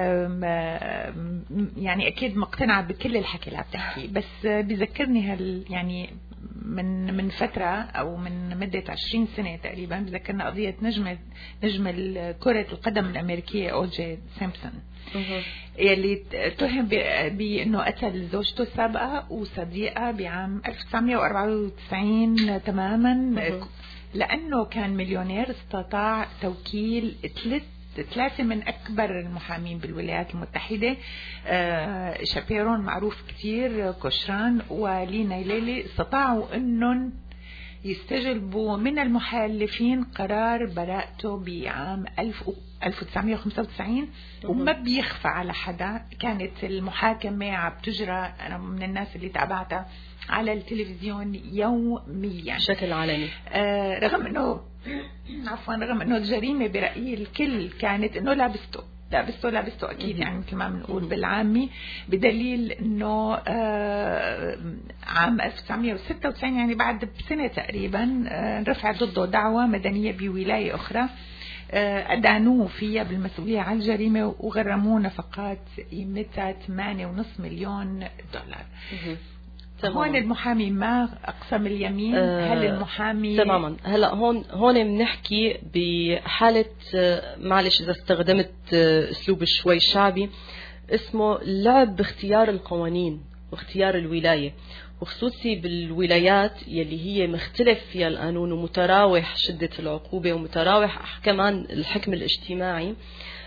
يعني أكيد مقتنعة بكل الحكي اللي عم تحكي، بس بذكرني هال يعني من من فترة أو من مدة عشرين سنة تقريبا بذكرنا قضية نجمة نجم كرة القدم الأمريكية أو جي سيمبسون يلي اتهم بأنه قتل زوجته السابقة وصديقة بعام ألف وتسعمائة وأربعة وتسعين تماما، لأنه كان مليونير استطاع توكيل ثلاث ثلاثة من أكبر المحامين بالولايات المتحدة، آه شابيرون معروف كتير، كوشران ولينا ليلي، استطاعوا أنهم يستجلبوا من المحلفين قرار براءته بعام ألف وتسعمائة وخمسة وتسعين، وما بيخفى على حدا. كانت المحاكمة عم تجرى، أنا من الناس اللي تابعتها على التلفزيون يوميا
بشكل علني،
آه رغم انه عفوا رغم انه الجريمة برأيي الكل كانت انه لابسته لابسته لابسته اكيد يعني مثل ما بنقول بالعامي، بدليل انه آه عام ألف وتسعمائة وستة وتسعين يعني بعد بسنة تقريبا آه رفع ضده دعوة مدنية بولاية اخرى، أدانوه فيها بالمسؤولية عن الجريمة وغرموه نفقات قيمتها ثمانية ونصف مليون دولار. هون المحامي ما أقسم اليمين؟ هل المحامي
تماما؟ هلا هون هون بنحكي بحالة، معلش إذا استخدمت أسلوب شوي شعبي، اسمه اللعب باختيار القوانين واختيار الولاية، وخصوصي بالولايات يلي هي مختلف فيها القانون ومتراوح شدة العقوبة ومتراوح كمان الحكم الاجتماعي.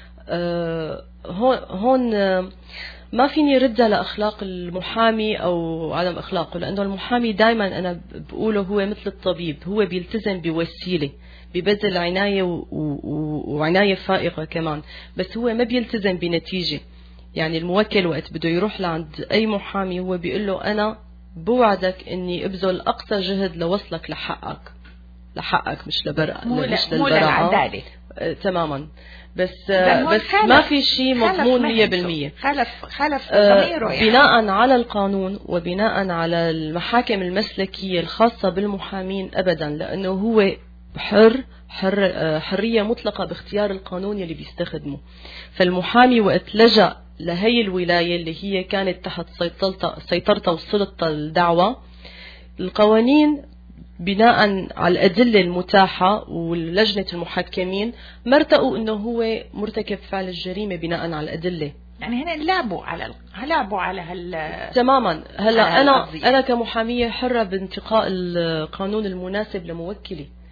آه هون هون آه ما فيني ردها لأخلاق المحامي أو عدم أخلاقه، لأنه المحامي دايما أنا بقوله هو مثل الطبيب، هو بيلتزم بوسيلة، ببذل عناية وعناية فائقة كمان، بس هو ما بيلتزم بنتيجة. يعني الموكل وقت بده يروح لعند أي محامي هو بيقول له أنا بوعدك إني أبذل أقصى جهد لوصلك لحقك لحقك مش لبرأ
مو
مش
للبراءة.
آه تماما، بس آه بس ما في شيء مضمون مية بالمية.
خالف خالف
آه يعني. بناء على القانون وبناء على المحاكم المسلكية الخاصة بالمحامين أبدا، لأنه هو حر حر آه حرية مطلقة باختيار القانون اللي بيستخدمه. فالمحامي وقت لجأ لهي الولاية اللي هي كانت تحت سيطرته سيطرته وسلطة الدعوة، القوانين بناء على الأدلة المتاحة ولجنة المحكمين مرتقوا أنه هو مرتكب فعل الجريمة بناء على الأدلة.
يعني هنا لعبوا على لعبوا على هال
تماما. هلا أنا القضية. أنا كمحامية حرة بانتقاء القانون المناسب لموكلي،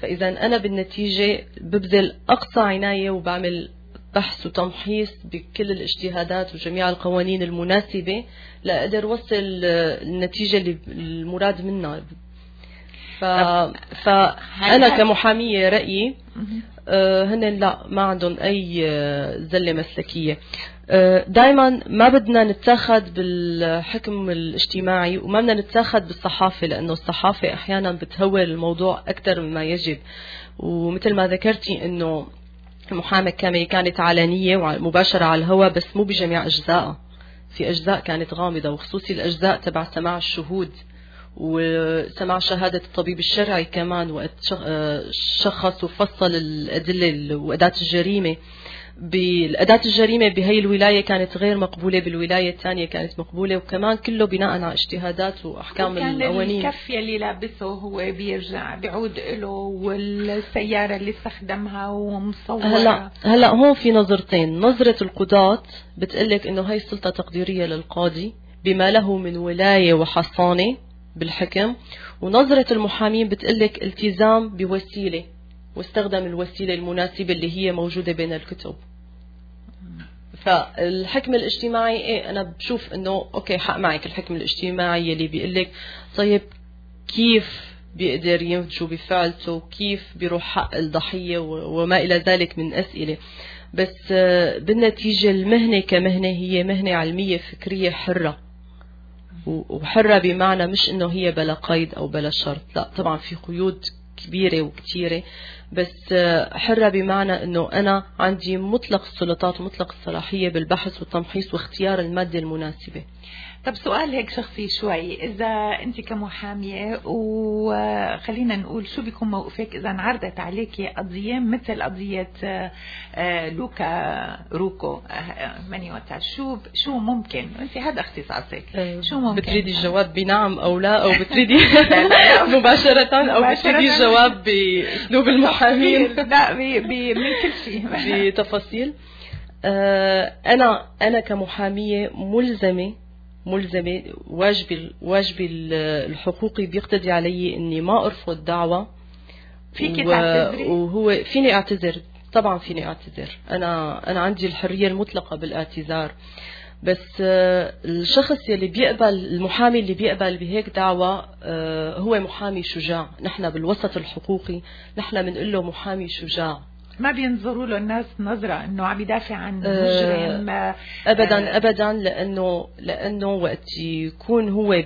فإذا أنا بالنتيجة ببذل أقصى عناية وبعمل بحث وتمحيص بكل الاجتهادات وجميع القوانين المناسبة لأقدر وصل النتيجة اللي المراد منها. ف... فأنا كمحامية رأيي آه هن لا ما عندهم أي زلة مسلكية. آه دايما ما بدنا نتاخد بالحكم الاجتماعي وما بدنا نتاخد بالصحافة، لأنه الصحافة أحيانا بتهول الموضوع أكثر مما يجب. ومثل ما ذكرتي أنه المحاماة كانت علنية ومباشرة على الهواء، بس مو بجميع أجزائها، في أجزاء كانت غامضة، وخصوصي الأجزاء تبع سماع الشهود وسماع شهادة الطبيب الشرعي كمان وقت شخص وفصل الأدلة وأداة الجريمة. بالأداة الجريمة بهي الولاية كانت غير مقبولة، بالولاية الثانية كانت مقبولة، وكمان كله بناء على اجتهادات وأحكام القوانين.
كان الكف يلي لابسه هو بيرجع بيعود له، والسيارة اللي استخدمها ومصورة.
هلا هلا هون في نظرتين. نظرة القضاة بتقلك إنه هي سلطة تقديرية للقاضي بما له من ولاية وحصانة بالحكم، ونظرة المحامين بتقلك التزام بوسيلة واستخدم الوسيلة المناسبة اللي هي موجودة بين الكتب. فالحكم الاجتماعي ايه انا بشوف انه اوكي حق معك الحكم الاجتماعي اللي بيقلك طيب كيف بيقدر ينتجوا بفعلته، كيف بيروح حق الضحية وما الى ذلك من اسئلة. بس بالنتيجة المهنة كمهنة هي مهنة علمية فكرية حرة، وحرة بمعنى مش انه هي بلا قيد او بلا شرط، لا طبعا في قيود كبيرة وكتيرة، بس حرة بمعنى أنه أنا عندي مطلق السلطات ومطلق الصلاحية بالبحث والتمحيص واختيار المادة المناسبة.
طب سؤال هيك شخصي شوي، إذا أنت كمحامية وخلينا نقول شو بيكون موقفك إذا انعرضت عليك قضية مثل قضية لوكا روكو ماني واتع، شو شو ممكن أنت هذا اختصاصك شو ممكن؟
بتريدي الجواب بنعم أو لا، أو بتريدي مباشرة أو بتريدي الجواب بأسلوب المحامين؟
لا من كل شيء
بتفاصيل. أنا أنا كمحامية ملزمة ملزمة واجبي واجبي الحقوقي بيقتضي علي اني ما ارفض دعوة.
فيك تعتذري؟
وهو فيني اعتذر طبعا، فيني اعتذر، انا انا عندي الحرية المطلقة بالاعتذار. بس الشخص اللي بيقبل، المحامي اللي بيقبل بهيك دعوة هو محامي شجاع. نحن بالوسط الحقوقي نحن بنقول له محامي شجاع،
ما بينظروا له الناس نظرة انه عم يدافع عن مجرم.
أه ابدا ابدا، لانه لانه وقت يكون هو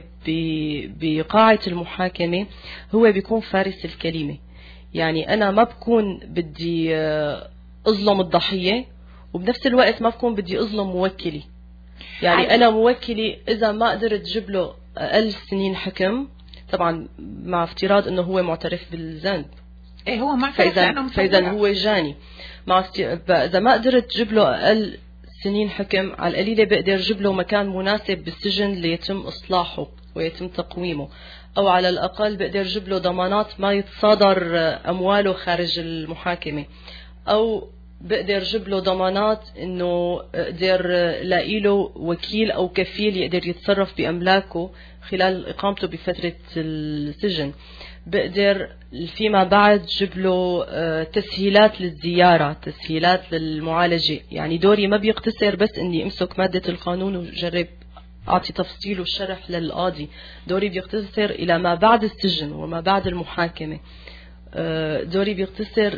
بقاعة المحاكمة هو بيكون فارس الكلمة. يعني انا ما بكون بدي اظلم الضحية وبنفس الوقت ما بكون بدي اظلم موكلي. يعني انا موكلي اذا ما قدرت جيب له اقل سنين حكم، طبعا مع افتراض انه هو معترف بالذنب،
إيه هو ما
فإذا, فإذا هو جاني، مع إذا ما قدرت تجيب له أقل سنين حكم على القليلة بقدر جيب له مكان مناسب بالسجن ليتم إصلاحه ويتم تقويمه، أو على الأقل بقدر جيب له ضمانات ما يتصادر أمواله خارج المحاكمة، أو بقدر جيب له ضمانات إنه قدر لاقي له وكيل أو كفيل يقدر يتصرف بأملاكه خلال إقامته بفترة السجن. بقدر فيما بعد جيب له تسهيلات للزيارة، تسهيلات للمعالجة. يعني دوري ما بيقتصر بس إني أمسك مادة القانون وجرب أعطي تفصيل والشرح للقاضي، دوري بيقتصر إلى ما بعد السجن وما بعد المحاكمة. دوري بيقتصر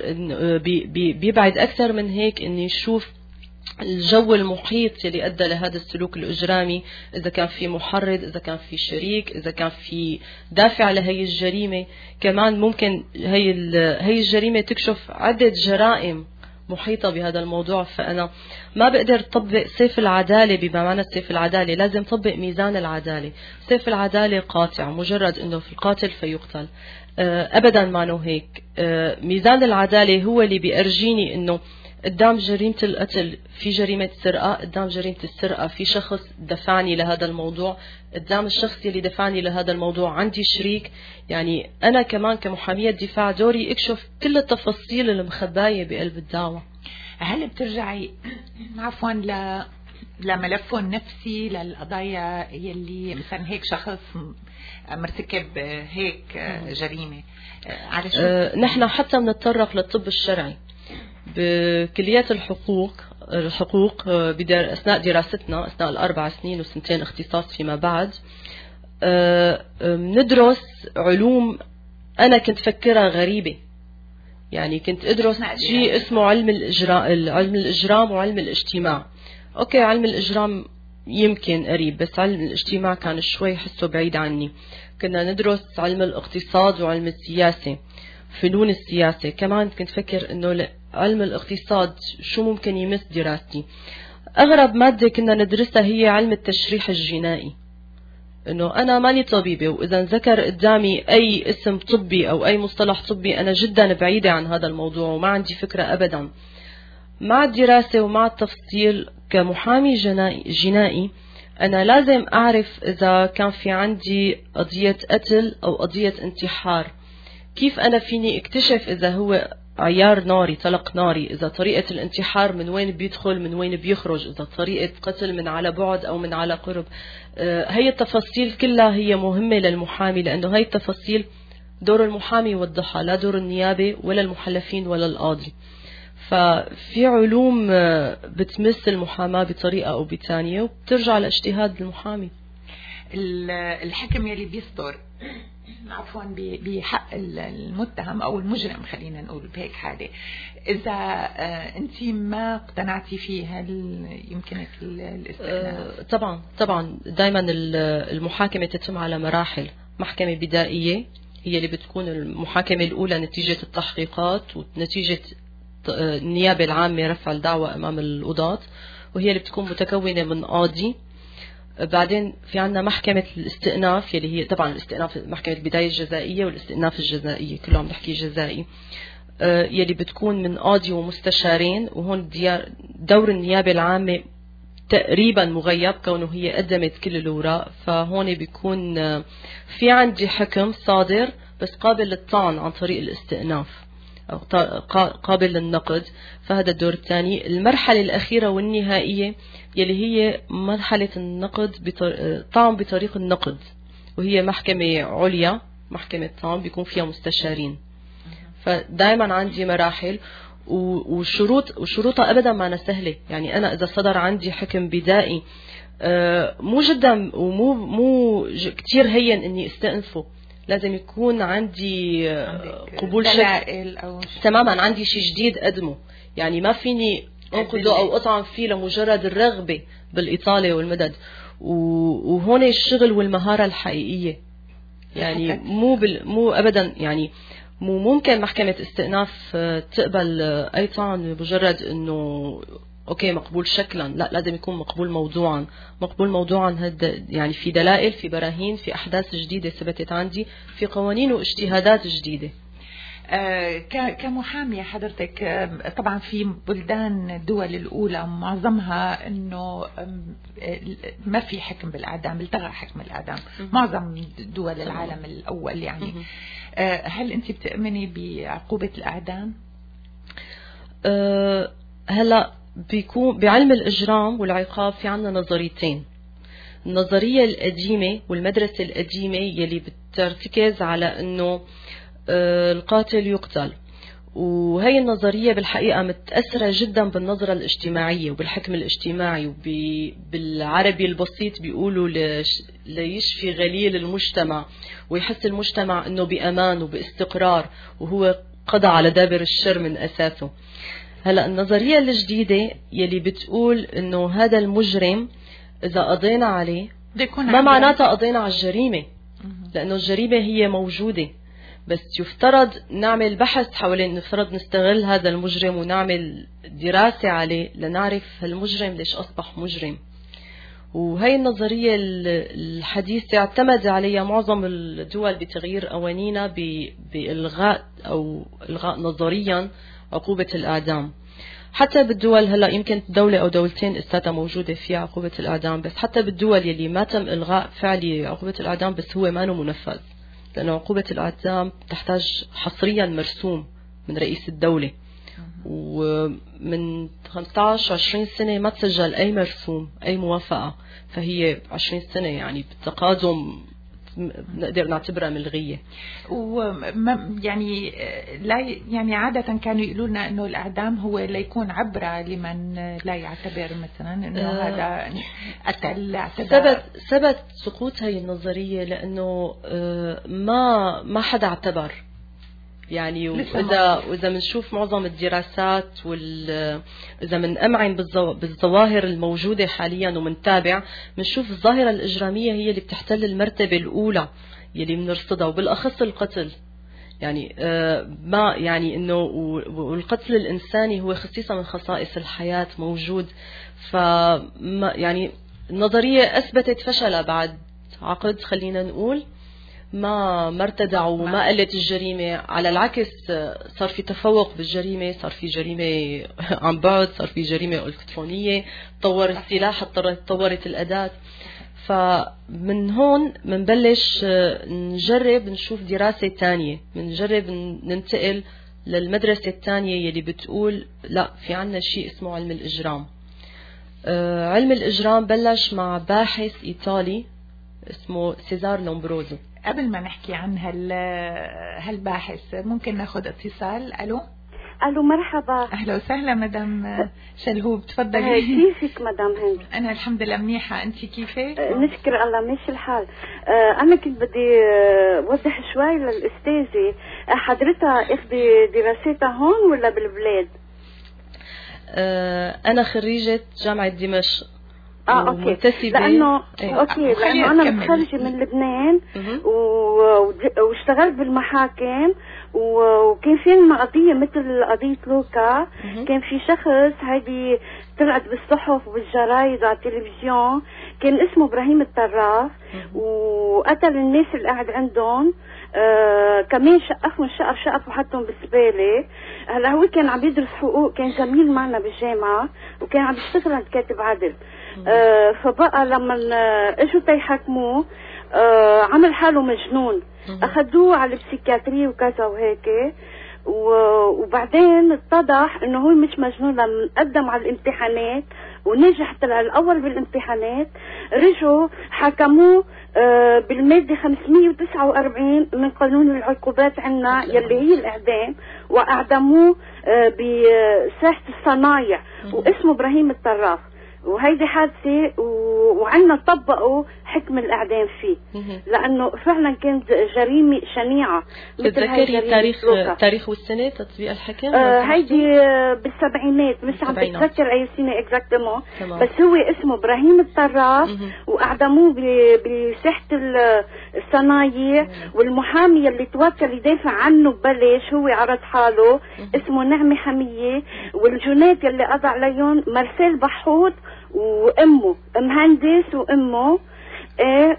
بيبعد أكثر من هيك، إني أشوف الجو المحيط اللي أدى لهذا السلوك الإجرامي، إذا كان في محرض، إذا كان في شريك، إذا كان في دافع لهي الجريمة. كمان ممكن هي هي الجريمة تكشف عدة جرائم محيطة بهذا الموضوع. فأنا ما بقدر طبق سيف العدالة بما معنى سيف العدالة، لازم طبق ميزان العدالة. سيف العدالة قاطع، مجرد إنه في القاتل فيقتل، أبدا ما نو هيك. ميزان العدالة هو اللي بيرجيني إنه قدام جريمة القتل في جريمة سرقة، قدام جريمة السرقة في شخص دفعني لهذا الموضوع، قدام الشخص اللي دفعني لهذا الموضوع عندي شريك. يعني أنا كمان كمحامية دفاع دوري اكشف كل التفاصيل المخباية بقلب الدعوة.
هل بترجعي عفوا ل لملفه النفسي للقضايا يلي مثلا هيك شخص مرتكب هيك جريمة على شو؟
أه نحن حتى بنتطرق للطب الشرعي بكليات الحقوق الحقوق بدر أثناء دراستنا أثناء الأربع سنين وسنتين اختصاص فيما بعد أه ندرس علوم أنا كنت فكرها غريبة. يعني كنت أدرس شيء اسمه علم الإجرام علم الإجرام وعلم الاجتماع. أوكي علم الإجرام يمكن قريب، بس علم الاجتماع كان شوي حسه بعيد عني. كنا ندرس علم الاقتصاد وعلم السياسة، فنون السياسة. كمان كنت فكر إنه علم الاقتصاد شو ممكن يمس دراستي. أغرب مادة كنا ندرسها هي علم التشريح الجنائي، إنه أنا ماني طبيبة، وإذا ذكر قدامي أي اسم طبي أو أي مصطلح طبي أنا جدا بعيدة عن هذا الموضوع وما عندي فكرة أبدا. مع الدراسة ومع التفصيل كمحامي جنائي أنا لازم أعرف إذا كان في عندي قضية قتل أو قضية انتحار، كيف أنا فيني اكتشف إذا هو عيار ناري طلق ناري، إذا طريقة الانتحار من وين بيدخل من وين بيخرج، إذا طريقة قتل من على بعد أو من على قرب. هي التفاصيل كلها هي مهمة للمحامي، لأنه هي التفاصيل دور المحامي يوضحها، لا دور النيابة ولا المحلفين ولا القاضي. ففي علوم بتمس المحاماة بطريقة أو بثانية وبترجع لاجتهاد المحامي.
الحكم يلي بيصدر عفوا بحق المتهم أو المجرم، خلينا نقول بهيك حالة، إذا أنت ما اقتنعتي فيه هل يمكنك الاستئناف؟
طبعا طبعا دائما المحاكمة تتم على مراحل. محكمة بدائية هي اللي بتكون المحاكمة الأولى نتيجة التحقيقات ونتيجة النيابة العامة رفع الدعوة أمام القضاة، وهي اللي بتكون متكونة من قاضي. بعدين في عنا محكمة الاستئناف يلي هي طبعا الاستئناف محكمة البداية الجزائية والاستئناف الجزائية، كلهم بنحكي جزائي، يلي بتكون من قاضي ومستشارين. وهون دور النيابة العامة تقريبا مغيب كونه هي قدمت كل الأوراق، فهون بيكون في عندي حكم صادر بس قابل للطعن عن طريق الاستئناف أو قابل للنقد. فهذا الدور الثاني. المرحلة الأخيرة والنهائية يلي هي مرحلة النقد بطر... طعن بطريق النقد، وهي محكمة عليا محكمة طعن بيكون فيها مستشارين. فدائما عندي مراحل وشروط وشروطها أبدا ما سهلة. يعني أنا إذا صدر عندي حكم بدائي مو جدا ومو مو كتير هين إني استأنفه، لازم يكون عندي قبول شك أو تماما، عندي شيء جديد أقدمه. يعني ما فيني أنقذه أو أطعن فيه لمجرد الرغبة بالإطالة والمدد. وهون الشغل والمهارة الحقيقية. يعني مو بال... مو أبدا يعني مو ممكن محكمة استئناف تقبل أي طعن بمجرد إنه أوكي مقبول شكلا، لا لازم يكون مقبول موضوعا. مقبول موضوعا هذا يعني في دلائل، في براهين، في أحداث جديدة ثبتت عندي، في قوانين واجتهادات جديدة.
كمحامية حضرتك طبعا في بلدان الدول الأولى معظمها أنه ما في حكم بالإعدام، التغى حكم الإعدام معظم دول العالم الأول. يعني هل أنت بتؤمني بعقوبة الإعدام؟
أه هلا بيكون بعلم الإجرام والعقاب في عنا نظريتين. النظرية القديمة والمدرسة القديمة يلي بترتكز على أنه القاتل يقتل، وهي النظرية بالحقيقة متأثرة جدا بالنظرة الاجتماعية وبالحكم الاجتماعي، وبالعربي البسيط بيقولوا ليشفي غليل المجتمع ويحس المجتمع أنه بأمان وباستقرار، وهو قضى على دابر الشر من أساسه. هلأ النظرية الجديدة يلي بتقول أنه هذا المجرم إذا قضينا عليه ما معناتها قضينا على الجريمة، لأنه الجريمة هي موجودة، بس يفترض نعمل بحث حوالين، نفترض نستغل هذا المجرم ونعمل دراسة عليه لنعرف هالمجرم ليش أصبح مجرم. وهي النظرية الحديثة اعتمد عليها معظم الدول بتغيير قوانينها بإلغاء أو إلغاء نظريا عقوبة الإعدام. حتى بالدول هلا يمكن دولة أو دولتين استاتها موجودة فيها عقوبة الإعدام، بس حتى بالدول يلي ما تم إلغاء فعلي عقوبة الإعدام بس هو ما منفذ، لأن عقوبة الإعدام تحتاج حصريا مرسوم من رئيس الدولة، ومن خمسة عشر عشرين سنة ما تسجل أي مرسوم أي موافقة، فهي عشرين سنة يعني بالتقادم نقدر نعتبرها ملغية.
وما يعني لا يعني عادة كانوا يقولوا لنا إنه الإعدام هو ليكون عبرة لمن لا يعتبر مثلا إنه آه هذا قتل.
ثبت ثبت سقوط هاي النظرية لأنه آه ما ما حدا اعتبر يعني. وإذا وإذا بنشوف معظم الدراسات وال إذا بنأمعن بالظواهر الموجودة حاليا ومنتابع بنشوف الظاهرة الإجرامية هي اللي بتحتل المرتبة الأولى يلي بنرصدها، وبالأخص القتل. يعني آه ما يعني إنه والقتل الإنساني هو خصيصة من خصائص الحياة موجود. فما يعني النظرية أثبتت فشلها بعد عقد، خلينا نقول ما ما ارتدعوا وما قلت الجريمة. على العكس صار في تفوق بالجريمة، صار في جريمة عن بعد، صار في جريمة إلكترونية، تطور السلاح، تطورت الأداة. فمن هون منبلش نجرب نشوف دراسة تانية، منجرب ننتقل للمدرسة الثانية يلي بتقول لا، في عنا شيء اسمه علم الإجرام. علم الإجرام بلش مع باحث إيطالي اسمه سيزار لومبروزو.
قبل ما نحكي عن هال هالباحث ممكن ناخذ اتصال. الو
الو مرحبا.
اهلا وسهلا مدام شلهوب، تفضلي.
كيفك مدام هند؟
انا الحمد لله منيحه، انت كيفك؟
أه نشكر الله ماشي الحال. أه انا كنت بدي اوضح شوي للاستاذه، حضرتها اخذي دراساتها هون ولا بالبلاد؟
أه انا خريجه جامعه دمشق.
اه اوكي لانه ايه. اوكي لانه انا متخرجه من لبنان و... واشتغلت بالمحاكم، وكان في لنا قضيه مثل قضيه لوكا. مه. كان في شخص هيدي طلعت بالصحف وبالجرايد وعلى التلفزيون، كان اسمه ابراهيم الطراف، وقتل الناس اللي قاعد عندهم. آه كمان شقفهم شقف شقف وحطهم بالزباله. هلا هو كان عم يدرس حقوق، كان زميل معنا بالجامعه، وكان عم يشتغل عند كاتب عدل. آه فبقى لما اجوا تيحكموه آه عمل حاله مجنون، اخذوه على البسيكاتري وكذا وهيك. وبعدين اتضح انه هو مش مجنون، لما قدم على الامتحانات ونجح طلع الاول بالامتحانات، رجعوا حكموه آه بالماده خمسمية وتسعة وأربعين من قانون العقوبات عنا يلي هي الاعدام، واعدموه آه بساحه الصنايع، واسمه ابراهيم الطراف. وهيدي حادثة وعنا طبقوا حكم الإعدام فيه، لأنه فعلا كانت جريمة شنيعة.
تتذكري تاريخ تاريخ والسنة تطبيق الحكم؟
آه هيدي بالسبعينات، مش عم بتذكر أي سنة اكزاكتمون، بس هو اسمه إبراهيم الطراف، وأعدموه بساحة الصنايع. والمحامي اللي توكل يدافع عنه ببلش هو عرض حاله، اسمه نعمة حمية. والجنات اللي قضى عليهم مارسيل بحوط وامه مهندس وامه. ايه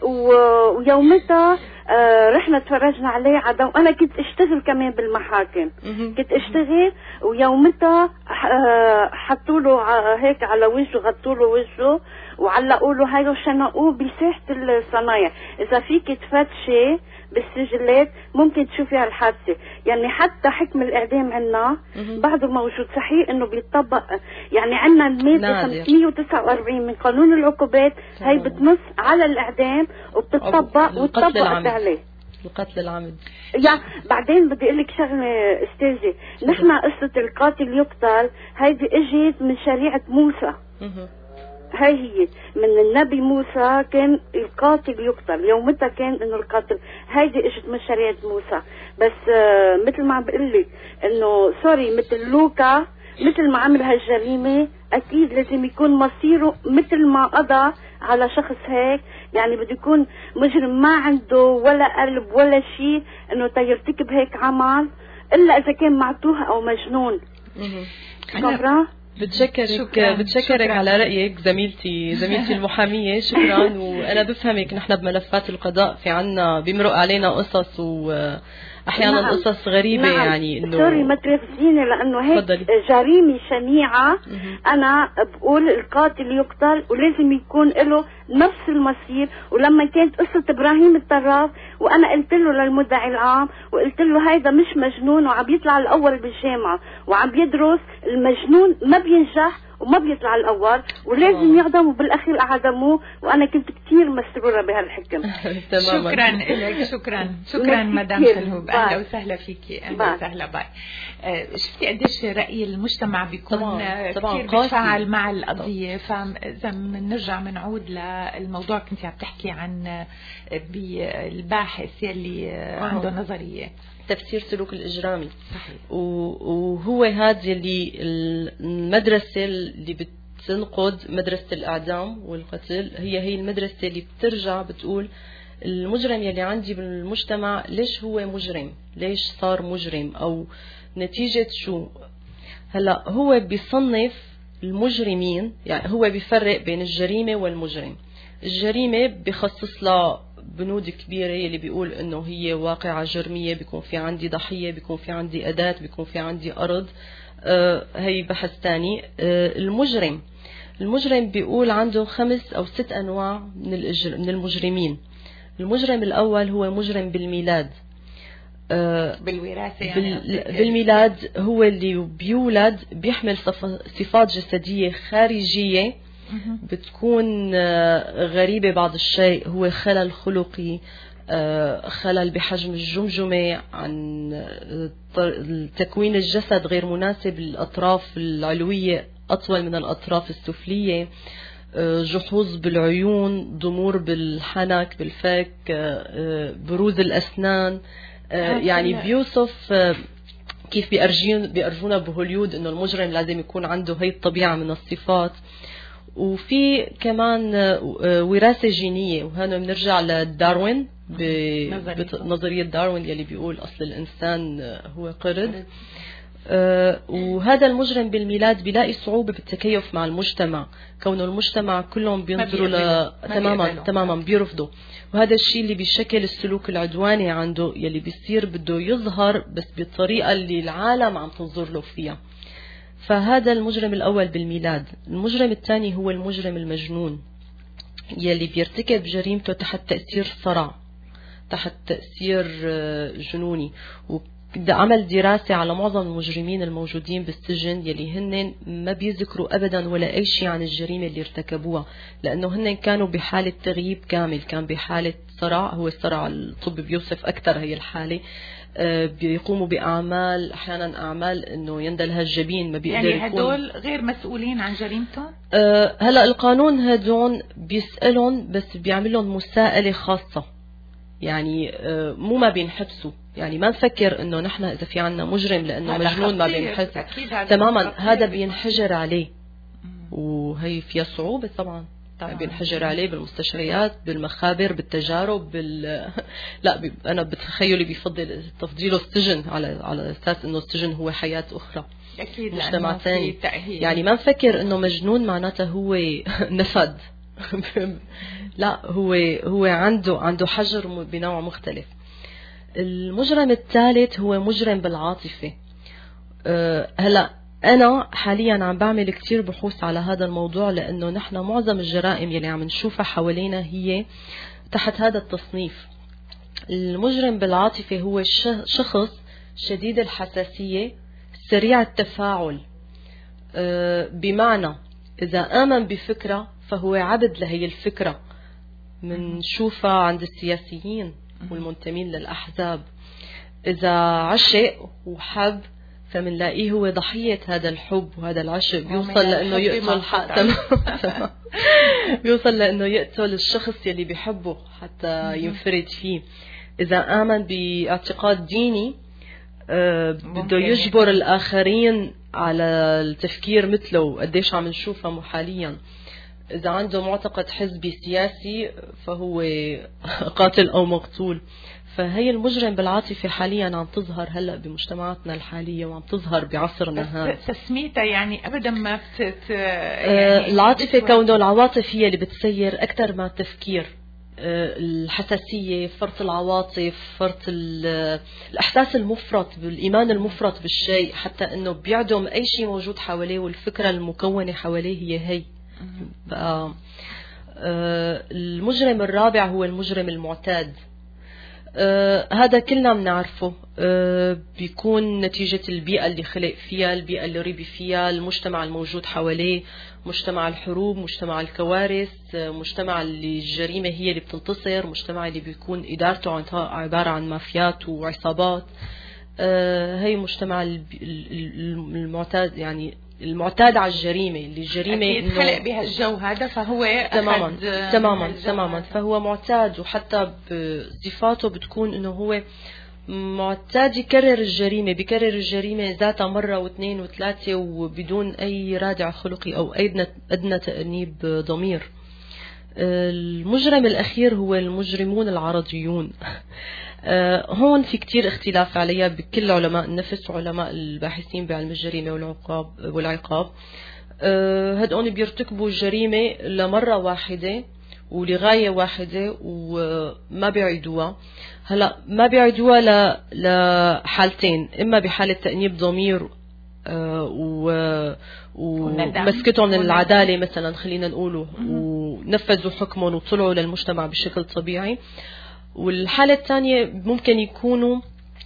ويومتها آه رحنا تفرجنا عليه عدا، وانا كنت اشتغل كمان بالمحاكم، كنت اشتغل. ويومتها آه حطوا له هيك على وجهه، غطوا له وجهه وعلقوا له هاي وشنقوه بساحه الصنايع. اذا فيك تفتشي بالسجلات ممكن تشوفي هالحادثه. يعني حتى حكم الاعدام عنا بعده موجود، صحيح انه بيطبق. يعني عنا الماده خمسمية وتسعة وأربعين من قانون العقوبات، هي بتنص على الاعدام وبتطبق وتطبقت عليه
القتل العمد.
يعني بعدين بدي اقول لك شغله استاذه، نحن قصه القاتل يقتل هيدي اجت من شريعه موسى. هاي هي من النبي موسى، كان القاتل يقتل، يومتها كان انه القاتل. هيدي اجت من شريعة موسى. بس آه مثل ما عم بقول لك انه سوري، مثل لوكا مثل ما عمل هالجريمة اكيد لازم يكون مصيره مثل ما قضى على شخص هيك. يعني بده يكون مجرم ما عنده ولا قلب ولا شيء انه تيرتكب هيك عمل، الا اذا كان معتوه او مجنون.
شكرا. بتشكرك بتشكرك على رأيك زميلتي زميلتي المحامية، شكرا. وأنا بفهمك، نحن بملفات القضاء في عنا بيمرق علينا قصص و احيانا
نعم.
قصص غريبه
نعم.
يعني انه
سوري ما ترفزيني لانه هيك
فضلي.
جريمه شنيعه. انا بقول القاتل يقتل ولازم يكون له نفس المصير. ولما كانت قصه ابراهيم الطراف وانا قلت له للمدعي العام وقلت له هيدا مش مجنون وعم يطلع الاول بالجامعه وعم بيدرس، المجنون ما بينجح وما بيطلع الأول ولازم يعدموا بالأخير أعدموه. وأنا كنت كتير مسرورة بهالحكم.
شكرا لك. شكرا شكرا مدام سلهوب. أهلا وسهلا فيكي. أهلا وسهلا. باي. شفتي قديش رأي المجتمع بيكون طبعاً. طبعاً كتير بيتفاعل مع القضية. فإذا بنرجع بنعود للموضوع كنت عم تحكي عن بالباحث يلي عنده نظرية
تفسير سلوك الإجرامي. صحيح. وهو هذا اللي المدرسة اللي بتنقد مدرسة الإعدام والقتل، هي هي المدرسة اللي بترجع بتقول المجرم يلي عندي بالمجتمع ليش هو مجرم، ليش صار مجرم، أو نتيجة شو. هلا هو بيصنف المجرمين، يعني هو بيفرق بين الجريمة والمجرم. الجريمة بيخصص لها بنود كبيرة اللي بيقول انه هي واقعة جرمية، بيكون في عندي ضحية، بيكون في عندي أداة، بيكون في عندي أرض. آه هي بحث تاني. آه المجرم المجرم بيقول عنده خمس أو ست أنواع من, الإجر... من المجرمين. المجرم الأول هو مجرم بالميلاد. آه
بالوراثة يعني.
بال... بالميلاد هو اللي بيولد بيحمل صف... صفات جسدية خارجية بتكون غريبة بعض الشيء. هو خلل خلقي، خلل بحجم الجمجمة، عن تكوين الجسد غير مناسب، الأطراف العلوية أطول من الأطراف السفلية، جحوظ بالعيون، ضمور بالحنك بالفك، بروز الأسنان. يعني بيوصف كيف بيأرجونا بهوليود إنه المجرم لازم يكون عنده هاي الطبيعة من الصفات. وفي كمان وراثة جينية، وهنا بنرجع لداروين بنظرية داروين يلي بيقول أصل الإنسان هو قرد. وهذا المجرم بالميلاد بيلاقي صعوبة بالتكيف مع المجتمع، كونه المجتمع كلهم بينظروا ل... تماما تماما بيرفضوا. وهذا الشيء اللي بيشكل السلوك العدواني عنده، يلي بيصير بده يظهر بس بالطريقة اللي العالم عم تنظر له فيها. فهذا المجرم الأول بالميلاد. المجرم الثاني هو المجرم المجنون، يلي بيرتكب جريمته تحت تأثير صرع، تحت تأثير جنوني. وعمل دراسة على معظم المجرمين الموجودين بالسجن يلي هن ما بيذكروا أبدا ولا أي شيء عن الجريمة اللي ارتكبوها، لأنه هن كانوا بحالة تغييب كامل، كان بحالة صرع. هو الصرع الطب بيوصف أكثر هي الحالة. بيقوموا بأعمال، أحيانا أعمال إنه يندلها الجبين، ما بيقدر
يعني
يكون.
هدول غير مسؤولين عن جريمتهم؟
أه هلا القانون هدول بيسألهم بس بيعملهم مساءلة خاصة، يعني أه مو ما بينحبسوا. يعني ما نفكر إنه نحن إذا في عنا مجرم لأنه مجنون ما بينحبس تماما، هذا بينحجر عليه. وهي فيها صعوبة طبعا. طبعا بينحجر عليه بالمستشفيات، بالمخابر، بالتجارب، بال لا بي... انا بتخيلي بيفضل تفضيله السجن على على اساس انه السجن هو حياه اخرى،
اكيد
مجتمع ثاني. يعني ما نفكر انه مجنون معناته هو نفد لا، هو هو عنده عنده حجر بنوع مختلف. المجرم الثالث هو مجرم بالعاطفه. أه هلا أنا حاليا عم بعمل كتير بحوث على هذا الموضوع، لأنه نحن معظم الجرائم يلي عم نشوفها حوالينا هي تحت هذا التصنيف. المجرم بالعاطفة هو شخص شديد الحساسية، سريع التفاعل. بمعنى إذا آمن بفكرة فهو عبد لهي الفكرة. منشوفها عند السياسيين والمنتمين للأحزاب. إذا عشق وحب فمنلاقيه هو ضحية هذا الحب وهذا العشق، بيوصل لأنه يقتل حتى بيوصل لأنه يقتل الشخص يلي بيحبه حتى ينفرد فيه. إذا آمن باعتقاد ديني آه بده يجبر الآخرين على التفكير مثله، قديش عم نشوفها حاليا. إذا عنده معتقد حزبي سياسي فهو قاتل أو مقتول. فهي المجرم بالعاطفة حاليا عم تظهر هلأ بمجتمعاتنا الحالية، وعم تظهر بعصرنا هذا.
تسميتها يعني أبدا ما بتت
يعني العاطفة كونه العواطف هي اللي بتسير أكثر ما التفكير. الحساسية، فرط العواطف، فرط الإحساس المفرط بالإيمان المفرط بالشيء، حتى أنه بيعدم أي شيء موجود حواليه والفكرة المكونة حواليه هي هي. المجرم الرابع هو المجرم المعتاد. آه هذا كلنا بنعرفه، آه بيكون نتيجة البيئة اللي خلق فيها، البيئة اللي ربي فيها، المجتمع الموجود حواليه، مجتمع الحروب، مجتمع الكوارث، آه مجتمع اللي الجريمة هي اللي بتنتصر، مجتمع اللي بيكون إدارته عبارة عن مافيات وعصابات. آه هي مجتمع المعتاد، يعني المعتاد على الجريمة، اللي الجريمة
أكيد خلق بها الجو هذا، فهو
تماما تماما تماما فهو معتاد، وحتى بصفاته بتكون انه هو معتاد يكرر الجريمة، بيكرر الجريمة ذاتها مرة واثنين وثلاثة وبدون أي رادع خلقي أو أي أدنى تأنيب ضمير. المجرم الأخير هو المجرمون العرضيون. هون في كتير اختلاف عليها بكل علماء النفس وعلماء الباحثين بعلم الجريمة والعقاب والعقاب. هدول بيرتكبوا الجريمة لمرة واحدة ولغاية واحدة وما بيعيدوها. هلا ما بيعيدوها ل... لحالتين، إما بحالة تأنيب ضمير و ومسكتهم العدالة مثلا خلينا نقوله، ونفذوا حكمهم وطلعوا للمجتمع بشكل طبيعي. والحالة الثانية ممكن يكونوا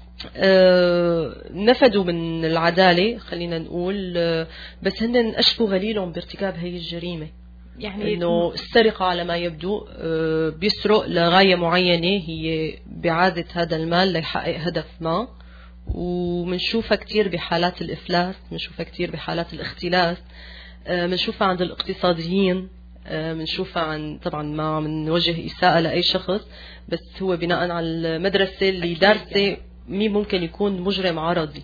نفذوا من العدالة خلينا نقول، بس هن أشبوا غليلهم بارتكاب هي الجريمة. يعني إنه السرقة على ما يبدو بيسرق لغاية معينة هي بعادة هذا المال ليحقق هدف ما، ومنشوفها كتير بحالات الإفلاس، منشوفها كتير بحالات الاختلاس، منشوفها عند الاقتصاديين، منشوفها عن طبعا ما من وجه إساءة لأي شخص، بس هو بناء على المدرسة اللي دارسة مين ممكن يكون مجرم عرضي.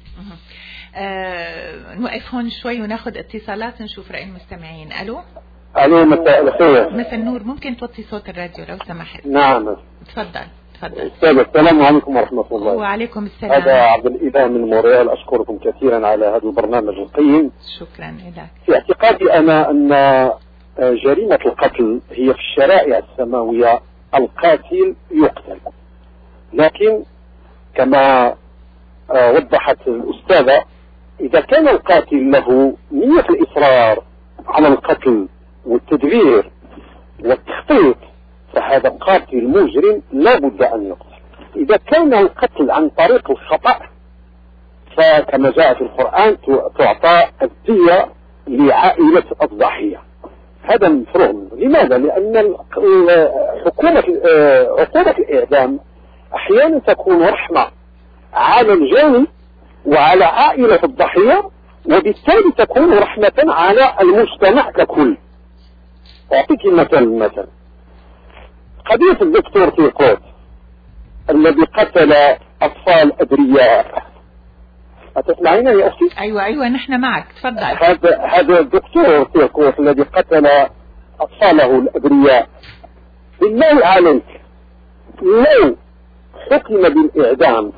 أه نوقف هون شوي وناخد اتصالات نشوف رأي المستمعين. ألو
ألو مساء الخير.
مساء النور، ممكن توطي صوت الراديو لو سمحت؟
نعم
تفضل تفضل.
السلام عليكم ورحمة الله.
وعليكم السلام.
هذا عبد الإله من موريال، أشكركم كثيرا على هذا البرنامج القيم.
شكرا لك.
في اعتقادي أنا أن جريمة القتل هي في الشرائع السماوية القاتل يقتل، لكن كما وضحت الأستاذة إذا كان القاتل له نية الإصرار على القتل والتدبير والتخطيط فهذا قاتل مجرم لا بد أن يقتل. إذا كان القتل عن طريق الخطأ فكما جاء في القرآن تعطى الدية لعائلة الضحية، هذا مفروغ. لماذا؟ لأن حكومة عقوبة الإعدام أحيانا تكون رحمة على الجاني وعلى عائلة الضحية، وبالتالي تكون رحمة على المجتمع ككل. أعطيك مثل مثلا قضية الدكتور تيكوت الذي قتل أطفال أبرياء. أتسمعين يا أختي؟
أيوة أيوة نحن معك، تفضل.
هذا هذا الدكتور تيكوت الذي قتل أطفاله الأبرياء، بالله عليك لو حكم بالإعدام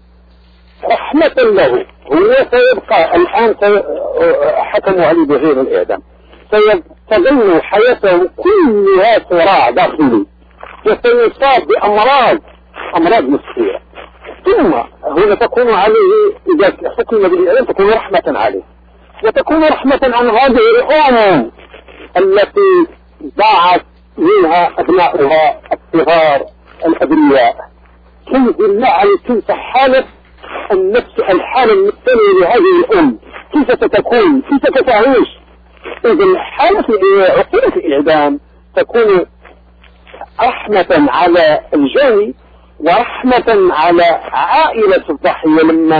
رحمة له، هو سيبقى الآن حكموا عليه بغير الإعدام، سيستغل حياته كلها صراع داخلي وسيصاب بأمراض أمراض نفسية، ثم هنا تكون عليه إذا حكم بالإعدام تكون رحمة عليه، وتكون رحمة عن هذه الأمم التي ضاعت منها أبناؤها الصغار الأبرياء. كيف بالله عليك كيف حالة النفس الحالة النفسية لهذه الأم كيف ستكون، كيف ستعيش؟ إذا حالة عقوبة الإعدام تكون رحمة على الجاني ورحمة على عائلة الضحية لما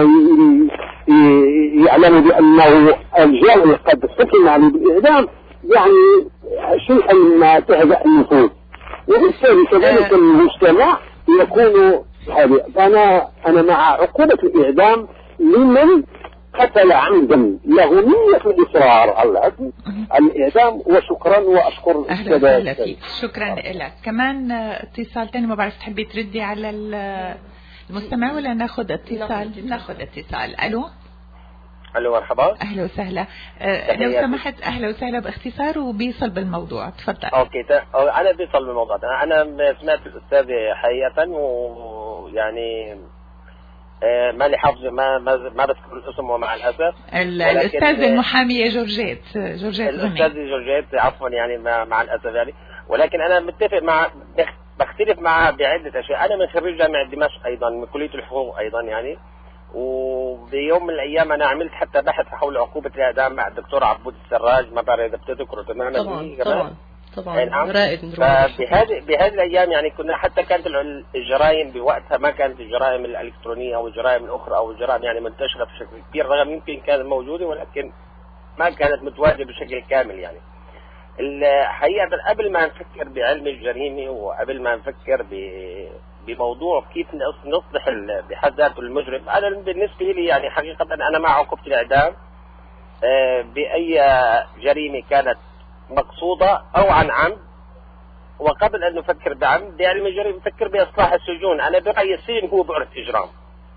يعلموا بأنه الجاني قد حكم عليه بالإعدام، يعني شيئا ما تهدأ النفوس، وبالتالي كذلك المجتمع يكون هذا. أنا أنا مع عقوبة الإعدام لمن قتل عمدا له نية الإصرار على الإعدام. وشكرا وأشكر
السادة. شكرا لك. كمان اتصال تاني، ما بعرف تحبي تردي على المستمع ولا ناخذ اتصال؟ ناخذ اتصال. ألو
الو مرحبا.
اهلا وسهلا. أه لو سمحت اهلا وسهلا باختصار وبيصل بالموضوع، تفضل.
اوكي انا بيصل بالموضوع. انا سمعت الاستاذه حقيقه ويعني ماني حافظ ما ما, ما بذكر الاسم ومع الاسف.
الاستاذ المحاميه جورجيت جورجيت
الاستاذه جورجيت عفوا يعني مع الاسف يعني، ولكن انا متفق مع بختلف معها بعده اشياء. انا من خريج جامعه دمشق ايضا من كليه الحقوق ايضا يعني، وبيوم من الايام انا عملت حتى بحث حول عقوبه الاعدام مع الدكتور عبود السراج، ما بعرف اذا بتذكره تماما.
طبعا طبعا طبعا
نعم.
رائد
بهذه بهذه الايام يعني كنا حتى كانت الجرائم بوقتها ما كانت الجرائم الالكترونيه او الجرائم الاخرى او الجرائم يعني منتشره بشكل كبير، رغم يمكن كانت موجوده ولكن ما كانت متواجده بشكل كامل يعني. الحقيقه قبل ما نفكر بعلم الجريمه وقبل ما نفكر بموضوع كيف نصلح بحد ذاته المجرم، انا بالنسبه لي يعني حقيقه انا مع عقوبه الاعدام باي جريمه كانت مقصودة أو عن عمد. وقبل أن نفكر بعمد يعني الجريمة نفكر بإصلاح السجون. أنا برأيي السجن هو بعرة إجرام،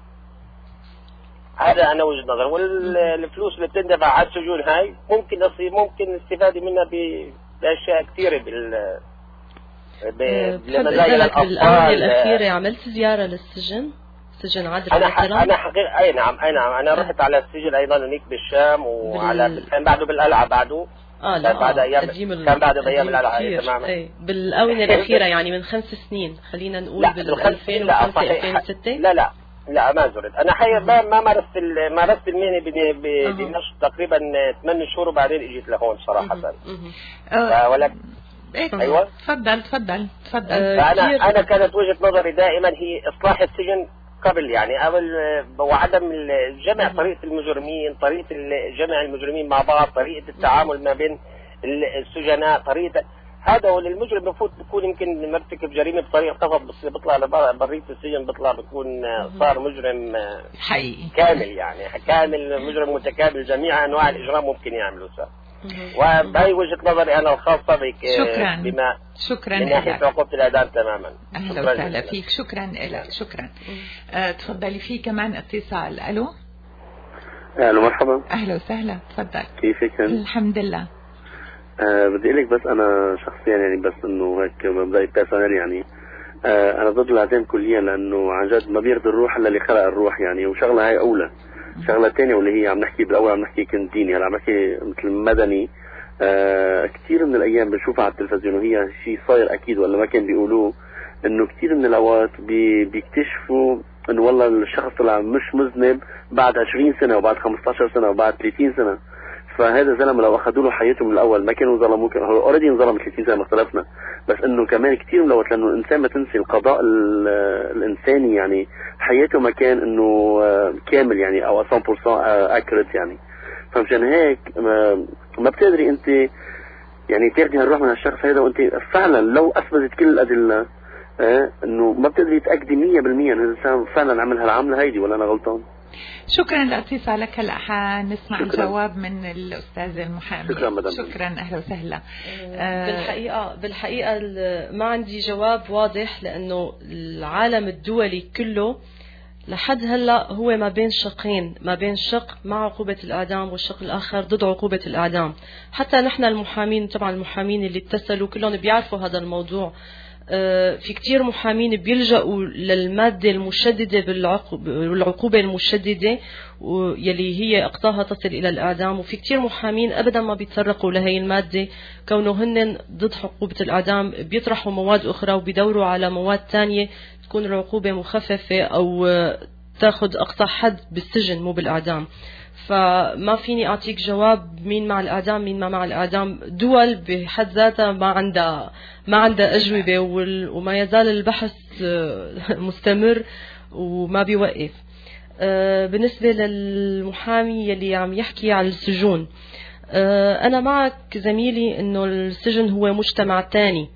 هذا أنا وجهة نظر. والفلوس اللي بتندفع على السجون هاي ممكن أصيب ممكن الاستفادة منها بأشياء كثيرة بال
بمزايا الأطفال. بالآونة الأخيرة عملت زيارة للسجن سجن عدن
أنا ح... أنا حقيقة أي نعم أي نعم أنا رحت على السجن أيضا هناك بالشام وعلى بال... كان بعده بالقلعة بعده
اه لا
كان بعد ايام كان بعد ايام القلعه
تماما اي بالاونه الاخيره يعني من خمس سنين خلينا نقول بال ألفين وخمسة ألفين وستة.
لا لا لا ما زرت انا حقيقه ما ما مارست مارست المهنه بدمشق تقريبا ثمان شهور وبعدين اجيت لهون صراحه.
أه
ولكن
ايوه تفضل تفضل تفضل.
انا انا كانت وجهه نظري دائما هي اصلاح السجن قبل يعني قبل وعدم جمع طريقة المجرمين، طريقة جمع المجرمين مع بعض، طريقة التعامل ما بين السجناء، طريقة هذا هو المجرم بفوت بيكون يمكن مرتكب جريمة بطريقة خطأ بس بيطلع لبرية السجن بيطلع بيكون صار مجرم
حقيقي
كامل يعني كامل مجرم متكامل جميع أنواع الإجرام ممكن يعملوا صار. وبهي وجهة نظري أنا الخاصة بك
شكرا
بما
شكرا
من ناحية عقوبة الإعدام تماما.
أهلا وسهلا فيك شكرا لك شكرا. أه تفضلي في كمان اتصال. ألو
أهلا مرحبا.
أهلا وسهلا تفضل.
كيفك؟
الحمد لله.
أه بدي أقولك بس أنا شخصيا يعني بس إنه هيك مبدئي بيرسونال يعني أه أنا ضد الإعدام كليا لأنه عن جد ما بيرضي الروح إلا اللي خلق الروح يعني، وشغلة هاي أولى. شغلة تانية واللي هي عم نحكي بالأول عم نحكي كنت ديني، هلا عم نحكي مثل مدني. آه كثير من الأيام بنشوفها على التلفزيون وهي شيء صاير أكيد ولا ما كان بيقولوه، إنه كثير من الأوقات بي بيكتشفوا إنه والله الشخص طلع مش مذنب بعد عشرين سنة وبعد خمسة عشر سنة وبعد ثلاثين سنة. فهذا زلمه لو اخذوا له حياته من الاول ما كانوا ظلموه، هو اوريدي انظلم ثلاثين سنة ما اختلفنا، بس انه كمان كثير من الوقت لانه الانسان ما تنسي القضاء الانساني يعني حياته ما كان انه كامل يعني او مية بالمية اكرت يعني. فمشان هيك ما بتقدري انت يعني تاخدي هالروح من هالشخص هذا وانت فعلا لو اثبتت كل الادله اه انه ما بتقدري تاكدي مية بالمية ان الانسان فعلا عمل هالعمله هيدي ولا انا غلطان.
شكرا لاتصالك. هلا حنسمع الجواب من الاستاذ المحامي.
شكرا مدام.
شكرا اهلا وسهلا.
بالحقيقه بالحقيقه ما عندي جواب واضح لانه العالم الدولي كله لحد هلا هو ما بين شقين، ما بين شق مع عقوبة الإعدام والشق الآخر ضد عقوبة الإعدام. حتى نحن المحامين طبعا المحامين اللي اتصلوا كلهم بيعرفوا هذا الموضوع. في كتير محامين بيلجأوا للمادة المشددة بالعقوبة المشددة يلي هي أقصاها تصل إلى الإعدام، وفي كتير محامين أبدا ما بيتطرقوا لهي المادة كونه هن ضد عقوبة الإعدام، بيطرحوا مواد أخرى وبيدوروا على مواد تانية تكون العقوبة مخففة أو تاخد أقصى حد بالسجن مو بالإعدام. فما فيني أعطيك جواب مين مع الإعدام مين ما مع الإعدام. دول بحد ذاتها ما عندها ما عندها أجوبة وما يزال البحث مستمر وما بيوقف. بالنسبة للمحامي يلي عم يحكي على السجون، أنا معك زميلي إنه السجن هو مجتمع تاني،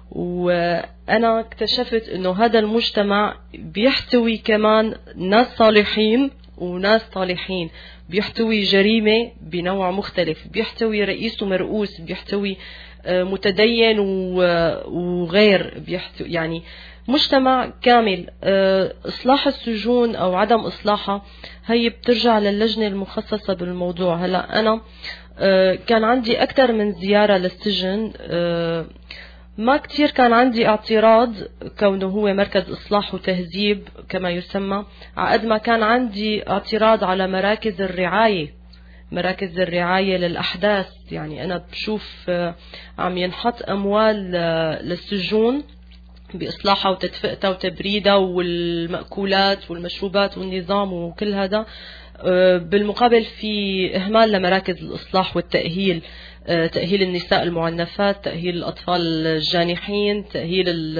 وأنا اكتشفت إنه هذا المجتمع بيحتوي كمان ناس صالحين وناس صالحين. بيحتوي جريمة بنوع مختلف، بيحتوي رئيس ومرؤوس، بيحتوي متدين وغير، بيحتوي يعني مجتمع كامل. إصلاح السجون أو عدم إصلاحها هي بترجع للجنة المخصصة بالموضوع. هلأ أنا كان عندي أكثر من زيارة للسجن، ما كتير كان عندي اعتراض كونه هو مركز إصلاح وتهذيب كما يسمى، عقد ما كان عندي اعتراض على مراكز الرعاية، مراكز الرعاية للأحداث. يعني أنا بشوف عم ينحط أموال للسجون بإصلاحها وتدفئتها وتبريدها والمأكولات والمشروبات والنظام وكل هذا، بالمقابل في إهمال لمراكز الإصلاح والتأهيل، تأهيل النساء المعنفات، تأهيل الأطفال الجانحين، تأهيل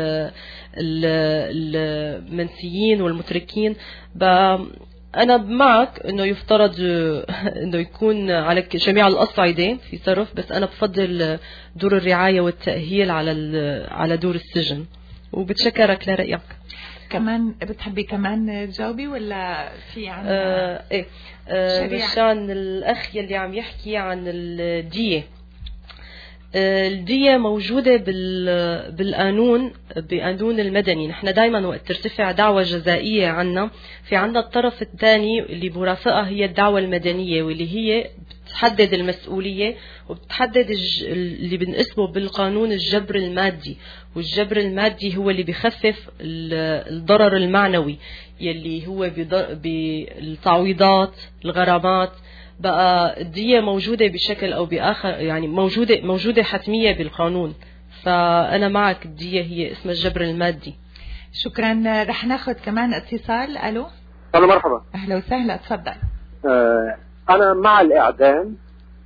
المنسيين والمتركين. أنا معك أنه يفترض أنه يكون على جميع الأصعدة في صرف، بس أنا بفضل دور الرعاية والتأهيل على على دور السجن. وبتشكرك لرأيك.
كمان بتحبي كمان تجاوبي ولا في عن
آه ايه آه مشان الاخ يلي عم يحكي عن الدية. آه الدية موجودة بالقانون، بقانون المدني. نحن دائما وقت ترتفع دعوة جزائية عنا، في عنا الطرف الثاني اللي برافقها هي الدعوة المدنية، واللي هي بتحدد المسؤولية وبتحدد اللي بنقسمه بالقانون الجبر المادي. والجبر المادي هو اللي بيخفف الضرر المعنوي يلي هو بالتعويضات الغرامات. بقى الدية موجودة بشكل أو بآخر، يعني موجودة موجودة حتمية بالقانون. فأنا معك، الدية هي اسم الجبر المادي.
شكرا. رح ناخذ كمان اتصال. ألو.
ألو مرحبا.
أهلا وسهلا، تفضل.
آه أنا مع الإعدام،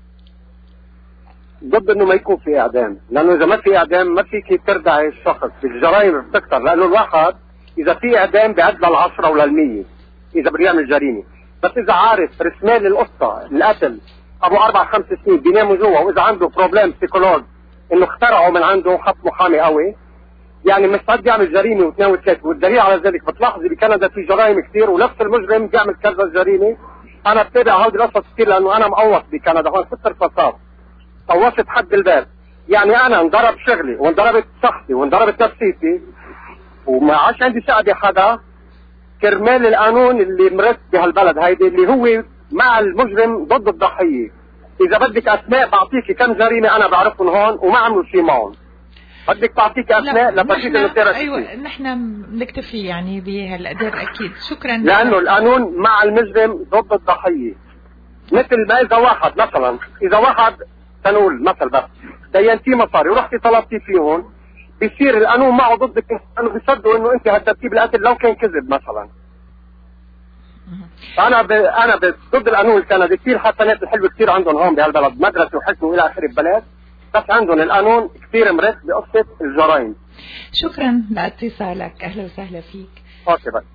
ضد انه ما يكون في اعدام، لانه اذا ما في اعدام ما فيك تردعي الشخص، الجرائم بتكتر، لانه الواحد اذا في اعدام بيعد للعشرة ولا المية اذا بده يعمل جريمه، بس اذا عارف رسمال القصه القتل ابو اربع خمس سنين بيناموا جوا، واذا عنده بروبلم سيكولوج انه اخترعوا من عنده وحط محامي قوي، يعني مستعد يعمل جريمه وتناول ثلاثه. والدليل على ذلك بتلاحظي بكندا في جرائم كثير ونفس المجرم بيعمل كذا جريمه. انا بتابع هودي القصص كثير لانه انا مقوص بكندا، هون ست رصاصات قوصت حد الباب. يعني انا انضرب شغلي وانضربت صحتي وانضربت نفسيتي وما عادش عندي ثقه بحدا كرمال القانون اللي مرت بهالبلد هيدي اللي هو مع المجرم ضد الضحيه. اذا بدك اسماء بعطيكي كم جريمه انا بعرفهم هون وما عملوا شيء معهم. بدك تعطيك اسماء لبرشيد النتيرة.
ايوه نحن بنكتفي يعني بهالقدر اكيد. شكرا.
لانه القانون مع المجرم ضد الضحيه. مثل ما اذا واحد مثلا اذا واحد تنقول مثل بس دينتي مصاري ورحتي طلبتي فيهم، بيصير القانون معه ضدك، انه بيصدقوا انه انت هددتيه بالقتل لو كان كذب مثلا. انا ب... انا ب... ضد القانون الكندي. كثير حسنات الحلوه كثير عندهم هون بهالبلد، مدرسه وحسن والى اخره ببلد، بس عندهم القانون كثير مرت بقصه الجرائم.
شكرا لاتصالك، اهلا وسهلا فيك.
اوكي بس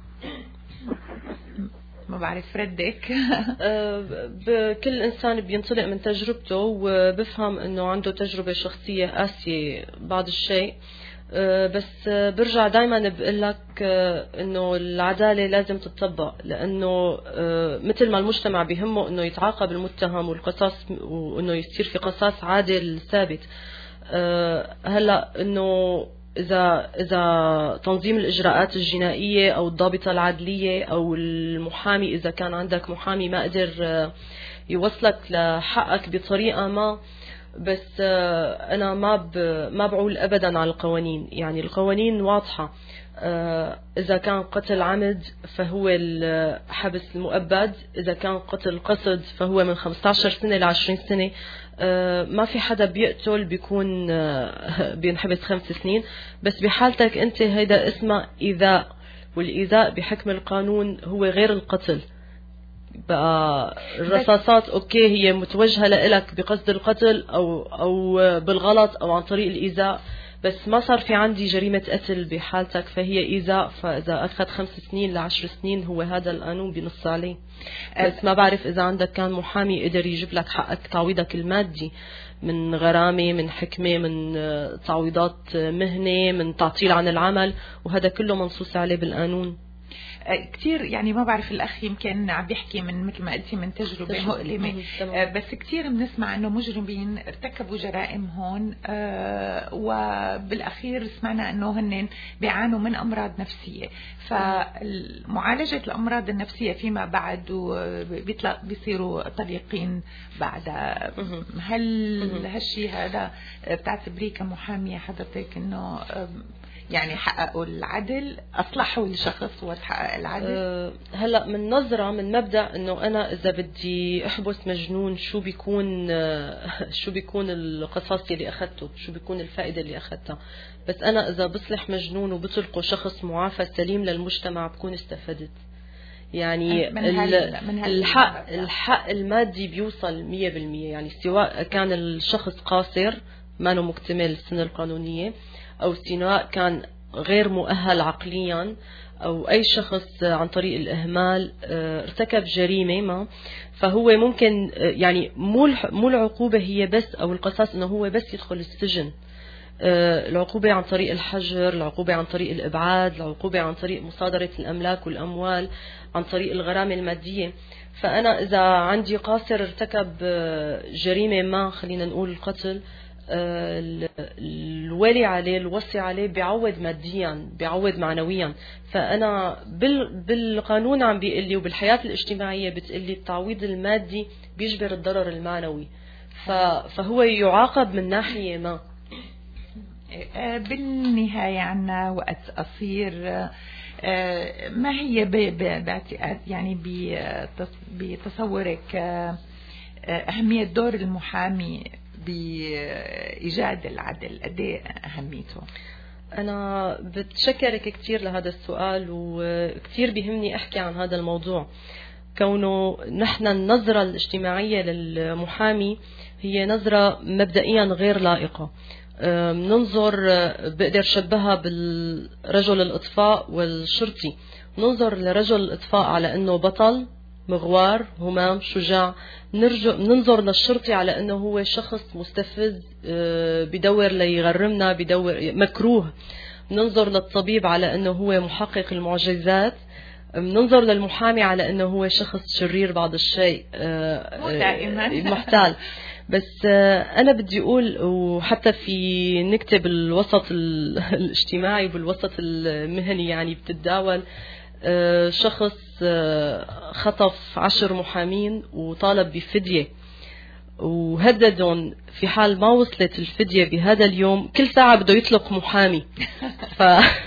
ما بعرف ردك.
كل إنسان بينطلق من تجربته وبفهم إنه عنده تجربة شخصية قاسية بعض الشيء، بس برجع دايما بقولك إنه العدالة لازم تطبق، لأنه مثل ما المجتمع بيهمه إنه يتعاقب المتهم والقصاص وإنه يصير في قصاص عادل ثابت. هلا إنه إذا إذا تنظيم الإجراءات الجنائية أو الضابطة العدلية أو المحامي، إذا كان عندك محامي ما قدر يوصلك لحقك بطريقة ما، بس أنا ما ما بعول أبدا على القوانين. يعني القوانين واضحة، إذا كان قتل عمد فهو الحبس المؤبد، إذا كان قتل قصد فهو من خمسة عشر سنة ل عشرين سنة. ما في حدا بيقتل بيكون بينحبس خمس سنين، بس بحالتك أنت هيدا اسمه إيذاء، والإيذاء بحكم القانون هو غير القتل. بقى الرصاصات أوكي هي متوجهة لإلك بقصد القتل أو أو بالغلط أو عن طريق الإيذاء، بس ما صار في عندي جريمة قتل بحالتك فهي إيذاء، فإذا أخذ خمس سنين لعشر سنين هو هذا القانون بنص عليه. بس ما بعرف إذا عندك كان محامي قدر يجيب لك حقك، تعويضك المادي من غرامة، من حكمة، من تعويضات مهنة، من تعطيل عن العمل، وهذا كله منصوص عليه بالقانون.
كتير يعني ما بعرف الأخ يمكن عم بيحكي من مثل ما قلتي من تجربة مؤلمة، بس كتير بنسمع أنه مجرمين ارتكبوا جرائم هون وبالأخير سمعنا أنه هن بيعانوا من أمراض نفسية. فمعالجة الأمراض النفسية فيما بعد بيصيروا طليقين بعدها، هل هالشي هذا بتعتبريه كمحامية حضرتك أنه يعني حققوا العدل، أصلحوا الشخص وتحقق العدل؟
أه هلا من نظرة من مبدأ إنه أنا إذا بدي أحبس مجنون شو بيكون شو بيكون القصاص اللي أخذته، شو بيكون الفائدة اللي أخذتها. بس أنا إذا بصلح مجنون وبطلقه شخص معافى سليم للمجتمع بكون استفدت. يعني
من هل من هل
الحق الحق المادي بيوصل مية بالمية، يعني سواء كان الشخص قاصر ما له مكتمل السنة القانونية، أو سواء كان غير مؤهل عقليا، أو أي شخص عن طريق الإهمال ارتكب جريمة ما، فهو ممكن يعني مو مو العقوبة هي بس أو القصاص إنه هو بس يدخل السجن. العقوبة عن طريق الحجر، العقوبة عن طريق الإبعاد، العقوبة عن طريق مصادرة الأملاك والأموال، عن طريق الغرامة المادية. فأنا إذا عندي قاصر ارتكب جريمة ما، خلينا نقول القتل، الولي عليه الوصي عليه بيعوض ماديا بيعوض معنويا. فأنا بالقانون عم بيقول لي وبالحياة الاجتماعية بتقول لي التعويض المادي بيجبر الضرر المعنوي، فهو يعاقب من ناحية ما.
بالنهاية عنا وقت قصير، ما هي باعتقاد يعني بتصورك أهمية دور المحامي بإيجاد العدل؟ قد ايه أهميته؟
أنا بتشكرك كتير لهذا السؤال، وكتير بيهمني أحكي عن هذا الموضوع، كونه نحن النظرة الاجتماعية للمحامي هي نظرة مبدئيا غير لائقة. ننظر بقدر شبهها بالرجل الإطفاء والشرطي، ننظر لرجل الإطفاء على أنه بطل مغوار همام شجاع، ننظر للشرطي على أنه هو شخص مستفز بدور ليغرمنا، بدور مكروه. ننظر للطبيب على أنه هو محقق المعجزات، ننظر للمحامي على أنه هو شخص شرير بعض الشيء محتال. بس أنا بدي أقول، وحتى في نكتب الوسط الاجتماعي بالوسط المهني يعني بتتداول، شخص خطف عشر محامين وطالب بفدية وهددهم في حال ما وصلت الفدية بهذا اليوم كل ساعة بده يطلق محامي. ف...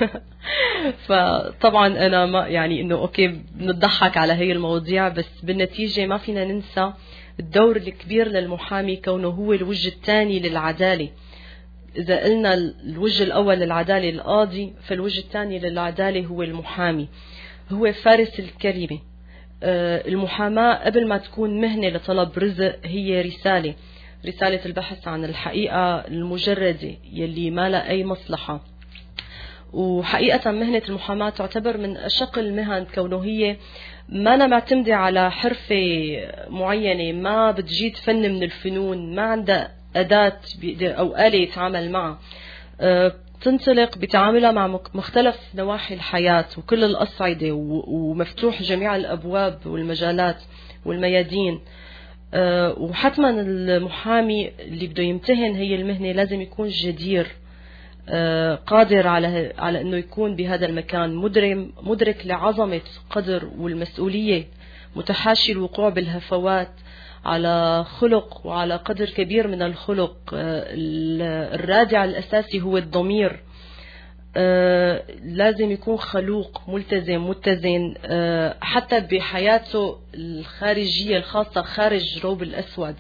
فطبعا أنا ما يعني إنه أوكي بنضحك على هي المواضيع، بس بالنتيجة ما فينا ننسى الدور الكبير للمحامي، كونه هو الوجه الثاني للعدالة. إذا قلنا الوجه الأول للعدالة القاضي، فالوجه الثاني للعدالة هو المحامي، هو فارس الكلمة. المحاماة قبل ما تكون مهنة لطلب رزق هي رسالة، رسالة البحث عن الحقيقة المجردة يلي ما لها أي مصلحة. وحقيقة مهنة المحاماة تعتبر من أشق المهن، كونه هي ما أنا معتمدة على حرفة معينة، ما بتجيد فن من الفنون، ما عندها أداة أو آلة يتعامل معها، تنطلق بتعاملها مع مختلف نواحي الحياة وكل الأصعدة، ومفتوح جميع الأبواب والمجالات والميادين. وحتما المحامي اللي بده يمتهن هي المهنة لازم يكون جدير، قادر على على انه يكون بهذا المكان، مدرك مدرك لعظمة قدر والمسؤولية، متحاشي الوقوع بالهفوات، على خلق وعلى قدر كبير من الخلق. الرادع الأساسي هو الضمير، لازم يكون خلوق ملتزم متزن، حتى بحياته الخارجية الخاصة خارج روب الأسود.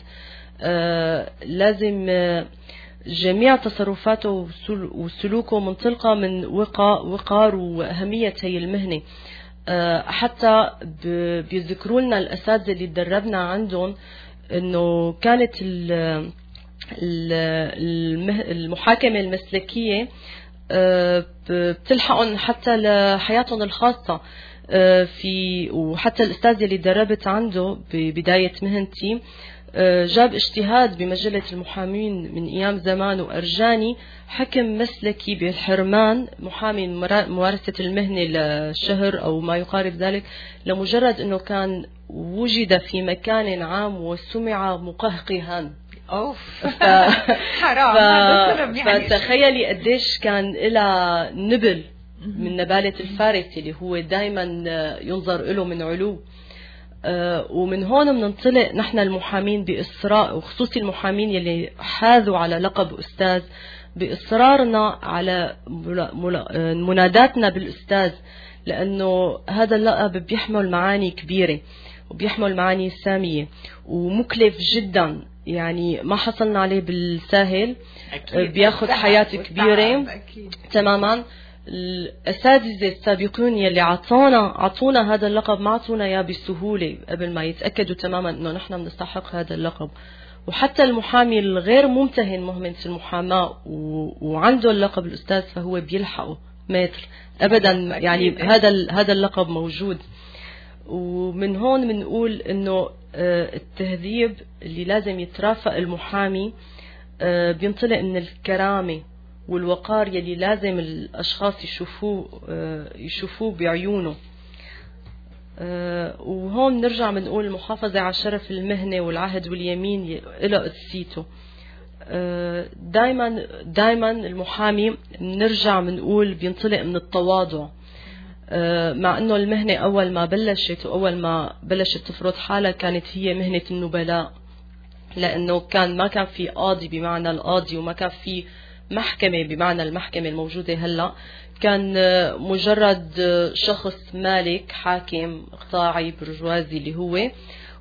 لازم جميع تصرفاته وسلوكه منطلقة من وقار وأهمية هي المهنة. حتى بيذكروا لنا الأساتذة اللي تدربنا عندهم إنه كانت المحاكمة المسلكية بتلحقهم حتى لحياتهم الخاصة. في وحتى الأستاذ اللي دربت عنده ببداية مهنتي جاب اجتهاد بمجلة المحامين من أيام زمان وأرجاني حكم مسلكي بالحرمان محامي ممارسة المهنة لشهر أو ما يقارب ذلك لمجرد أنه كان وجد في مكان عام وسمع مقهقها.
أوف
ف...
حرام.
ف... فتخيلي قديش كان إلى نبل من نبالة الفارس اللي هو دايما ينظر له من علو. آه ومن هون بننطلق نحن المحامين بإصرار، وخصوصي المحامين يلي حاذوا على لقب أستاذ، بإصرارنا على مناداتنا بالأستاذ، لأنه هذا اللقب بيحمل معاني كبيرة وبيحمل معاني سامية ومكلف جدا، يعني ما حصلنا عليه بالساهل. أكيد. بياخد حياة كبيرة. أكيد. تماما. الأساتذة السابقون يلي عطونا عطونا هذا اللقب ما عطونا إياه بسهولة قبل ما يتأكدوا تماما إنه نحن بنستحق هذا اللقب. وحتى المحامي الغير ممتهن مهنة المحاماة وعنده اللقب الأستاذ فهو بيلحقه متر أبدا. يعني هذا هذا اللقب موجود. ومن هون بنقول إنه التهذيب اللي لازم يترافق المحامي بينطلق من الكرامة والوقار يلي لازم الأشخاص يشوفوه يشوفوه بعيونه. وهون نرجع بنقول المحافظة على شرف المهنة والعهد واليمين إلى قدسيته. دايما دايما المحامي نرجع بنقول بينطلق من التواضع، مع أنه المهنة أول ما بلشت وأول ما بلشت تفرض حالها كانت هي مهنة النبلاء، لأنه كان ما كان في قاضي بمعنى القاضي وما كان في محكمة بمعنى المحكمة الموجودة هلأ، كان مجرد شخص مالك حاكم قطاعي برجوازي اللي هو،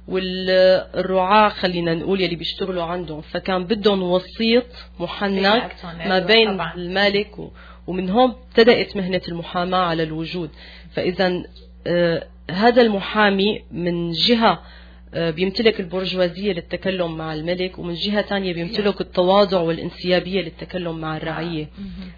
والرعاة خلينا نقول يلي بيشتغلوا عندهم، فكان بدهم وسيط محنك ما بين المالك، ومن هون ابتدأت مهنة المحاماة على الوجود. فإذا هذا المحامي من جهة بيمتلك البرجوازية للتكلم مع الملك، ومن جهة تانية بيمتلك التواضع والانسيابية للتكلم مع الرعية.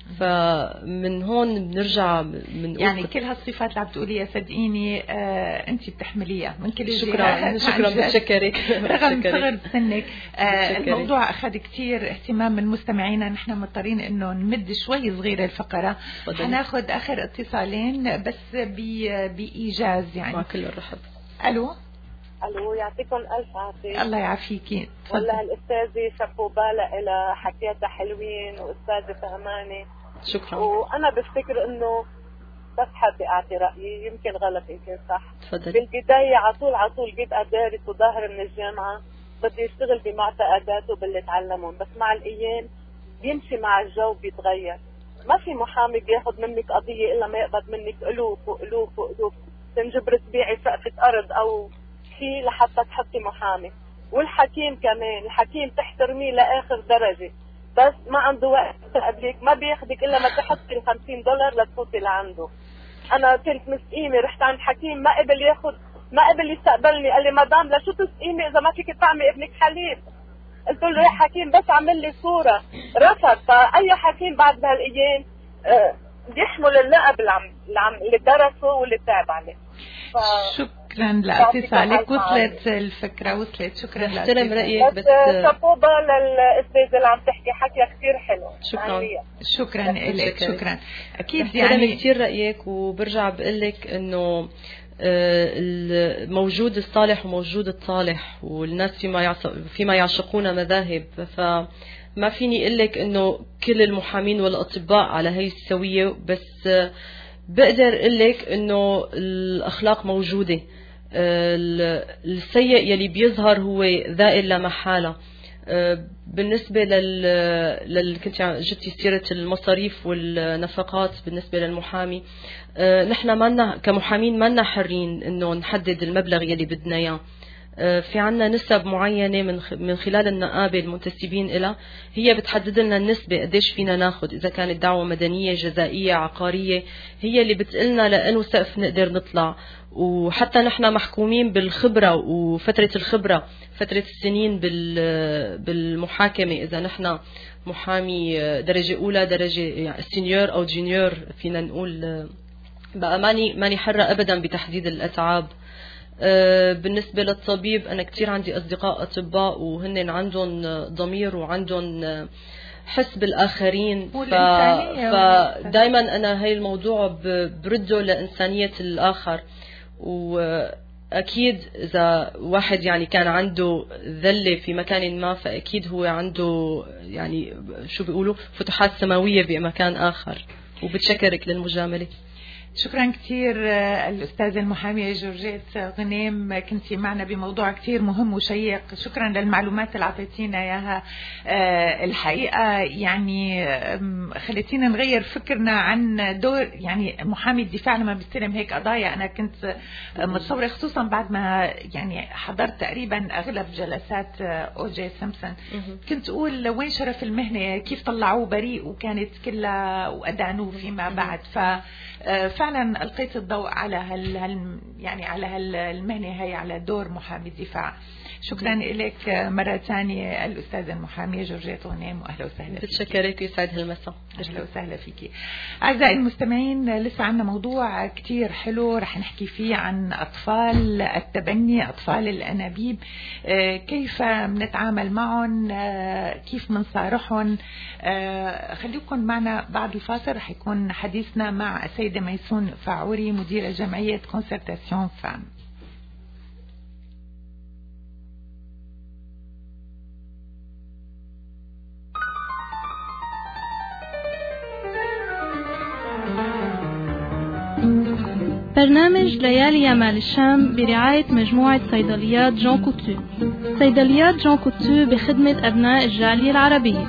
فمن هون بنرجع من
يعني كل هالصفات اللي عم تقوليها صدقيني آه انت بتحمليها من كل
شكرا شكرا بتشكرك
رغم صغر سنك. آه الموضوع أخذ كتير اهتمام من مستمعينا، نحن مضطرين انه نمد شوي صغيرة الفقرة. هناخد اخر اتصالين بس بإيجاز يعني.
مع كل الرحب.
الو
الو يعطيكم الف عافيه.
الله يعافيكي.
والله الاستاذه شابو بالا الى حكياتها حلوين واستاذه فهمانه.
شكرا.
وانا بفتكر انه بس حابه اعطي رايي، يمكن غلط يمكن صح.
تفضل.
بالبدايه على طول على طول بيبقى دارس وظاهر من الجامعه بده يشتغل بمعتقداته باللي تعلمهم، بس مع الايام بيمشي مع الجو بيتغير. ما في محامي بياخذ منك قضيه الا ما يقبض منك الوف والوف والوف، تنجبر تبيعي سقفه ارض او شيء لحتى تحطي محامي. والحكيم كمان، الحكيم تحترميه لاخر درجه، بس ما عنده وقت قبلك، ما بياخدك الا ما تحطي ال خمسين دولار لتفوتي لعنده. انا كنت مسقيمه رحت عند حكيم ما قبل ياخذ، ما قبل يستقبلني، قال لي مدام لشو تسقيمي اذا ما فيك تعمي ابنك حليب؟ قلت له يا حكيم بس عمل لي صوره، رفض. فاي حكيم بعد بهالايام أه بيحمل اللقب اللي عم اللي درسه واللي تعب عليه. ف...
شكرا لاتصالك، وصلت الفكرة وصلت. شكرا لك.
احترم رأيك بس
شابوبا للأستاذة اللي عم تحكي حكي كثير حلو.
شكرا
شكرا لك. شكرا.
أكيد يعني كثير رأيك، وبرجع بقول لك إنه موجود الصالح وموجود الطالح، والناس فيما فيما يعشقون مذاهب، فما فيني أقول لك إنه كل المحامين والأطباء على هي السوية، بس بقدر أقول لك إنه الأخلاق موجودة. السيء يلي بيظهر هو ذائل لا محالة. بالنسبة لل, لل... كنت جبتي سيرة المصاريف والنفقات بالنسبة للمحامي، نحن منا كمحامين منا حرين إنه نحدد المبلغ يلي بدنا إياه. في عنا نسب معينة من من خلال النقابة المنتسبين إلها، هي بتحدد لنا النسبة قديش فينا ناخد، إذا كانت دعوة مدنية جزائية عقارية، هي اللي بتقلنا لأنه سقف نقدر نطلع. وحتى نحن محكومين بالخبرة وفترة الخبرة، فترة السنين بالمحاكمة، إذا نحن محامي درجة أولى درجة يعني سينيور أو جونيور فينا نقول، بقى ماني ماني حرة أبدا بتحديد الأتعاب. بالنسبة للطبيب أنا كتير عندي أصدقاء أطباء وهن عندهم ضمير وعندهم حس بالآخرين، فدايما أنا هاي الموضوع برده لإنسانية الآخر. وأكيد إذا واحد يعني كان عنده ذلة في مكان ما فأكيد هو عنده يعني شو بيقولوا فتوحات سماوية بمكان آخر. وبتشكرك للمجاملة.
شكرا كثير الأستاذة المحامية جورجيت غنيم، كنتي معنا بموضوع كثير مهم وشيق. شكرا للمعلومات اللي عطيتينا اياها. الحقيقة يعني خليتينا نغير فكرنا عن دور يعني محامي الدفاع لما بيستلم هيك قضايا. أنا كنت متصورة خصوصا بعد ما يعني حضرت تقريبا أغلب جلسات أو جي سيمبسون، كنت أقول وين شرف المهنة، كيف طلعوه بريء وكانت كلها وأدانوه فيما بعد. ف فعلا ألقيت الضوء على هال يعني على هالمهنة هي، على دور محامي الدفاع. شكرا لك مرة ثانية الأستاذة المحامية جورجيت غنيم، وأهلا وسهلا فيك.
بتشكرك ويسعد هالمساء.
أهلا وسهلا فيك. أعزائي المستمعين، لسه عنا موضوع كتير حلو رح نحكي فيه عن أطفال التبني، أطفال الأنابيب، كيف بنتعامل معهم، كيف بنصارحهم. خليكم معنا بعد الفاصل، رح يكون حديثنا مع السيدة ميسون فاعوري مديرة جمعية كونسرتاسيون فام.
برنامج ليالي يمال الشام برعاية مجموعة صيدليات جون كوتو. صيدليات جون كوتو بخدمة أبناء الجالية العربية.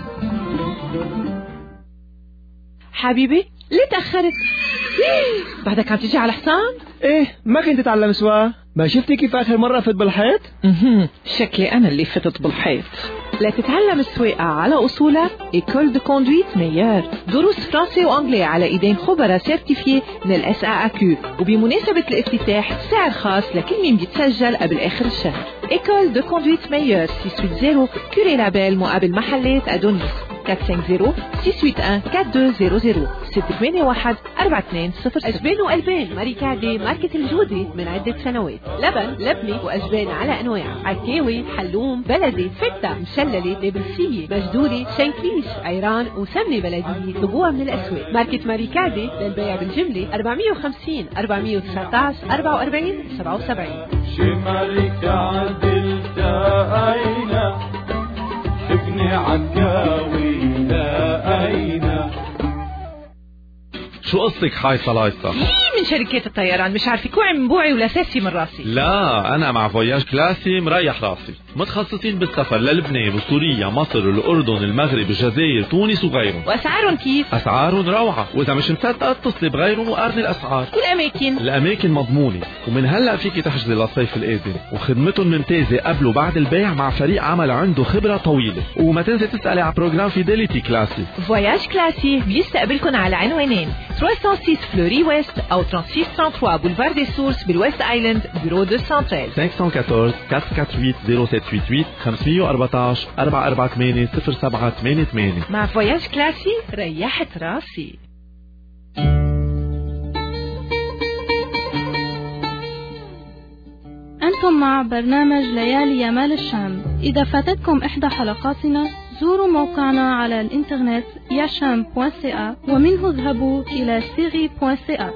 حبيبي ليه تأخرت؟ بعدك عم تيجي على حصان؟
ايه ما كنت تتعلم سواقة؟ ما شفتي كيف آخر مرة فت بالحيط؟
اها شكلي أنا اللي فتت بالحيط. لا تتعلم السواقة على أصولها إيكول دو كوندويت ميار، دروس فرنسي وأنجلي على إيدين خبراء سيرتيفيي من الاس اي كيو، وبمناسبة الافتتاح سعر خاص لكل مين بيتسجل قبل آخر الشهر. إيكول دو كوندويت ميار ستة ثمانية صفر كوري لابيل مقابل محلات أدونيس. أربعة خمسة صفر ستة ثمانية واحد أربعة اثنين صفر صفر ستة ثمانية واحد أربعة اثنين صفر صفر. أجبان وألبان ماريكاردي ماركة الجودة من عدة سنوات. لبن لبنة وأجبان على أنواع، عكاوي حلوم بلدي فتة مشللة لبنسية مجدولة شيكليش عيران وسمنة بلدية. طلبوها من الأسواق. ماركة ماريكاردي للبيع بالجملة أربعمية وخمسين أربعمية وتسعة عشر أربعة وأربعين سبعة وسبعين.
شمالك عدل تأينا ابني عكاوي تأينا.
شو قصتك حايصة لايصة؟
من شركات الطيران مش عارفة كوعي من بوعي ولا ساسي من راسي.
لا أنا مع فوياج كلاسي مريح راسي، متخصصين بالسفر للبنان وسوريا مصر الأردن المغرب الجزائر تونس وغيرهم.
وأسعارهم كيف؟
أسعارهم روعة، وإذا مش مصدقة اتصلي بغيرهم وقارني الأسعار.
والأماكن؟
الأماكن مضمونة، ومن هلأ فيكي تحجزي للصيف القادم، وخدمتهم ممتازة قبل وبعد البيع مع فريق عمل عنده خبرة طويلة. وما تنسي تسألي على بروجرام فيديليتي كلاسي.
فوياج كلاسي بيستقبلكم على عنوانين ثلاثمية وستة فلوري ويست أو ثلاثمية وستة وثلاثين بولفار دي سورس بالويست آيلاند بيرو مئتين وثلاثة عشر.
خمسة واحد أربعة أربعة ثمانية ثمانية صفر سبعة ثمانية خمسمية وأربعتاشر أربعة أربعة ثمانية صفر سبعة ثمانية ثمانية.
مع فوياج كلاسي ريحت راسي.
أنتم مع برنامج ليالي يمال الشام. إذا فاتتكم إحدى حلقاتنا زوروا موقعنا على الإنترنت ياشام دوت سي إيه ومنه اذهبوا إلى سيري دوت سي إيه.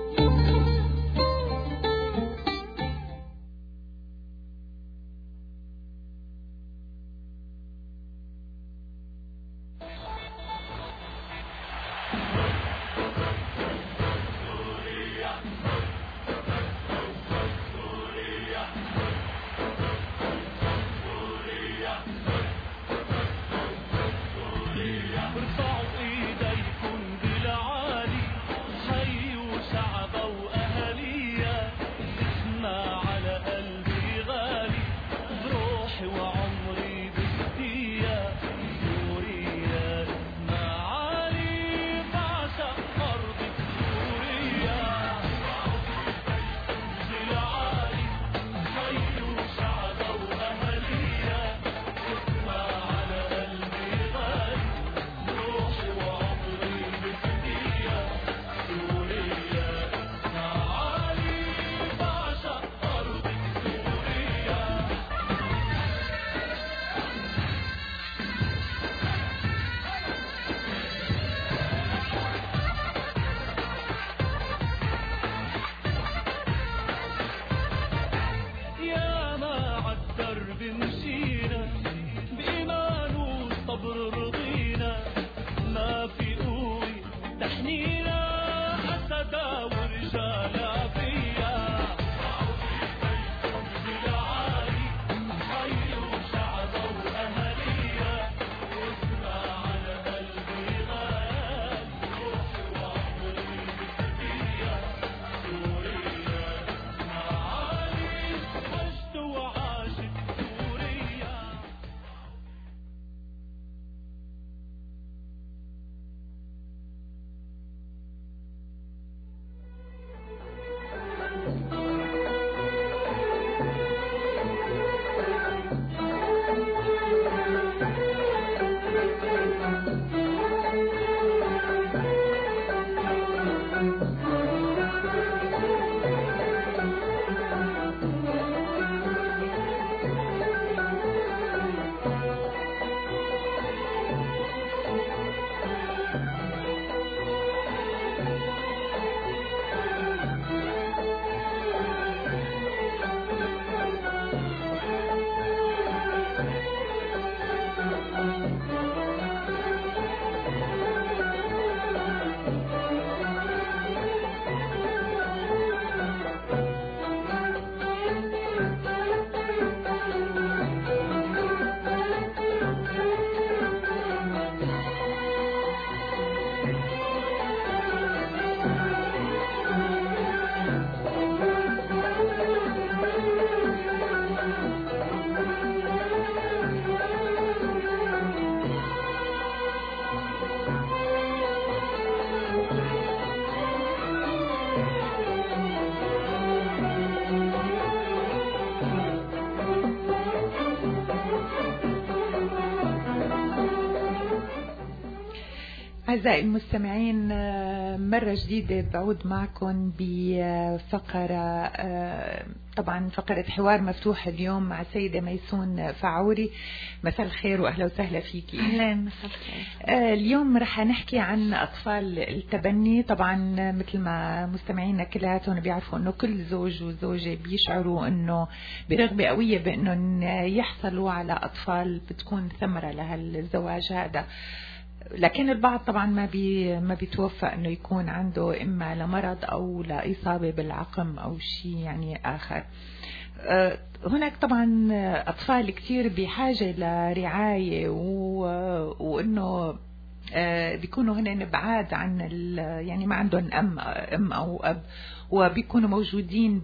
أعزائي المستمعين، مرة جديدة بعود معكم بفقرة، طبعا فقرة حوار مفتوح اليوم مع السيدة ميسون فعوري. مساء الخير وأهلا وسهلا فيكي.
أهلا، مساء الخير.
اليوم رح نحكي عن أطفال التبني. طبعا مثل ما مستمعينا كلياتهم بيعرفوا أنه كل زوج وزوجة بيشعروا أنه برغبة قوية بأنهم يحصلوا على أطفال بتكون ثمرة لهالزواج هذا، لكن البعض طبعا ما بي ما بيتوفق انه يكون عنده اما لمرض او لاصابه بالعقم او شيء يعني اخر. هناك طبعا اطفال كثير بحاجه لرعايه وانه بيكونوا هنا بعاد عن يعني ما عندهم ام ام او اب، وبيكونوا موجودين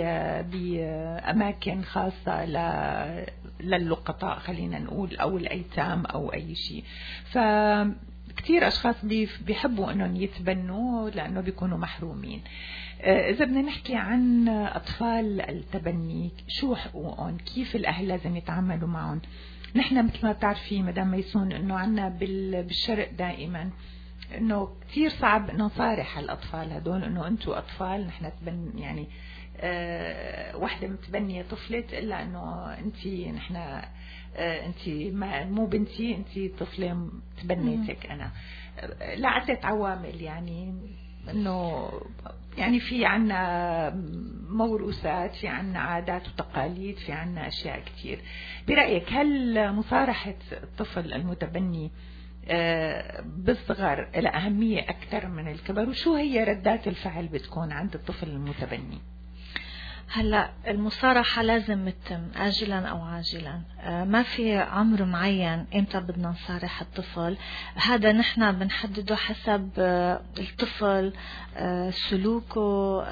بأماكن خاصة للقطاع خلينا نقول أو الأيتام أو أي شيء. فكتير أشخاص بيحبوا أنهم يتبنوا لأنه بيكونوا محرومين. إذا بدنا نحكي عن أطفال التبني، شو حقوقهم؟ كيف الأهل لازم يتعاملوا معهم؟ نحن مثل ما بتعرفي مدام ميسون أنه عنا بالشرق دائما انه كثير صعب انه نصارح الاطفال هدول انه انتم اطفال، نحن تبن يعني أه وحده متبنيه طفله الا انه انت نحن أه انت ما مو بنتي، انت طفله تبنيتك انا أه لعدة عوامل. يعني انه يعني في عنا موروثات، في عنا عادات وتقاليد، في عنا اشياء كثير. برايك هل مصارحه الطفل المتبني بالصغر لها أهمية أكثر من الكبر؟ وشو هي ردات الفعل بتكون عند الطفل المتبني؟
هلا المصارحة لازم تتم آجلا أو عاجلا، ما في عمر معين إمتى بدنا نصارح الطفل. هذا نحن بنحدده حسب الطفل، سلوكه،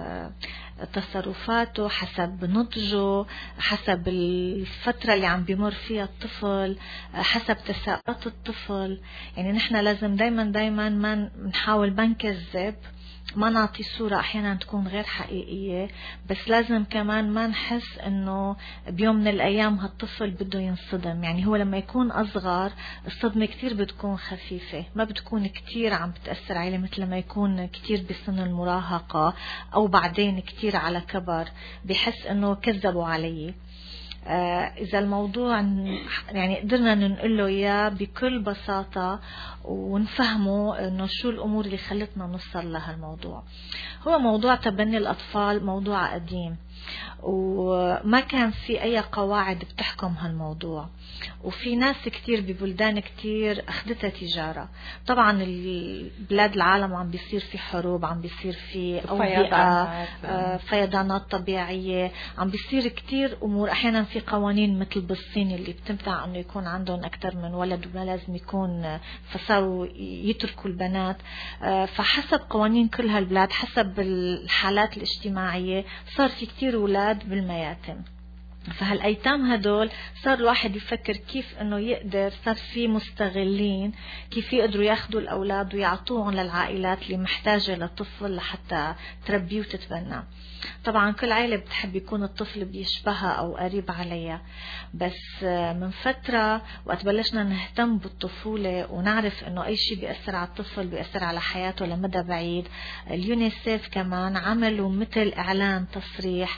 تصرفاته، حسب نضجه، حسب الفترة اللي عم بيمر فيها الطفل، حسب تساؤلات الطفل. يعني نحن لازم دايما دايما ما نحاول ما نكذب، ما نعطي صورة أحيانا تكون غير حقيقية، بس لازم كمان ما نحس إنه بيوم من الأيام هالطفل بده ينصدم. يعني هو لما يكون أصغر الصدمة كتير بتكون خفيفة، ما بتكون كتير عم بتأثر عليه مثل لما يكون كتير بسن المراهقة أو بعدين كتير على كبر بحس إنه كذبوا عليه. آه إذا الموضوع يعني قدرنا ننقل له إياه بكل بساطة ونفهمه إنه شو الأمور اللي خلتنا نوصل لها الموضوع. هو موضوع تبني الأطفال موضوع قديم، وما كان في أي قواعد بتحكم هالموضوع، وفي ناس كتير ببلدان كتير أخذتها تجارة. طبعا البلاد العالم عم بيصير في حروب، عم بيصير في أوبئة، فيضانات طبيعية، عم بيصير كتير أمور. أحيانا في قوانين مثل بالصين اللي بتمتع أنه يكون عندهم أكثر من ولد وما لازم يكون، فصاروا يتركوا البنات. فحسب قوانين كل هالبلاد، حسب الحالات الاجتماعية، صار في كتير أولاد بالمياتم. فهالأيتام هدول صار الواحد يفكر كيف انه يقدر، صار في مستغلين كيف يقدروا ياخدوا الأولاد ويعطوهم للعائلات اللي محتاجة لطفل لحتى تربيه وتتبنى. طبعا كل عائلة بتحب يكون الطفل بيشبهها أو قريب عليها، بس من فترة وقت بلشنا نهتم بالطفولة ونعرف انه اي شيء بيأثر على الطفل بيأثر على حياته لمدى بعيد، اليونيسيف كمان عملوا مثل اعلان تصريح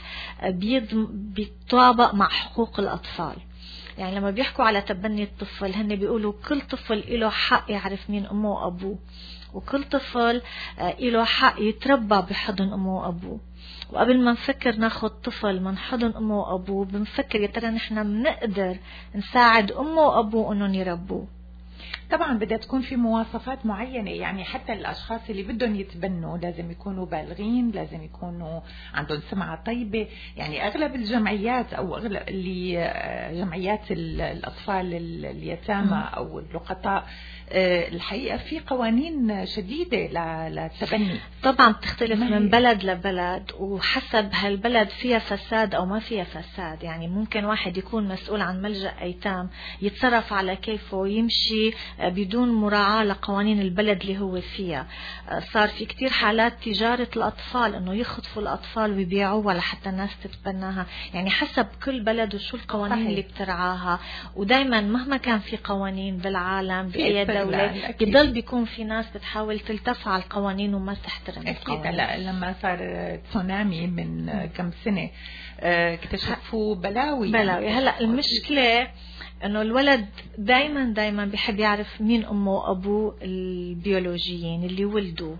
بيطابق مع حقوق الأطفال. يعني لما بيحكوا على تبني الطفل هن بيقولوا كل طفل له حق يعرف مين أمه وأبوه، وكل طفل له حق يتربى بحضن أمه وأبوه. وقبل ما نفكر ناخد طفل من حضن أمه وأبوه بنفكر يا ترى نحن بنقدر نساعد أمه وأبوه أنهم يربوه.
طبعا بدها تكون في مواصفات معينة، يعني حتى الأشخاص اللي بدهم يتبنوا لازم يكونوا بالغين، لازم يكونوا عندهم سمعة طيبة. يعني أغلب الجمعيات أو أغلب اللي جمعيات الأطفال اليتامى أو اللقطاء الحقيقة في قوانين شديدة للتبني.
طبعا بتختلف من بلد لبلد وحسب هالبلد فيها فساد أو ما فيها فساد. يعني ممكن واحد يكون مسؤول عن ملجأ أيتام يتصرف على كيفه، يمشي بدون مراعاة لقوانين البلد اللي هو فيها. صار في كتير حالات تجارة الأطفال، إنه يخطفوا الأطفال ويبيعوها لحتى الناس تتبناها. يعني حسب كل بلد وشو القوانين صحيح. اللي بترعاها. ودايما مهما كان في قوانين بالعالم بأي الدولة بضل بيكون في ناس بتحاول تلتف على القوانين وما تحترم
القوانين. أكيد. لا لما صار تسونامي من م. كم سنة اكتشفوا بلاوي
بلاوي يعني. هلا المشكلة انه الولد دايما دايما بيحب يعرف مين امه وابوه البيولوجيين اللي ولدوه.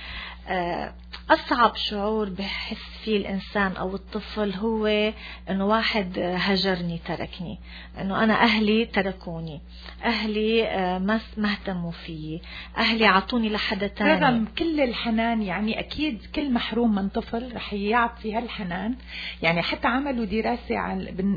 أصعب شعور بحس فيه الإنسان أو الطفل هو أنه واحد هجرني تركني، أنه أنا أهلي تركوني، أهلي ما اهتموا فيي، أهلي عطوني لحدا تاني.
رغم كل الحنان يعني أكيد كل محروم من طفل رح يعطي هالحنان. يعني حتى عملوا دراسة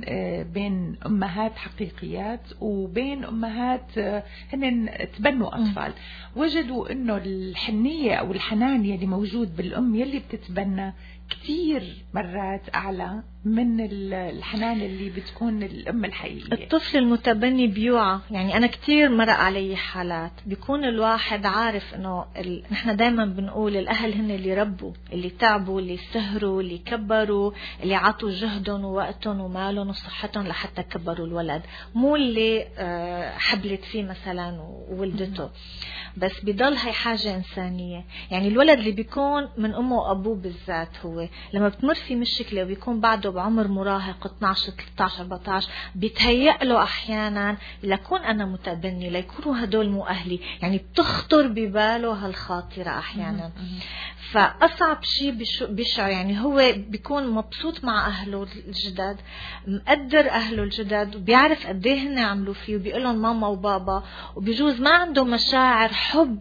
بين أمهات حقيقيات وبين أمهات هن تبنوا أطفال، وجدوا أنه الحنية أو الحنان يلي موجود بالأم يلي بتتبنى كتير مرات أعلى من الحنان اللي بتكون الأم الحقيقية.
الطفل المتبني بيوعى. يعني أنا كتير مرق علي حالات بيكون الواحد عارف إنه ال... نحن دايما بنقول الأهل هن اللي ربوا، اللي تعبوا، اللي سهروا، اللي كبروا، اللي عطوا جهدهم ووقتهم ومالهم وصحتهم لحتى كبروا الولد، مو اللي حبلت فيه مثلا وولدته. بس بيضل هاي حاجة إنسانية. يعني الولد اللي بيكون من أمه وأبوه بالذات هو لما بتمر في مشكلة وبيكون بعده بعمر مراهق اثناشر ثلاثة عشر أربعة عشر بيتهيأ له أحيانا لكون أنا متبني ليكونوا هدول مو أهلي، يعني بتخطر بباله هالخاطرة أحيانا. فأصعب شيء بيشعر يعني هو بيكون مبسوط مع أهله الجداد، مقدر أهله الجداد وبيعرف قديه هن عملوا فيه وبيقولهم ماما وبابا، وبيجوز ما عنده مشاعر حب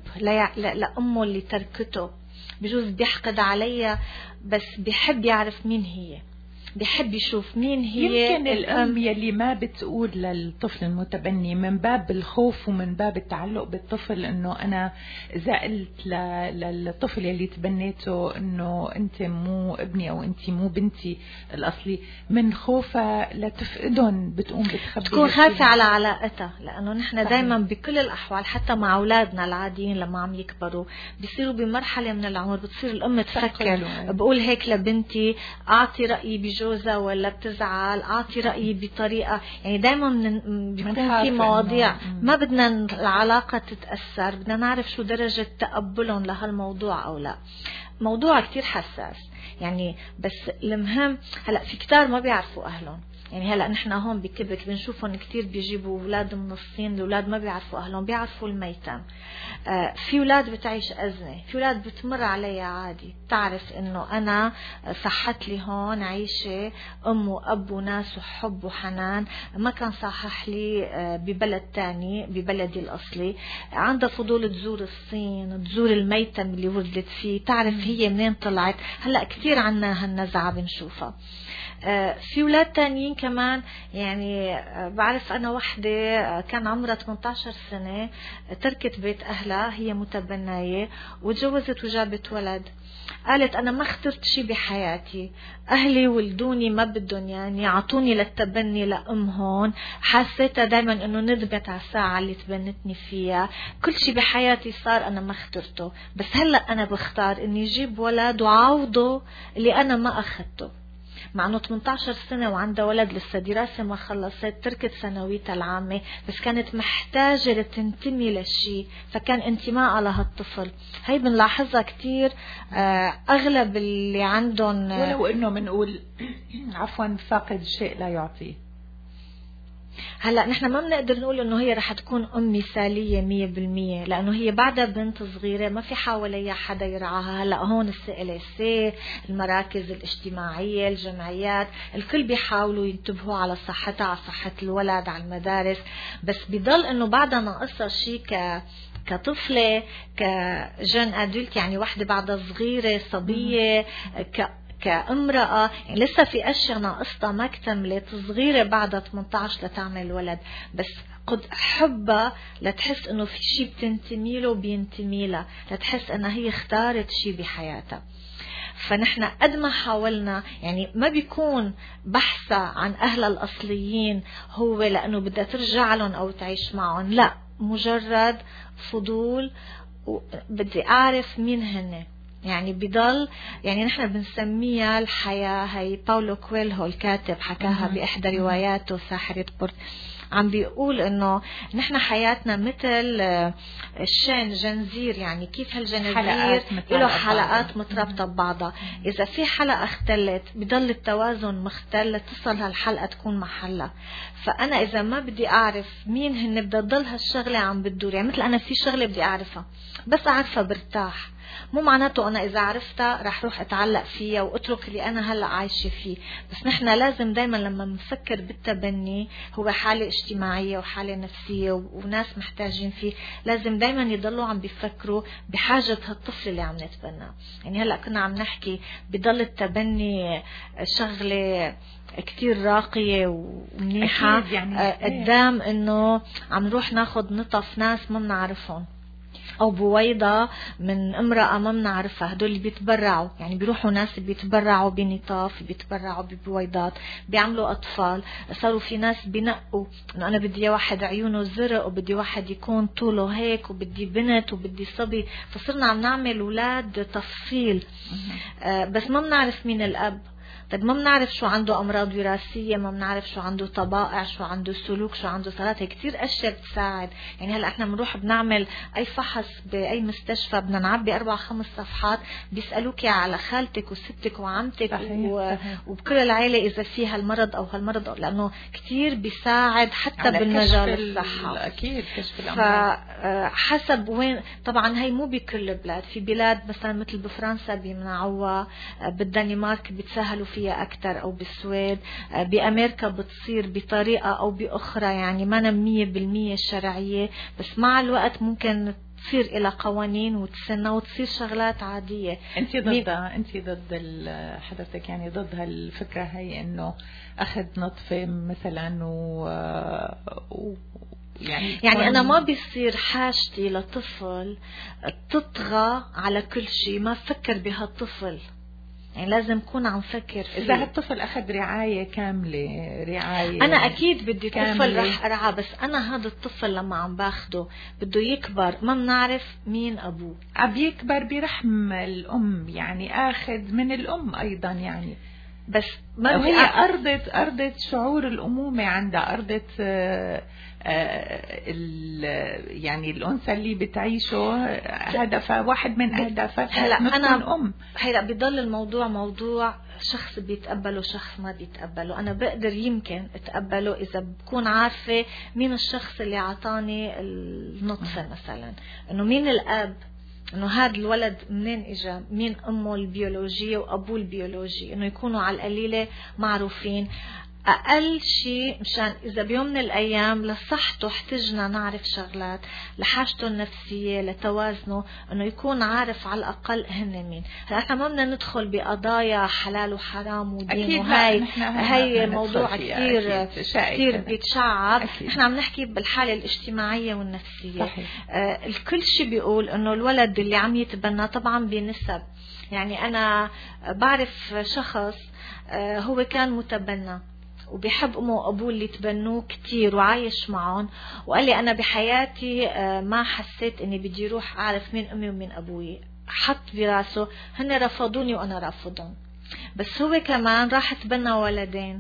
لأمه اللي تركته، بيجوز بيحقد عليها بس بيحب يعرف مين هي، بيحب يشوف مين هي.
يمكن الأم يلي ما بتقول للطفل المتبني من باب الخوف ومن باب التعلق بالطفل انه انا اذا قلت للطفل يلي تبنيته انه انت مو ابني او انت مو بنتي الاصلي، من خوفها لتفقدهم بتقوم بتخبي،
تكون خايفة على علاقتها. لانه نحن دايما بكل الاحوال حتى مع اولادنا العاديين لما عم يكبروا بيصيروا بمرحلة من العمر بتصير الام تفكر بقول هيك لبنتي، اعطي رأيي بجوزها ولا بتزعل، اعطي رأيي بطريقة. يعني دايما بيكون في مواضيع ما بدنا العلاقة تتأثر، بدنا نعرف شو درجة تقبلهم لهالموضوع او لا. موضوع كتير حساس يعني. بس المهم هلا في كتار ما بيعرفوا اهلهم. يعني هلا نحن هون بكبك بنشوفهم كتير بيجيبوا اولاد من الصين، الاولاد ما بيعرفوا اهلهم، بيعرفوا الميتم. آه في اولاد بتعيش ازمه، في اولاد بتمر عليها عادي، تعرف انه انا صحت لي هون عيشه ام واب وناس وحب وحنان، ما كان صحح لي آه ببلد تاني ببلدي الاصلي. عندها فضول تزور الصين، تزور الميتم اللي ولدت فيه، تعرف هي منين طلعت. هلا كتير عنا هالنزعه بنشوفها. آه في ولاد تانيين كمان. يعني آه بعرف أنا وحدة آه كان عمرها ثمانية عشر سنة، تركت بيت أهلها، هي متبنية وتجوزت وجابت ولد. قالت أنا ما اخترت شي بحياتي، أهلي ولدوني ما بدهم يعني عطوني للتبني لأم هون، حسيتها دايما أنه ندمت على الساعة اللي تبنتني فيها، كل شي بحياتي صار أنا ما اخترته، بس هلأ أنا بختار أني أجيب ولد وعوضه اللي أنا ما أخذته. مع انه ثمانية عشر سنة وعندها ولد لسه دراسة ما خلصت، تركت ثانويتها العامة، بس كانت محتاجة لتنتمي للشيء، فكان انتماء لهالطفل. هي بنلاحظها كتير. اغلب اللي عندهم
ولو انه بنقول عفوا فاقد شيء لا يعطيه.
هلا نحن ما بنقدر نقول انه هي رح تكون ام مثاليه مية بالمية، لانه هي بعدها بنت صغيره ما في حواليها حدا يرعاها. هلا هون السي ال اس سي، المراكز الاجتماعيه، الجمعيات، الكل بيحاولوا ينتبهوا على صحتها، على صحه الولد، على المدارس، بس بضل انه بعدها ناقصها شيء ك كطفله، كجن ادولت، يعني وحده بعدها صغيره صبيه، ك كامرأة، يعني لسه في أشياء ناقصتها ما اكتملت، صغيرة بعدها ثمانية عشر لتعمل ولد، بس قد حبها لتحس إنه في شيء بتنتمي له بينتمي لها، لتحس إنها هي اختارت شيء بحياتها. فنحن قد ما حاولنا، يعني ما بيكون بحثها عن أهلها الأصليين هو لأنه بدها ترجع لهم أو تعيش معهم، لا، مجرد فضول وبدي أعرف مين هن. يعني بضل، يعني نحن بنسميها الحياة. هي باولو كويلهو الكاتب حكاها بإحدى رواياته ساحرة بورت عم بيقول انه نحن حياتنا مثل الشين جنزير، يعني كيف هالجنزير له حلقات مترابطة ببعضها، اذا في حلقة اختلت بضل التوازن مختل تصل هالحلقة تكون محلها. فانا اذا ما بدي اعرف مين هن بدي تضل هالشغلة عم بتدور، يعني مثل انا في شغلة بدي اعرفها بس اعرفها برتاح، مو معناته أنا إذا عرفتها رح روح أتعلق فيها وأترك اللي أنا هلأ عايشة فيه. بس نحن لازم دايما لما نفكر بالتبني هو حالة اجتماعية وحالة نفسية وناس محتاجين فيه، لازم دايما يضلوا عم بيفكروا بحاجة هالطفل اللي عم نتبناه. يعني هلأ كنا عم نحكي بضل التبني شغلة كتير راقية ومنيحة يعني قدام إنه عم نروح ناخد نطف ناس ما بنعرفهم أو بويضة من امرأة ما بنعرفها. هدول اللي بيتبرعوا، يعني بيروحوا ناس بيتبرعوا بنطاف، بيتبرعوا ببويضات، بيعملوا أطفال. صاروا في ناس بينقوا إنه أنا بدي واحد عيونه زرق وبدي واحد يكون طوله هيك وبدي بنت وبدي صبي، فصرنا عم نعمل أولاد تفصيل. آه بس ما بنعرف مين الأب. طيب ما بنعرف شو عنده أمراض وراثية، ما بنعرف شو عنده طبائع، شو عنده سلوك، شو عنده صلاة. هي كتير أشياء بتساعد. يعني هلأ احنا بنروح بنعمل أي فحص بأي مستشفى بدنا نعبي أربع خمس صفحات بيسألوك على خالتك وستك وعمتك صحيح. و... صحيح. وبكل العائلة إذا فيها المرض أو هالمرض أو، لأنه كتير بيساعد حتى بالمجال الصحة.
أكيد كشف الأمراض.
فحسب وين طبعا هي مو بكل البلاد، في بلاد مثلا مثل بفرنسا بيمنعوها، بالدنمارك بيتساهلوا فيها أكتر أو بالسويد، بأمريكا بتصير بطريقة أو بأخرى، يعني ما مية بالمية شرعية، بس مع الوقت ممكن تصير إلى قوانين وتسنى وتصير شغلات عادية.
أنت ضدها؟ أنت ضد حضرتك يعني ضد هالفكرة هي إنه أخذ نطفة مثلا و, و...
يعني, يعني أنا ما بيصير حاجتي لطفل تطغى على كل شيء، ما فكر بهالطفل. يعني لازم كون عم فكر فيه.
إذا هالطفل أخذ رعاية كاملة، رعاية
أنا أكيد بدي طفل رح أرعاه، بس أنا هذا الطفل لما عم باخده بده يكبر ما بنعرف مين أبوه.
عم يكبر برحم الأم، يعني أخذ من الأم أيضا يعني.
بس
ما هي أرضت أرضت شعور الأمومة عندها، أرضت آه آه يعني الأنثى اللي بتعيشه هدفها، واحد من أهدافها
هلا أنا أم. هلا بيضل الموضوع موضوع شخص بيتقبله شخص ما بيتقبله. أنا بقدر يمكن أتقبله إذا بكون عارفة مين الشخص اللي عطاني النطفة مثلا، إنه مين الأب، انه هذا الولد منين اجا، مين امه البيولوجيه وابوه البيولوجي، انه يكونوا على القليله معروفين. اقل شيء مشان اذا بيوم من الايام لصحته احتجنا نعرف شغلات، لحاجته النفسيه لتوازنه، انه يكون عارف على الاقل هن مين. هلا احنا ما بدنا ندخل بقضايا حلال وحرام ودين، وهي هي موضوع كثير كثير بيتشعب. احنا عم نحكي بالحاله الاجتماعيه والنفسيه. آه الكل شيء بيقول انه الولد اللي عم يتبنى طبعا بنسب. يعني انا بعرف شخص آه هو كان متبنى وبيحب أمه وأبوه اللي تبنوه كتير وعايش معهم، وقال لي أنا بحياتي ما حسيت إني بدي روح أعرف مين أمي ومين أبوي. حط براسه هن رفضوني وأنا رافضهم. بس هو كمان راح تبنى ولدين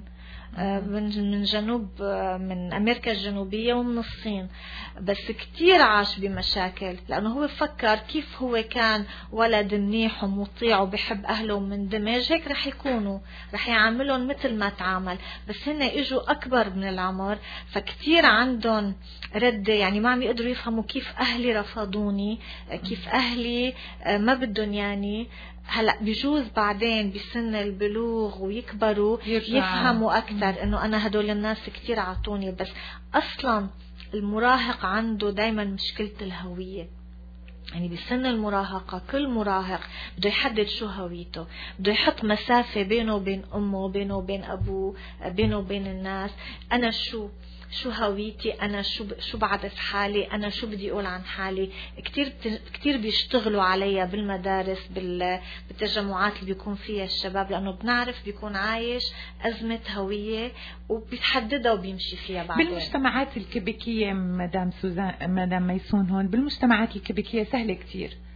من جنوب من أمريكا الجنوبية ومن الصين، بس كتير عاش بمشاكل لأنه هو فكر كيف هو كان ولد منيح ومطيع وبيحب أهله ومندمج، هيك رح يكونوا رح يعاملهم مثل ما تعامل. بس هن إجوا أكبر من العمر فكتير عندهم ردة، يعني ما عم يقدروا يفهموا كيف أهلي رفضوني، كيف أهلي ما بدهم يعني. هلا بجوز بعدين بسن البلوغ ويكبروا يفهموا اكثر انه انا هدول الناس كتير عطوني. بس اصلا المراهق عنده دايما مشكلة الهوية. يعني بسن المراهقة كل مراهق بده يحدد شو هويته، بده يحط مسافة بينه وبين امه، بينه وبين ابوه، بينه وبين الناس. انا شو شو هويتي، أنا شو شو بعرف حالي، أنا شو بدي أقول عن حالي. كتير كتير بيشتغلوا عليها بالمدارس بالتجمعات اللي بيكون فيها الشباب، لأنه بنعرف بيكون عايش أزمة هوية وبيتحددها وبيمشي فيها بعدين.
بالمجتمعات الكيبيكية مدام سوزان مدام ميسون هون، بالمجتمعات الكيبيكية سهلة كتير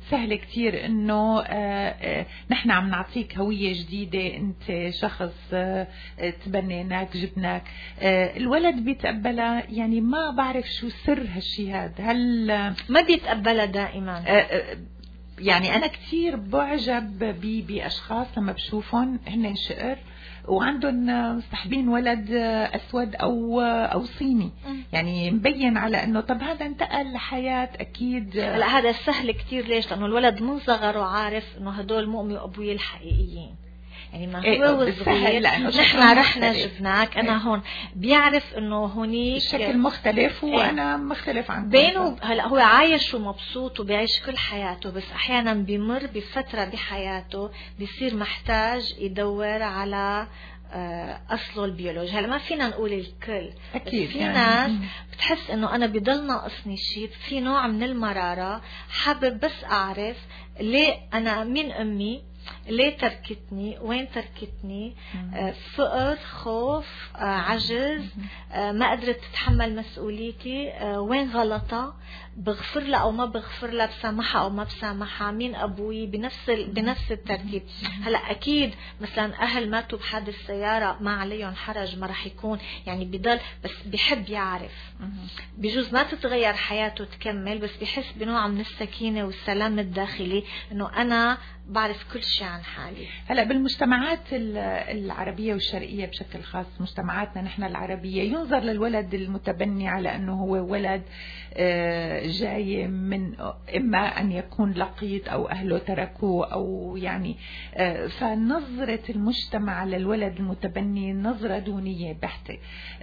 سهل كتير انه نحن عم نعطيك هوية جديدة، انت شخص تبنيناك جبناك، الولد بيتقبلها. يعني ما بعرف شو سر هالشي هذا. هل
ما بيتقبلها دائما؟
يعني انا كتير بعجب بي باشخاص لما بشوفهم هن شقر وعندهم مصاحبين ولد اسود او او صيني، يعني مبين على انه طب هذا انتقل لحياه اكيد.
لا هذا سهل كتير. ليش؟ لانه الولد من صغره عارف انه هدول مو امي وابوي الحقيقيين. يعني ما هو
إيه
وصغير نحن رحنا جبناك انا إيه؟ هون بيعرف انه هونيك
الشكل مختلف وانا إيه؟ مختلف عنه
بينه. هلا هو عايش ومبسوط وبيعيش كل حياته، بس احيانا بيمر بفتره بحياته بيصير محتاج يدور على اصله البيولوجي. هلا ما فينا نقول الكل،
اكيد
في
يعني.
ناس بتحس انه انا بضل ناقصني شيء، في نوع من المراره، حابب بس اعرف ليه انا مين امي، ليه تركتني، وين تركتني، آه فقر، خوف، آه عجز، آه ما قدرت تتحمل مسؤوليتي، آه وين غلطة، بغفر لها او ما بغفر لها، بسامحها او ما بسامحها، مين ابوي، بنفس بنفس الترتيب. هلا اكيد مثلا اهل ماتوا بحادث سيارة ما عليهم حرج، ما راح يكون يعني بضل، بس بحب يعرف. بجوز ما تتغير حياته تكمل، بس بحس بنوع من السكينة والسلام الداخلي انه انا بعرف كل شيء عن حالي.
هلا بالمجتمعات العربية والشرقية بشكل خاص، مجتمعاتنا نحن العربية، ينظر للولد المتبني على انه هو ولد جاي من اما ان يكون لقيط او اهله تركوه او يعني، فنظرة المجتمع للولد المتبني نظرة دونية بحتة،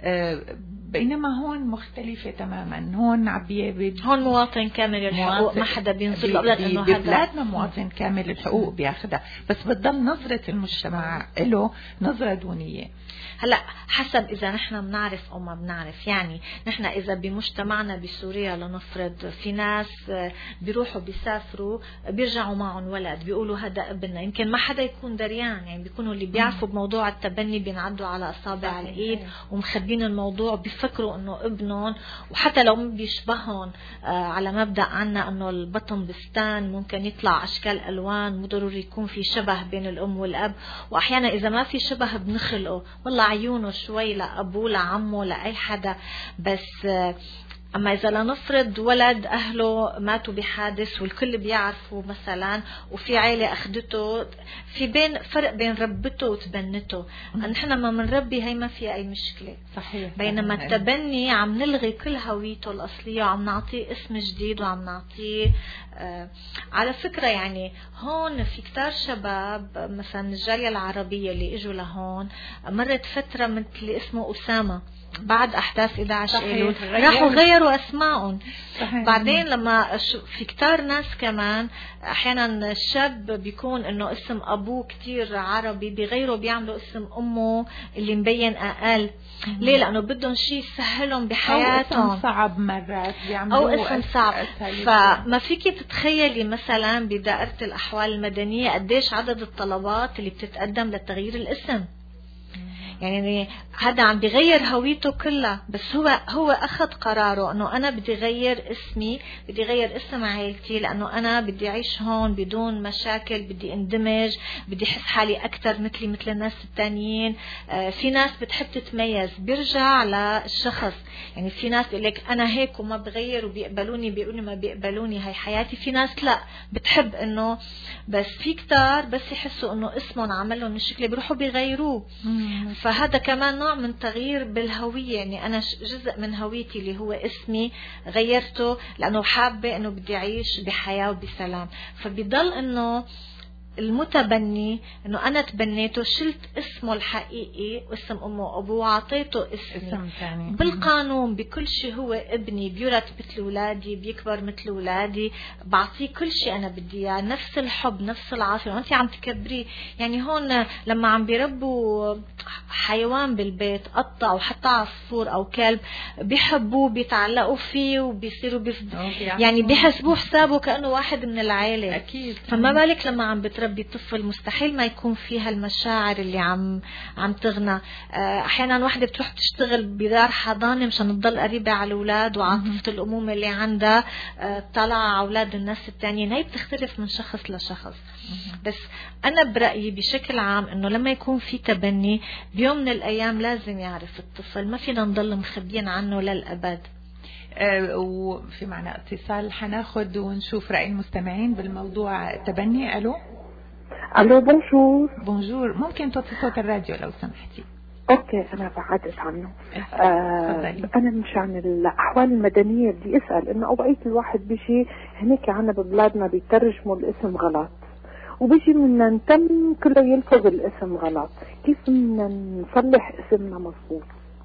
بينما هون مختلفة تماما. هون عبية
هون مواطن كامل الحقوق، ما حدا بينظر له ابدا انه
هذا بلادنا مواطن كامل الحقوق بياخدها، بس بتضل نظرة المجتمع له نظرة دونية.
هلا حسب اذا نحن بنعرف او ما بنعرف. يعني نحن اذا بمجتمعنا بسوريا لنفرض في ناس بيروحوا بيسافروا بيرجعوا معهم ولد بيقولوا هذا ابننا، يمكن ما حدا يكون دريان، يعني بيكونوا اللي بيعرفوا بموضوع التبني بينعدوا على اصابع الايد ومخبين الموضوع، بيفكروا انه ابنهم، وحتى لو ما بيشبههم على مبدا عنا انه البطن بستان ممكن يطلع اشكال الوان، مو ضروري يكون في شبه بين الام والاب، واحيانا اذا ما في شبه بنخلقه والله عيونه شوي لأبوه لعمه لأي حدا. بس أما إذا لنفرض ولد أهله ماتوا بحادث والكل بيعرفوا مثلا، وفي عائلة أخدته، في بين فرق بين ربته وتبنته. نحن ما منربي هي ما في أي مشكلة،
صحيح.
بينما التبني عم نلغي كل هويته الأصلية وعم نعطيه اسم جديد وعم نعطيه. آه على فكرة يعني هون في كتار شباب مثلا الجالية العربية اللي اجوا لهون، مرت فترة مثل اللي اسمه أسامة بعد أحداث إحدى عشر أيلول راحوا غيروا أسمائهم. بعدين لما في كتار ناس كمان أحيانا الشاب بيكون إنه اسم أبوه كتير عربي بيغيروا بيعملوا اسم أمه اللي مبين أقل. ليه؟ لأنه بدهم شيء يسهلهم بحياتهم،
أو اسم صعب مرات
أو اسم صعب. فما فيك تتخيلي مثلا بدائرة الأحوال المدنية قديش عدد الطلبات اللي بتتقدم لتغيير الاسم. يعني هذا عم بيغير هويته كلها، بس هو هو أخذ قراره إنه أنا بدي غير اسمي، بدي غير اسم عائلتي، لأنه أنا بدي أعيش هون بدون مشاكل، بدي اندمج، بدي أحس حالي أكتر مثلي مثل الناس التانيين. آه في ناس بتحب تتميز، بيرجع للشخص. يعني في ناس يقول لك أنا هيك وما بغير وبيقبلوني بيقولوني ما بيقبلوني هاي حياتي. في ناس لا بتحب إنه، بس في كتار بس يحسوا إنه اسمهم عملهم مشكلة بيروحوا بيغيروه. فهذا كمان نوع من تغيير بالهوية. يعني أنا جزء من هويتي اللي هو اسمي غيرته لأنه حابة أنه بدي أعيش بحياة وبسلام. فبيضل أنه المتبني انه انا تبنيته، شلت اسمه الحقيقي واسم امه وابوه وعطيته اسم ثاني بالقانون بكل شيء. هو ابني بيورث مثل اولادي، بيكبر مثل اولادي، بعطيه كل شيء انا بدي اياه، نفس الحب نفس العاطفه. وانت عم تكبريه. يعني هون لما عم بيربوا حيوان بالبيت، قطة او حتى عصفور او كلب، بيحبوه بيتعلقوا فيه وبيصيروا بيف... يعني بيحسبوه حسابه كانه واحد من العائله.
اكيد.
فما بالك لما عم بتربوا تربي طفل مستحيل ما يكون فيها المشاعر اللي عم عم تغنى. احيانا واحدة بتروح تشتغل بدار حضانة مشان تضل قريبة على الاولاد وعاطفة الامومة اللي عندها طلع على اولاد الناس التانيين، هي بتختلف من شخص لشخص. بس انا برأيي بشكل عام انه لما يكون في تبني بيوم من الايام لازم يعرف الطفل، ما فينا نضل مخبيين عنه للابد.
أه وفي معنا اتصال حناخد ونشوف رأي المستمعين بالموضوع التبني. الو
الو بونجور.
بونجور، ممكن توطي صوت الراديو لو سمحتي؟
اوكي انا بعدت عنه. آه انا مشان الاحوال المدنيه بدي اسال انه اوقات الواحد بيجي هناك عنا ببلادنا بيترجموا الاسم غلط، وبيجي بدنا نتم كله يلفظ الاسم غلط، كيف بدنا نصلح اسمنا مظبوط؟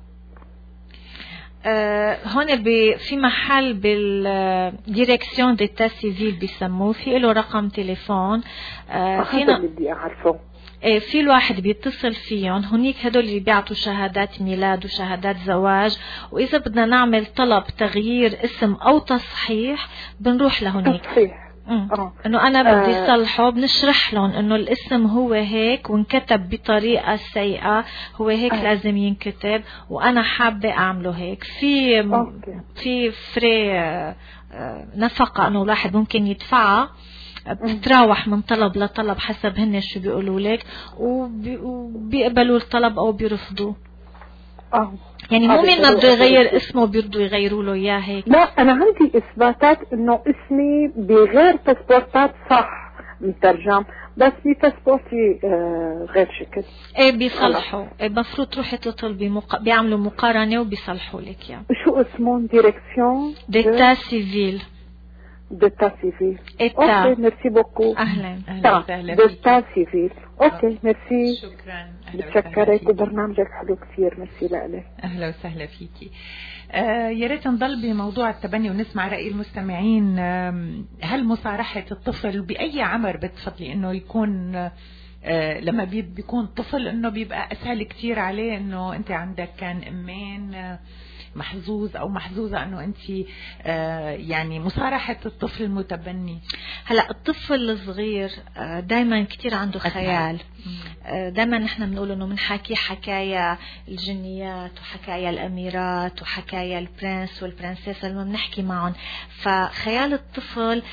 آه هون في محل بالديريكسيون ديتا سيفيل بيسموه، في له رقم تليفون.
آه فينا اللي بدي اعرفه.
ايه في الواحد بيتصل فيهم، هنيك هدول اللي بيعطوا شهادات ميلاد وشهادات زواج، واذا بدنا نعمل طلب تغيير اسم او تصحيح بنروح لهنيك.
تصحيح اه
انه انا بدي آه. صلحه، بنشرح لهم انه الاسم هو هيك وانكتب بطريقه سيئه، هو هيك آه. لازم ينكتب وانا حابه اعمله هيك. في أوكي. في فري آه نفقه انه الواحد ممكن يدفعها، بتتراوح من طلب لطلب حسب هن شو بيقولوا لك، وبيقبلوا الطلب او بيرفضوا.
اه
يعني مو مين ما بده يغير اسمه بيرضوا يغيروا له اياه هيك.
لا انا عندي اثباتات انه اسمي بغير باسبورتات صح مترجم، بس بباسبورتي آه غير شكل.
ايه بيصلحوا، ايه المفروض تروحي تطلبي مق... بيعملوا مقارنه وبيصلحوا لك اياه.
شو اسمه؟ ديريكسيون
ديتا سيفيل.
ديتا سيفيل.
إتا.
اوكي ميرسي بوكو.
اهلا اهلا
وسهلا. ديتا سيفيل. اوكي ميرسي.
شكرا.
بتشكرك وبرنامجك حلو كثير، ميرسي لك.
اهلا وسهلا فيكي. آه يا ريت نضل بموضوع التبني ونسمع رأي المستمعين. آه هل مصارحة الطفل بأي عمر بتفضلي انه يكون آه لما بي بيكون طفل انه بيبقى اسهل كتير عليه انه انت عندك كان امين آه محظوظ او محظوظه انه انت آه يعني مصارحه الطفل المتبني؟
هلا الطفل الصغير آه دائما كتير عنده خيال. آه دائما نحن بنقول انه بنحكي حكايا الجنيات وحكايا الاميرات وحكايا البرنس والبرنسيسه لما بنحكي معهم، فخيال الطفل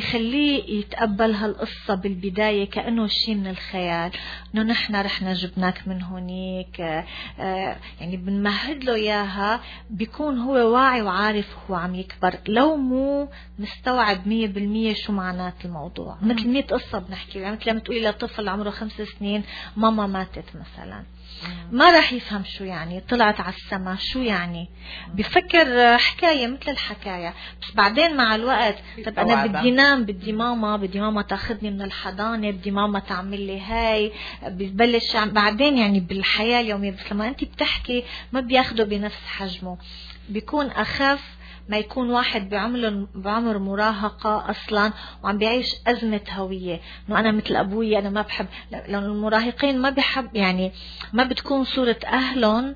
بيخليه يتقبل هالقصه بالبدايه كانه شيء من الخيال، انه نحن رحنا جبناك من هونيك. آه آه يعني بنمهد له اياها، بيكون هو واعي وعارف هو عم يكبر، لو مو مستوعب مية بالمية شو معنات الموضوع. مم. مثل مية قصة بنحكي، يعني مثل لما تقولي لطفل عمره خمس سنين ماما ماتت مثلا، مم. ما راح يفهم شو يعني طلعت على السما شو يعني. مم. بفكر حكاية مثل الحكاية، بس بعدين مع الوقت طب أنا بدي نام، بدي ماما بدي ماما تاخذني من الحضانة، بدي ماما تعمل لي هاي، ببلش بعدين يعني بالحياة اليومية. بس لما أنت بتحكي ما بياخده بنفس حجمه، بيكون أخف ما يكون واحد بعمر بعمر مراهقة أصلا وعم بيعيش أزمة هوية، إنه أنا مثل أبوي أنا ما بحب. لأن المراهقين ما بحب يعني ما بتكون صورة أهلهم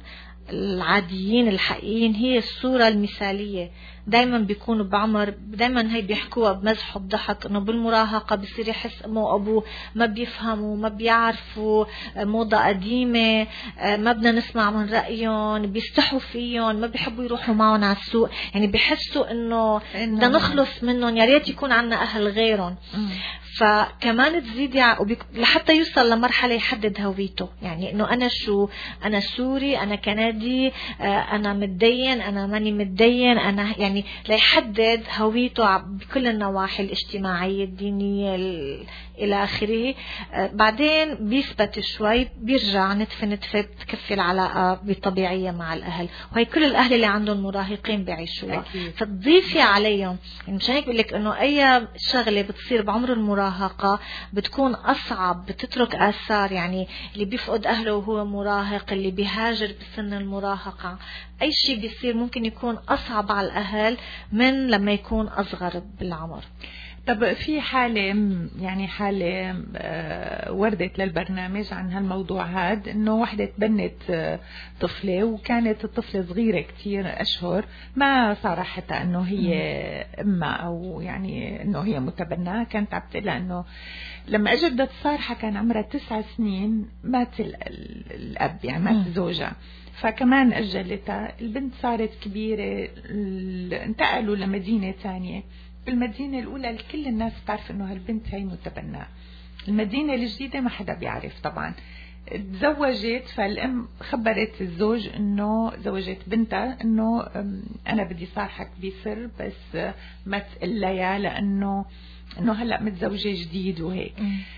العاديين الحقيقيين هي الصورة المثالية. دايما بيكونوا بعمر، دايما هي بيحكوها بمزح وبضحك انه بالمراهقة بصير يحس امه وابوه ما بيفهموا ما بيعرفوا، موضة قديمة، ما بدنا نسمع من رأيهم، بيستحوا فيهم، ما بيحبوا يروحوا معهم على السوق، يعني بيحسوا انه بدنا نخلص منهم، يا ريت يكون عنا اهل غيرهم. فكمان تزيدي لحتى يوصل لمرحلة يحدد هويته، يعني انه انا شو، انا سوري، انا كندي، انا متدين، انا ماني متدين، انا يعني ليحدد هويته بكل النواحي الاجتماعية الدينية الى اخره. بعدين بيثبت شوي بيرجع نتفة نتفة بتكفي العلاقة بطبيعية مع الاهل، وهي كل الاهل اللي عندهم مراهقين بيعيشوها. فتضيفي عليهم، يعني مشان هيك بقول لك انه اي شغلة بتصير بعمر المراهقة بتكون اصعب، بتترك اثار. يعني اللي بيفقد اهله وهو مراهق، اللي بيهاجر بسن المراهقة، اي شيء بيصير ممكن يكون اصعب على الاهل من لما يكون اصغر بالعمر.
طب في حالة يعني حالة وردت للبرنامج عن هالموضوع هذا، انه وحدة تبنت طفلة وكانت الطفلة صغيرة كتير اشهر، ما صرحتها انه هي امها او يعني انه هي متبناة، كانت عم تقول انه لما اجت بدها تصارحها كان عمرها تسع سنين، مات الاب يعني مات زوجها، فكمان اجلتها. البنت صارت كبيرة، انتقلوا لمدينة ثانية، بالمدينة الأولى كل الناس بتعرف إنه هالبنت هي متبناة، المدينة الجديدة ما حدا بيعرف طبعا. تزوجت، فالأم خبرت الزوج إنه زوجت بنتها إنه أنا بدي صارحك بسر بس ما تقول لها، لأنه إنه هلأ متزوجة جديد وهيك.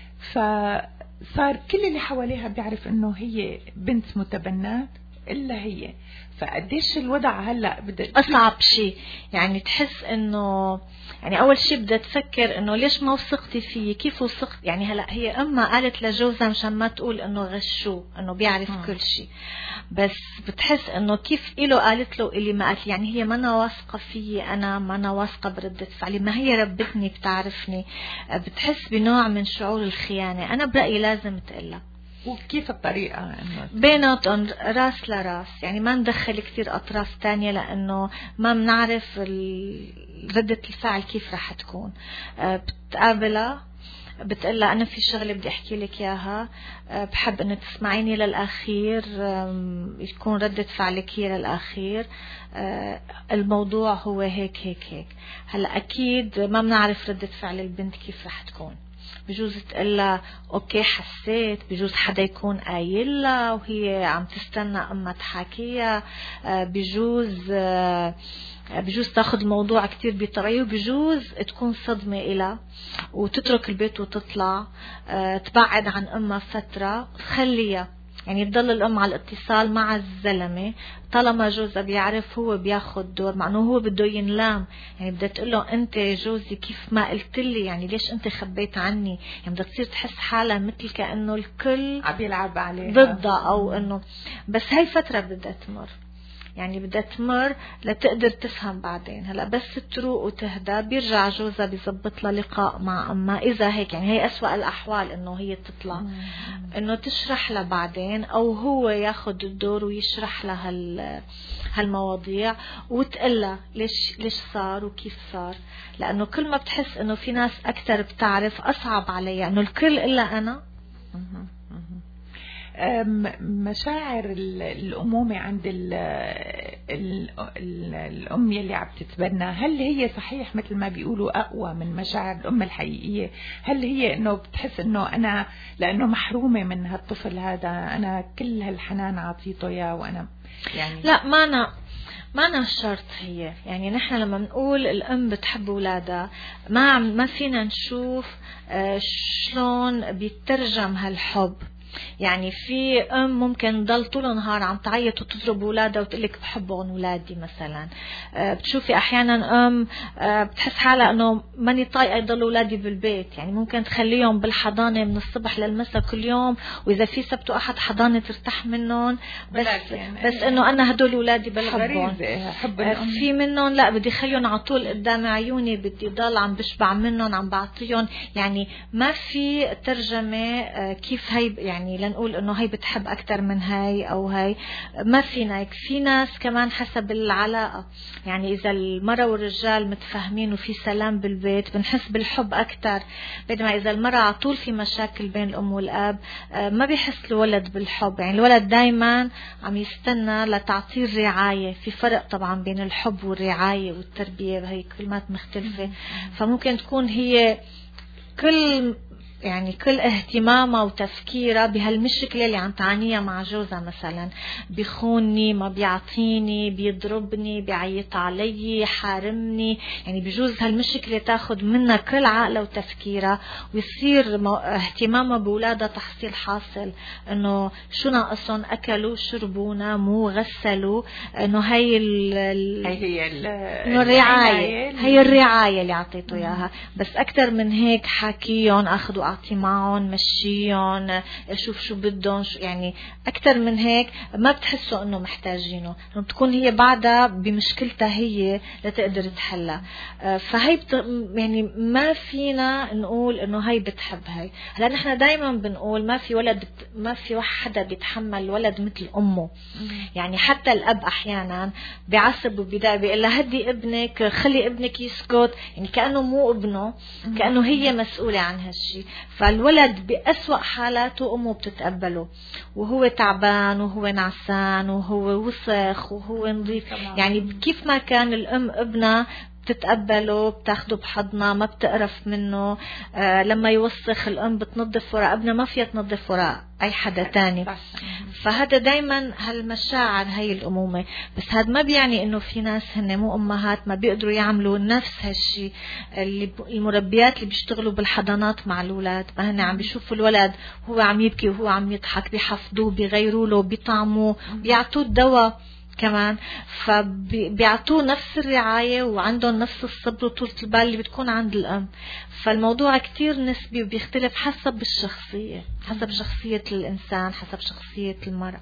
فصار كل اللي حواليها بيعرف إنه هي بنت متبناة إلا هي. فقديش الوضع هلا بدها
اصعب شيء، يعني تحس انه يعني اول شيء بدها تفكر انه ليش ما وثقتي فيه، كيف وثقت. يعني هلا هي اما قالت لجوزها مشان ما تقول انه غشوه، انه بيعرف م. كل شيء، بس بتحس انه كيف إله قالت له اللي ما قالت، يعني هي ما انا واثقه فيي، انا ما انا واثقه بردة فعلي، ما هي ربتني بتعرفني. بتحس بنوع من شعور الخيانه. انا برايي لازم تقلها.
وكيف الطريقة؟
بيناتهم راس لراس، يعني ما ندخل كتير أطراف تانية، لأنه ما بنعرف ردة الفعل كيف رح تكون. بتقابلها بتقلها أنا في شغلة بدي أحكي لك إياها، بحب أن تسمعيني للأخير، يكون ردة فعلك هي للأخير، الموضوع هو هيك هيك هيك. هلأ أكيد ما بنعرف ردة فعل البنت كيف رح تكون. بجوز تقلها اوكي حسيت، بجوز حدا يكون قايلها وهي عم تستنى اما تحاكيها، بجوز بجوز تاخذ الموضوع كتير بطريقه، وبجوز تكون صدمه إلها وتترك البيت وتطلع تبعد عن امها فتره، خليها يعني تضل الام على الاتصال مع الزلمه طالما جوزها بيعرف هو بياخد دور، مع انه هو بده ينلام. يعني بدها تقول له انت جوزي كيف ما قلت لي، يعني ليش انت خبيت عني. يعني بدها تصير تحس حالها مثل كانه الكل
عم يلعب عليها
ضدها، او انه بس هاي فتره بدها تمر، يعني بدها تمر لتقدر تفهم بعدين. هلا بس تروق وتهدى بيرجع جوزها بيزبط لها لقاء مع أمها إذا هيك، يعني هي أسوأ الأحوال إنه هي تطلع، إنه تشرح لها بعدين، أو هو ياخد الدور ويشرح لها هال هالمواضيع وتقلها ليش ليش صار وكيف صار. لأنه كل ما بتحس إنه في ناس أكتر بتعرف أصعب عليها إنه الكل إلا أنا.
مشاعر الأمومة عند ال ال ال الأم يلي عم تتبنى، هل هي صحيح مثل ما بيقولوا أقوى من مشاعر الأم الحقيقية؟ هل هي إنه بتحس إنه أنا لأنه محرومة من هالطفل هذا أنا كل هالحنان عطيته إياه وأنا يعني
لا ما أنا ما أنا شرط هي. يعني نحن لما نقول الأم بتحب أولادها ما ما فينا نشوف شلون بيترجم هالحب. يعني في أم ممكن ضل طول النهار عم تعيط وتضرب أولادها وتقلك بحبهم أولادي مثلا. بتشوفي أحيانا أم بتحس حالها أنه ماني طايقة يضل أولادي بالبيت، يعني ممكن تخليهم بالحضانة من الصبح للمساء كل يوم، وإذا في سبت وأحد حضانة ترتاح منهم، بس يعني بس إنه أنا هدول أولادي بحبهم. في منهم لا بدي خليهم على طول قدام عيوني، بدي ضل عم بشبع منهم عم بعطيهم. يعني ما في ترجمة كيف هي يعني يعني لنقول انه هي بتحب اكتر من هاي او هاي، ما فينا. في ناس كمان حسب العلاقة، يعني اذا المرأة والرجال متفاهمين وفي سلام بالبيت بنحس بالحب اكتر، بينما اذا المرأة على طول في مشاكل بين الام والاب ما بيحس الولد بالحب. يعني الولد دايما عم يستنى لتعطيه الرعاية. في فرق طبعا بين الحب والرعاية والتربية، هي كلمات مختلفة. فممكن تكون هي كل يعني كل اهتمامها وتفكيرها بهالمشكلة اللي عم تعانيها مع جوزها، مثلا بيخونني، ما بيعطيني، بيضربني، بيعيط علي، حارمني. يعني بجوز هالمشكلة تاخد منها كل عقلها وتفكيرها، ويصير اهتمامها بولادها تحصيل حاصل انه شو ناقصهم، اكلوا شربوا ناموا غسلوا، انه هي ال
هي
انه الرعاية، هي الرعاية اللي عطيته اياها. بس اكثر من هيك حكيهم اخذوا اعطي معهم، مشيهم، شوف شو بدهم، شو يعني اكثر من هيك ما بتحسوا انه محتاجينه، بتكون هي بعدها بمشكلتها هي لتقدر تحلها. فهي بت... يعني ما فينا نقول انه هي بتحب هي. هلا نحن دائما بنقول ما في ولد بت... ما في حدا بيتحمل ولد مثل امه. يعني حتى الاب احيانا بيعصب وبيضايق بيقول لها هدي ابنك، خلي ابنك يسكت، يعني كانه مو ابنه، كانه هي مسؤوله عن هالشيء. فالولد بأسوأ حالاته امه بتتقبله، وهو تعبان وهو نعسان وهو وسخ وهو نظيف، يعني كيف ما كان الام ابنها بتتقبله، بتاخده بحضنه، ما بتقرف منه. آه لما يوسخ الام بتنظف وراء ابنها، ما فيها تنظف وراء اي حدا تاني. فهذا دايما هالمشاعر هي الامومه. بس هذا ما بيعني انه في ناس هن مو امهات ما بيقدروا يعملوا نفس هالشيء. اللي المربيات اللي بيشتغلوا بالحضانات مع الاولاد، ما هن عم بيشوفوا الولد هو عم يبكي وهو عم يضحك، بيحفظوه، بيغيروا له، بيطعموه، بيعطوه الدواء كمان، فبيعطوه نفس الرعاية وعندهم نفس الصبر وطولة البال اللي بتكون عند الأم. فالموضوع كتير نسبي وبيختلف حسب الشخصية، حسب شخصية الإنسان، حسب شخصية المرأة.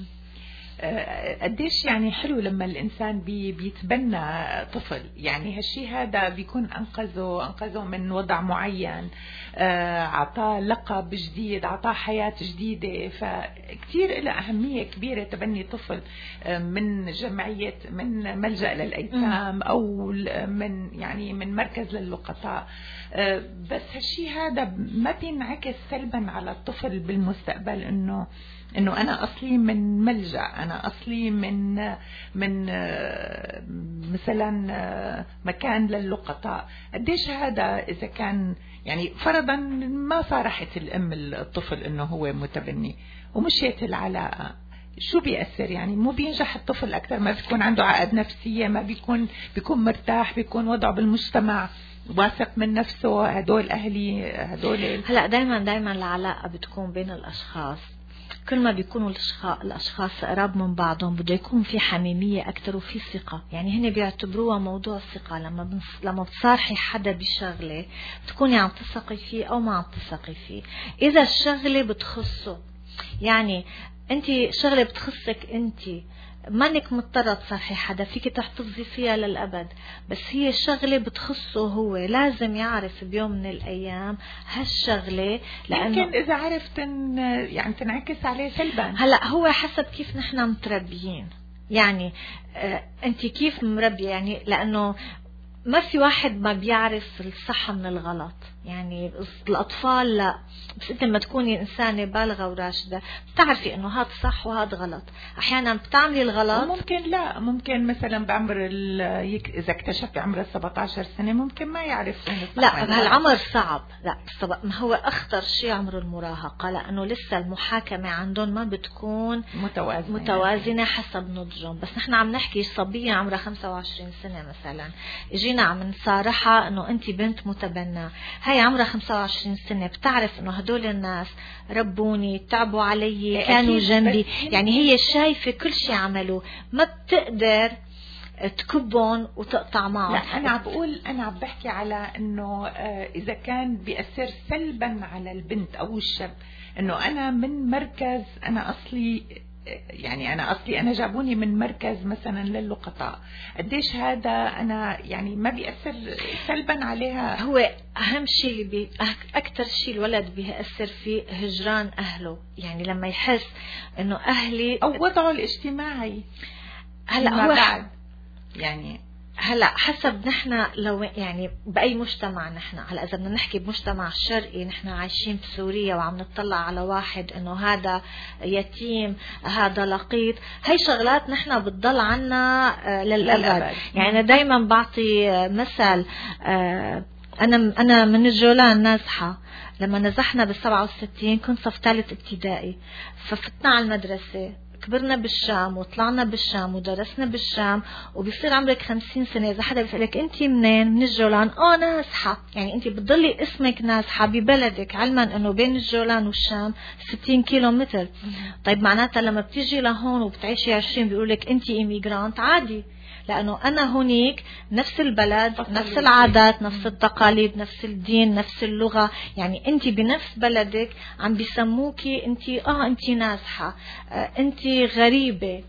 قديش يعني حلو لما الإنسان بي بيتبنى طفل، يعني هالشي هذا بيكون أنقذه أنقذه من وضع معين، عطاه لقب جديد، عطاه حياة جديدة. فكتير له أهمية كبيرة تبني طفل من جمعية، من ملجأ للأيتام أو من يعني من مركز للقطاع. بس هالشي هذا ما بينعكس سلبا على الطفل بالمستقبل، إنه انه انا اصلي من ملجأ، انا اصلي من من مثلا مكان للقطاع. قديش هذا اذا كان يعني فرضا ما صارحت الام الطفل انه هو متبني ومشيت العلاقه، شو بيأثر؟ يعني مو بينجح الطفل اكثر، ما بيكون عنده عقد نفسية، ما بيكون بيكون مرتاح، بيكون وضعه بالمجتمع واثق من نفسه. هدول اهلي هدول
هلا دائما دائما العلاقه بتكون بين الاشخاص، كل ما بيكونوا الأشخاص قراب من بعضهم بده يكون في حميمية أكتر وفي ثقة. يعني هن بيعتبروها موضوع ثقة. لما بنص... لما بتصارحي حدا بشغلة بتكوني عم تثقي فيه أو ما عم تثقي فيه. إذا الشغلة بتخصه، يعني أنت شغلة بتخصك أنت، مانك مضطرة تصارحي حدا، فيك تحتفظي فيها للأبد. بس هي الشغلة بتخصه هو، لازم يعرف بيوم من الأيام هالشغلة، لأنه
يمكن إذا عرفت يعني تنعكس عليه سلبا.
هلأ هو حسب كيف نحن متربيين، يعني آه أنت كيف مربية، يعني لأنه ما في واحد ما بيعرف الصح من الغلط. يعني الأطفال لا، بس أنت لما تكوني إنسانة بالغة وراشدة بتعرفي إنه هاد صح وهاد غلط. أحيانا بتعملي الغلط،
ممكن لا، ممكن مثلا بعمر إذا اكتشف بعمر سبعة عشر سنة ممكن ما يعرف.
لا بهالعمر صعب، لا ما هو أخطر شيء عمر المراهقة، لأنه لسه المحاكمة عندهم ما بتكون
متوازنة,
متوازنة حسب نضجهم. بس نحن عم نحكي صبية عمرها خمسة وعشرين سنة مثلا، اجينا عم نصارحها إنه أنت بنت متبنى، هي عمرها خمسة وعشرين سنة، بتعرف انه هدول الناس ربوني، تعبوا علي، كانوا جنبي، يعني هي شايفة كل شيء عملوا، ما بتقدر تكبهم وتقطع معهم.
لا انا عم بقول، انا عم بحكي على انه اذا كان بيأثر سلبا على البنت او الشاب، انه انا من مركز، انا اصلي يعني أنا أصلي أنا جابوني من مركز مثلا للقطاع، قديش هذا أنا يعني ما بيأثر سلبا عليها؟
هو أهم شيء اللي بي أكتر شيء الولد بيأثر فيه هجران أهله، يعني لما يحس إنه أهلي
أو وضعه الاجتماعي.
هلا هو
بعد يعني
هلا حسب نحن لو يعني باي مجتمع نحن، هلا اذا بدنا نحكي بمجتمع شرقي، نحن عايشين بسوريا وعم نطلع على واحد انه هذا يتيم، هذا لقيط، هي شغلات نحن بتضل عنا للابد. يعني انا دائما بعطي مثل، انا انا من الجولان نازحه، لما نزحنا بالسبعة وستين كنت صف ثالث ابتدائي، ففتنا على المدرسه، كبرنا بالشام وطلعنا بالشام ودرسنا بالشام، وبيصير عمرك خمسين سنة إذا حدا بيسألك أنت منين؟ من الجولان. آه نازحة، يعني أنت بتضلي اسمك نازحة ببلدك، علما أنه بين الجولان والشام ستين كيلو متر. طيب معناتها لما بتيجي لهون وبتعيشي عشرين بيقولك أنت إيميغرانت، عادي، لأنه أنا هونيك نفس البلد، نفس العادات، نفس التقاليد، نفس الدين، نفس اللغة. يعني أنت بنفس بلدك عم بيسموكي أنت آه أنت نازحة، آه أنت غريبة،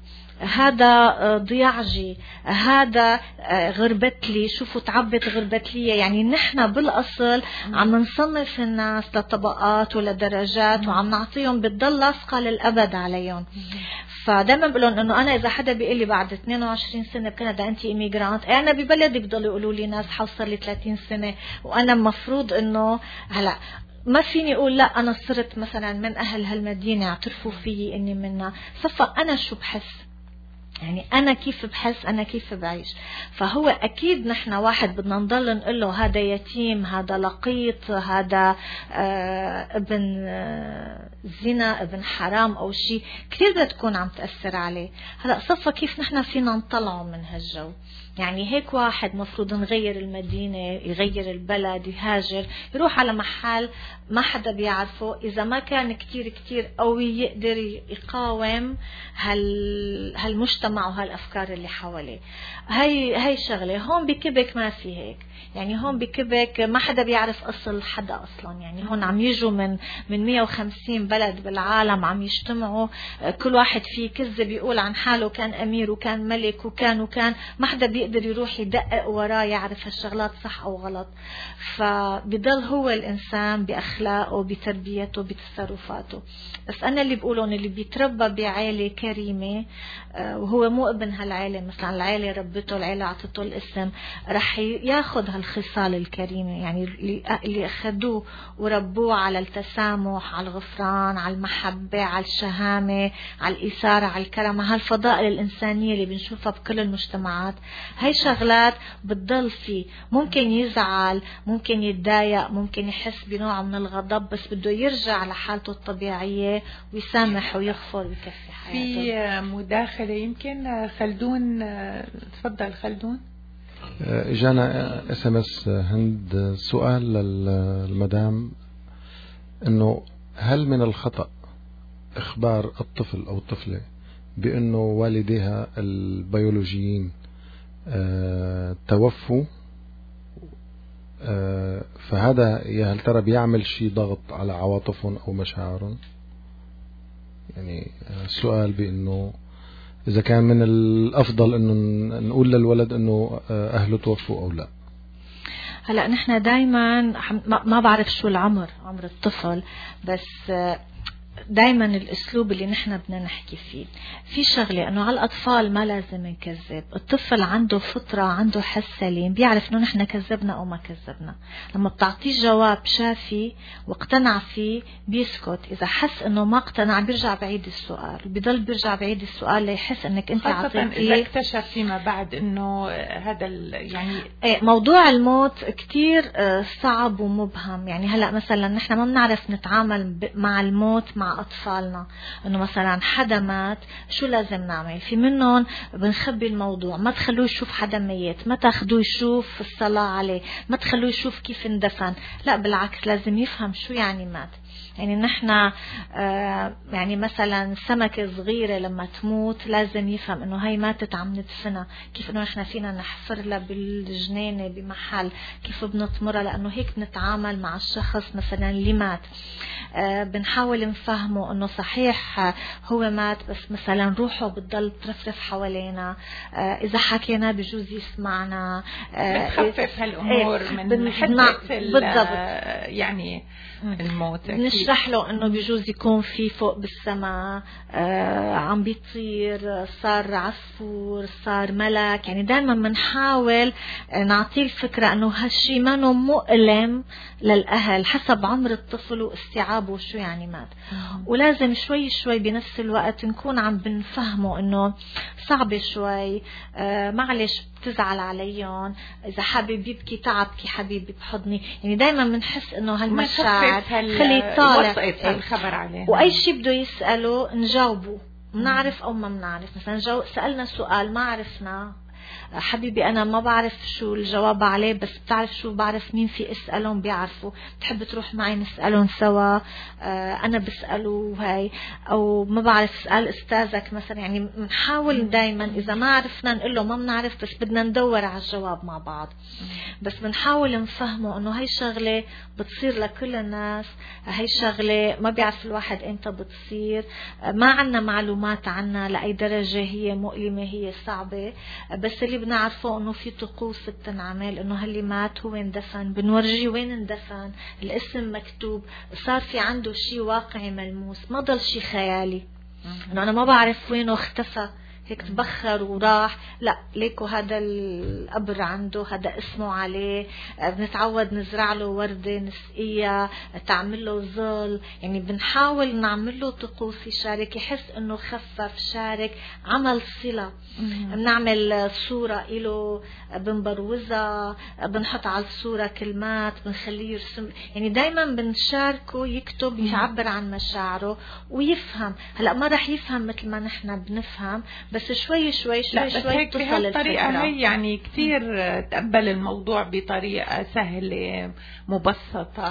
هذا ضياعجي، هذا غربتلي، شوفوا تعبت غربتلي. يعني نحن بالأصل عم نصنف الناس لطبقات ولدرجات وعم نعطيهم بتضل لاصقة للأبد عليهم. فدايما بقولون انه انا اذا حدا بيقول لي بعد اثنين وعشرين سنه بكندا انت ايميجرانت، انا ببلدي بضلوا يقولوا لي ناس حوصل لي ثلاثين سنه، وانا المفروض انه هلا ما فيني اقول لا انا صرت مثلا من اهل هالمدينه اعترفوا فيي اني منها. صفى انا شو بحس، يعني أنا كيف بحس، أنا كيف بعيش. فهو أكيد نحن واحد بدنا نضل نقول له هذا يتيم، هذا لقيط، هذا آه ابن آه زنا، ابن حرام أو شيء، كثير بدها تكون عم تأثر عليه. هلأ صفى كيف نحن فينا نطلعه من هالجو. يعني هيك واحد مفروض نغير المدينة، يغير البلد، يهاجر، يروح على محل ما حدا بيعرفه، إذا ما كان كتير كتير قوي يقدر يقاوم هال هالمجتمع وهالأفكار اللي حواليه. هاي هاي شغلة. هون بكبك ما في هيك، يعني هون بكبك ما حدا بيعرف أصل حدا أصلا. يعني هون عم يجوا من من مية وخمسين بلد بالعالم عم يجتمعوا، كل واحد فيه كذب بيقول عن حاله كان أمير وكان ملك وكان وكان ما حدا بيقدر يروح يدقق وراه يعرف هالشغلات صح أو غلط. فبضل هو الإنسان بأخلاقه، بتربيته، بتصرفاته. بس أنا اللي بقولون اللي بيتربى بعائلة كريمة وهو مو ابن هالعائلة، مثلا العائلة ربته، العائلة عطته الاسم، رح ياخد هالخصال الكريمة. يعني اللي أخدوه وربوه على التسامح، على الغفران، على المحبة، على الشهامة، على الإثارة، على الكرم، هالفضائل الإنسانية اللي بنشوفها بكل المجتمعات. هاي شغلات بتضل فيه. ممكن يزعل، ممكن يتضايق، ممكن يحس بنوع من الغضب، بس بده يرجع لحالته الطبيعية ويسامح ويغفر ويكفي حياته.
في مداخلة يمكن خلدون، تفضل خلدون.
اجانا اس ام اس هند سؤال للمدام انه هل من الخطأ اخبار الطفل او الطفلة بانه والديها البيولوجيين أه توفوا، أه فهذا يا هل ترى بيعمل شيء ضغط على عواطفهم او مشاعرهم؟ يعني السؤال بانه إذا كان من الأفضل إنه نقول للولد إنه أهله توفوا أو لا.
هلأ نحن دايما ما بعرف شو العمر، عمر الطفل، بس دايما الاسلوب اللي نحن بدنا نحكي فيه في شغله انه على الاطفال ما لازم نكذب. الطفل عنده فطره، عنده حس سليم، بيعرف انه نحن كذبنا او ما كذبنا. لما بتعطيه جواب شافي واقتنع فيه بيسكت. اذا حس انه ما اقتنع بيرجع بعيد السؤال، بيضل بيرجع بعيد السؤال ليحس انك انت
عطيتيه. اذا اكتشف فيما بعد انه هذا يعني
ايه موضوع الموت كتير صعب ومبهم. يعني هلا مثلا نحن ما بنعرف نتعامل مع الموت مع أطفالنا، إنه مثلا حدا مات شو لازم نعمل؟ في منهم بنخبي الموضوع، ما تخلوه يشوف حدا ميت، ما تاخدوه يشوف الصلاة عليه، ما تخلوه يشوف كيف اندفن. لا بالعكس، لازم يفهم شو يعني مات. يعني نحن آه يعني مثلا سمكة صغيرة لما تموت لازم يفهم انه هاي ماتت عم ندفنها، كيف انه نحن فينا نحفر لها بالجنينة بمحل، كيف بنطمرها، لانه هيك بنتعامل مع الشخص مثلا اللي مات. آه بنحاول نفهمه انه صحيح هو مات بس مثلا روحه بتضل ترفرف حوالينا، آه اذا حكينا بجوز يسمعنا،
آه بنخفف هالامور ايه من حدة بالضبط يعني الموت.
نشرح له انه بجوز يكون في فوق بالسماء آه عم بيطير، صار عصفور، صار ملك. يعني دائما بنحاول نعطيه الفكرة انه هالشي منه مؤلم للاهل حسب عمر الطفل واستيعابه شو يعني مات. ولازم شوي شوي بنفس الوقت نكون عم بنفهمه انه صعب شوي، آه معلش بتزعل عليهم، اذا حابب يبكي تعبكي حبيبي بحضني. يعني دائما بنحس انه هالمشاعر خلي يطالع
الخبر عليه،
واي شيء بده يساله نجاوبه، بنعرف او ما بنعرف. مثلا جو سالنا سؤال ما عرفنا حبيبي أنا ما بعرف شو الجواب عليه، بس بتعرف شو، بعرف مين في أسألهم بيعرفوا، بتحب تروح معي نسألهم سوا، أنا بسأله هاي، أو ما بعرف اسأل أستاذك مثلا. يعني بنحاول دايما إذا ما عرفنا نقول له ما بنعرف، بس بدنا ندور على الجواب مع بعض. بس بنحاول نفهمه إنه هاي شغلة بتصير لكل الناس، هاي شغلة ما بيعرف الواحد إمتى بتصير، ما عنا معلومات عنها لأي درجة هي مؤلمة هي صعبة، بس اللي بنعرفه إنه في طقوس بتنعمل، إنه هاللي مات هو اندفن، بنورجي وين اندفن، الاسم مكتوب، صار في عنده شيء واقعي ملموس، ما ضل شيء خيالي إنه أنا ما بعرف وينه اختفى هيك تبخر وراح، لا ليكو هذا القبر عنده، هذا اسمه عليه، بنتعود نزرع له وردة نسقيها، تعمل له ظل، يعني بنحاول نعمل له طقوس يشارك، يحس انه خفف، شارك، عمل صلة. بنعمل صورة له بنبروزها، بنحط على الصورة كلمات، بنخليه يرسم، يعني دايما بنشاركه يكتب، يعبر عن مشاعره ويفهم. هلا ما رح يفهم مثل ما نحن بنفهم، بس شوي شوي شوي شوي توصل
الطريقة هي، يعني كتير تقبل الموضوع بطريقة سهلة مبسطة.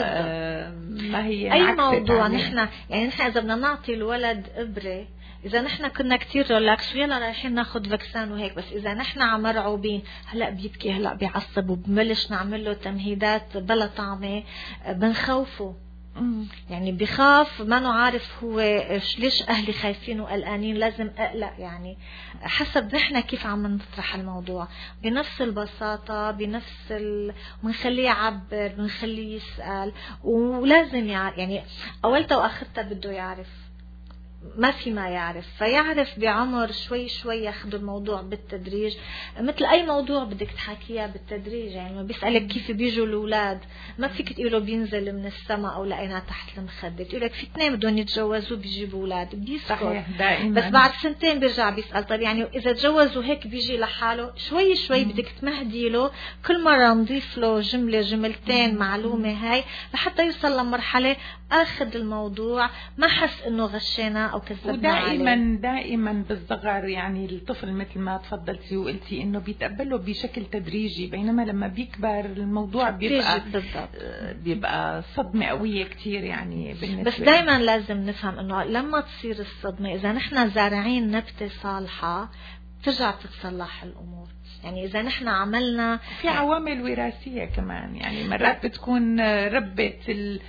ما هي
أي موضوع نحن، يعني نحن إذا بدنا نعطي الولد إبرة، إذا نحن كنا كتير ريلاكس ويلا رايحين ناخد فاكسان وهيك، بس إذا نحن عمرعوبين هلأ بيبكي هلأ بيعصب وبنبلش نعمل له تمهيدات بلا طعمة، بنخوفه. يعني بخاف، ما نو عارف هو ليش أهلي خايفين وقلقانين لازم أقلق. يعني حسب نحن كيف عم نطرح الموضوع بنفس البساطة، بنفس ال... بنخليه يعبر، بنخليه يسأل، ولازم يعرف. يعني أولتا وآخرتا بده يعرف، ما في ما يعرف، فيعرف بعمر شوي شوي ياخد الموضوع بالتدريج، مثل أي موضوع بدك تحكيها بالتدريج. يعني ما بيسألك كيف بيجوا الأولاد، ما فيك تقوله بينزل من السماء أو لقينا تحت المخدة، تقولك في اثنين بدهم يتجوزوا بيجيبوا أولاد، بيسكت بس بعد سنتين بيرجع بيسأل. طيب يعني إذا تجوزوا هيك بيجي لحاله؟ شوي شوي مم. بدك تمهدي له، كل مرة نضيف له جملة جملتين مم. معلومة هاي لحتى يوصل لمرحلة أخذ الموضوع، ما حس إنه غشينا أو كذبنا
ودائما
عليه.
دائما بالصغر يعني الطفل مثل ما تفضلتي وقلتي إنه بيتقبله بشكل تدريجي، بينما لما بيكبر الموضوع بيبقى بيبقى صدمة قوية كتير. يعني بالنسبة
بس دائما لازم نفهم إنه لما تصير الصدمة، إذا نحن زارعين نبتة صالحة ترجع تتصلح الأمور. يعني إذا نحن عملنا
في عوامل وراثية كمان، يعني مرات بتكون ربت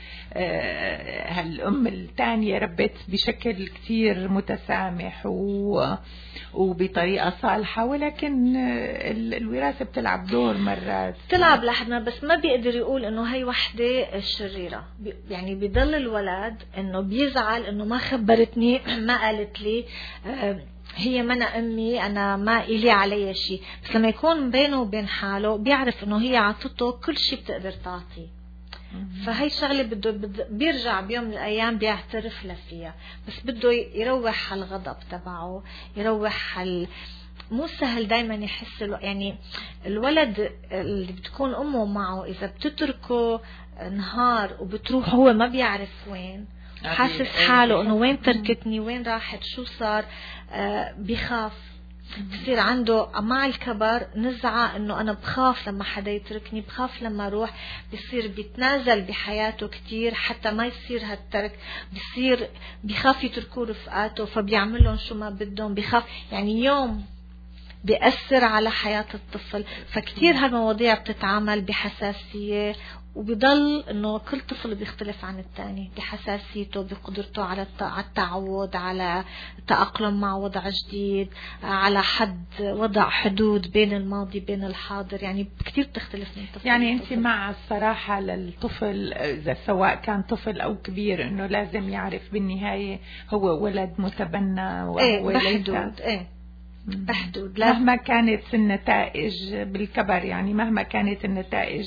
هالأم الثانية ربت بشكل كتير متسامح و وبطريقة صالحة، ولكن الوراثة بتلعب دور مرات
بتلعب لحدنا، بس ما بيقدر يقول إنه هاي وحدة شريرة. يعني بيضل الولد إنه بيزعل إنه ما خبرتني، ما قالت لي، هي منا أمي، أنا ما إلي علي شيء. بس لما يكون بينه وبين حاله بيعرف إنه هي عطته كل شيء بتقدر تعطيه، فهي شغلة بده بيرجع بيوم من الأيام بيعترف لها فيها، بس بده يروح الغضب تبعه، يروح ال... مو سهل دايما يحس الو... يعني الولد اللي بتكون أمه معه إذا بتتركه نهار وبتروح هو ما بيعرف وين، حاسس حاله انه وين تركتني، وين راحت، شو صار، آه بيخاف. بصير عنده مع الكبر نزعة انه انا بخاف لما حدا يتركني، بخاف لما اروح، بصير بيتنازل بحياته كتير حتى ما يصير هالترك، بصير بيخاف يتركوا رفقاته فبيعمل لهم شو ما بدهم، بيخاف. يعني يوم بيأثر على حياة الطفل. فكتير هالمواضيع بتتعامل بحساسية، وبيضل انه كل طفل بيختلف عن الثاني بحساسيته، بقدرته على التعود، على التأقلم مع وضع جديد، على حد وضع حدود بين الماضي بين الحاضر. يعني كتير بتختلف من طفل.
يعني انت مع الصراحة للطفل اذا سواء كان طفل او كبير انه لازم يعرف بالنهاية هو ولد متبنى وهو
ايه بحدود ايه بحدود
مهما كانت النتائج بالكبر. يعني مهما كانت النتائج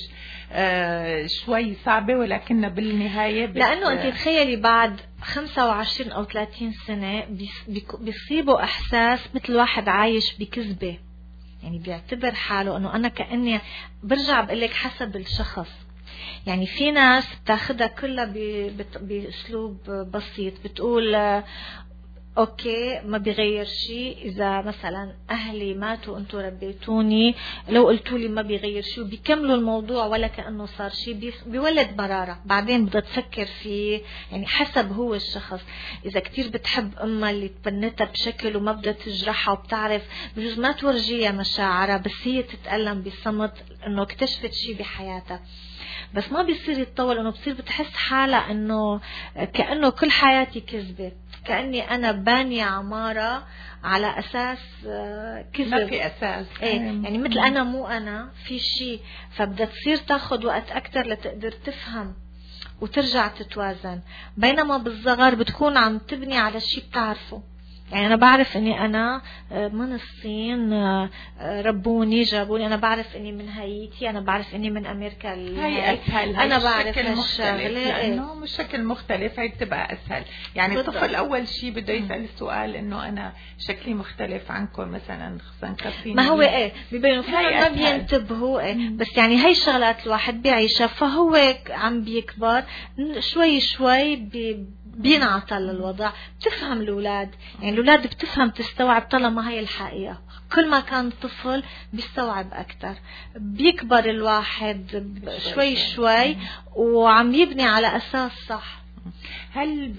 آه شوي صعبة، ولكن بالنهاية
لأنه أنت تخيلي بعد خمسة وعشرين أو ثلاثين سنة بيصيبوا إحساس مثل واحد عايش بكذبة. يعني بيعتبر حاله أنه أنا كأني برجع بقولك حسب الشخص. يعني في ناس بتاخدها كلها بأسلوب بسيط، بتقول اوكي ما بيغير شيء، اذا مثلا اهلي ماتوا انتم ربيتوني لو قلتوا لي ما بيغير شيء وبيكملوا الموضوع ولا كانه صار شيء، بيولد مراره بعدين بدها تفكر فيه. يعني حسب هو الشخص، اذا كتير بتحب امها اللي تبنتها بشكل وما بدها تجرحها وبتعرف بجوز ما تورجيها مشاعرها بس هي تتألم بصمت انه اكتشفت شيء بحياتها، بس ما بيصير يتطول انه بتصير بتحس حالها انه كأنه كل حياتي كذبت، كأني أنا بانية عمارة على أساس كذب،
ما في أساس.
إيه يعني مثل أنا مو أنا في شيء، فبدها تصير تاخد وقت أكتر لتقدر تفهم وترجع تتوازن، بينما بالصغر بتكون عم تبني على شيء بتعرفه. يعني أنا بعرف إني أنا من الصين، ربوني جابوني، أنا بعرف إني من هايتي، أنا بعرف إني من أمريكا،
هي أسهل،
أنا بعرف هالشغلة
لأنه مش شكل مختلف، هي بتبقى أسهل. يعني الطفل أول شيء بده يسأل السؤال إنه أنا شكلي مختلف عنكم مثلا، خصوصا كصيني،
ما هو إيه بيبينوا فعلا ما بينتبهوا. إيه بس يعني هاي الشغلات الواحد بيعيشها، فهو عم بيكبر شوي شوي بي بينعطى للوضع. بتفهم الأولاد، يعني الأولاد بتفهم تستوعب طالما هاي الحقيقة. كل ما كان طفل بيستوعب أكتر، بيكبر الواحد شوي شوي وعم يبني على أساس صح.
هل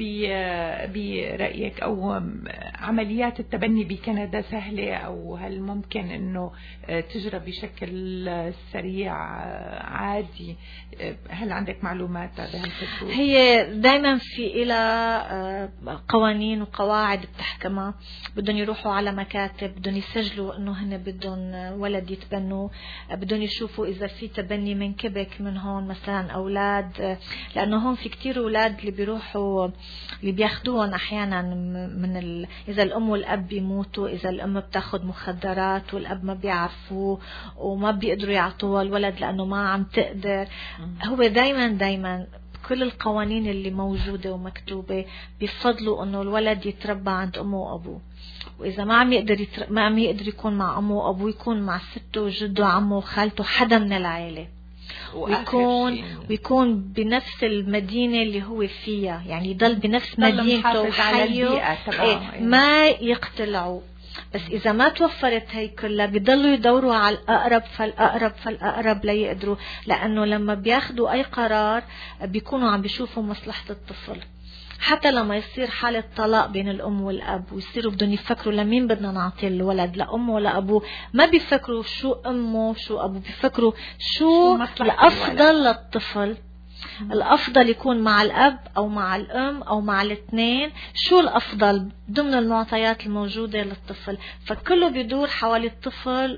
برأيك أو عمليات التبني بكندا سهلة، أو هل ممكن أنه تجرى بشكل سريع عادي؟ هل عندك معلومات بهالخصوص؟
هي دايما في إلى قوانين وقواعد بتحكمها، بدهم يروحوا على مكاتب، بدهم يسجلوا أنه هن بدهم ولد يتبنوا، بدهم يشوفوا إذا في تبني من كبك من هون مثلا أولاد، لأنه هون في كتير أولاد اللي بيروحوا اللي بياخدوهم أحيانا من ال... إذا الأم والأب بيموتوا، إذا الأم بتاخد مخدرات والأب ما بيعرفوه وما بيقدروا يعطوها الولد لأنه ما عم تقدر. هو دايما دايما كل القوانين اللي موجودة ومكتوبة بيفضلوا أنه الولد يتربى عند أمه وأبوه، وإذا ما عم يقدر يتر... ما عم يقدر يكون مع أمه وأبوه يكون مع سته وجده وعمه وخالته، حدا من العائلة، ويكون ويكون بنفس المدينة اللي هو فيها، يعني يضل بنفس مدينته وحيه، ايه ما يقتلعوا. بس إذا ما توفرت هي كلها بيضلوا يدوروا على الأقرب فالأقرب فالأقرب ليقدروا، لأنه لما بياخدوا أي قرار بيكونوا عم بيشوفوا مصلحة الطفل. حتى لما يصير حالة طلاق بين الأم والأب ويصيروا بدهم يفكروا لمين بدنا نعطي الولد، لأمه ولا أبوه، ما بيفكروا شو أمه شو أبوه، بيفكروا شو الأفضل للطفل. الأفضل يكون مع الأب أو مع الأم أو مع الاثنين، شو الأفضل ضمن المعطيات الموجودة للطفل. فكله بيدور حوالي الطفل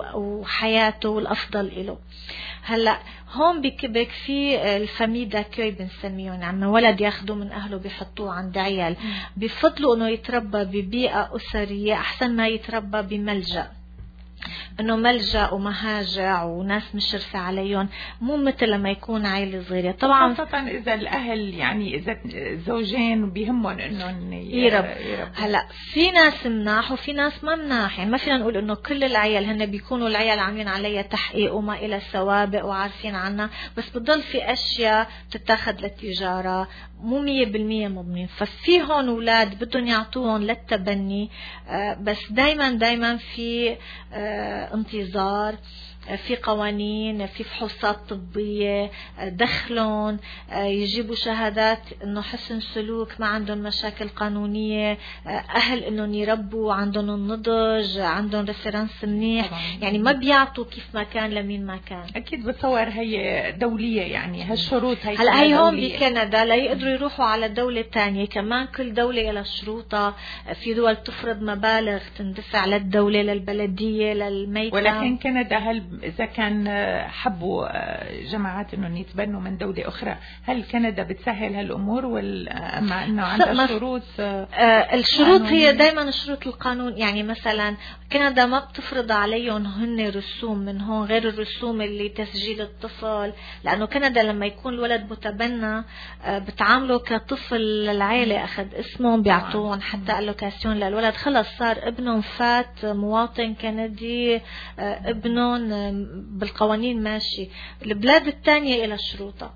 وحياته والأفضل له. هلأ هون بكبك في الفامي داكوي بنسميهم، يعني ولد ياخدوه من أهله بيحطوه عند عيال، بيفضلوا أنه يتربى ببيئة أسرية أحسن ما يتربى بملجأ، انه ملجأ ومهاجع وناس مشرفة عليهم، مو مثل لما يكون عائلة صغيرة. طبعا
خاصة اذا الاهل يعني اذا زوجين بيهمهم انه
يرب. هلا في ناس مناح وفي ناس ما مناح، يعني ما فينا نقول انه كل العيال هن بيكونوا العيال عاملين عليها تحقيق وما إلى سوابق وعارفين عنها، بس بتضل في اشياء تتاخد للتجارة مو مية بالمية مضمون. ففي هون اولاد بدهم يعطوهم للتبني، بس دايما دايما في انتظار، في قوانين، في فحوصات طبية، دخلهم يجيبوا شهادات انه حسن سلوك، ما عندهم مشاكل قانونية، اهل انهم يربوا عندهم النضج، عندهم ريفرنس منيح، يعني ما بيعطوا كيف ما كان لمين ما كان.
اكيد بتصور هي دولية، يعني هالشروط هي
هلا هي هون بكندا لا يقدروا يروحوا على دولة تانية، كمان كل دولة لها شروطها، في دول تفرض مبالغ تندفع للدولة للبلدية للميتة.
ولكن كندا هل إذا كان حبوا جماعات إنهم يتبنوا من دولة أخرى، هل كندا بتسهل هالأمور ولا أما إنه عندها شروط؟
الشروط هي دائما شروط القانون، يعني مثلا كندا ما بتفرض عليهم هن رسوم من هون غير الرسوم اللي تسجيل الطفل، لأنه كندا لما يكون الولد متبنى بتعامله كطفل للعائلة، أخذ اسمهم بيعطوهم حتى اللوكاسيون للولد، خلص صار ابنهم فات مواطن كندي، ابنهم بالقوانين ماشي. البلاد الثانية إلى شروطها،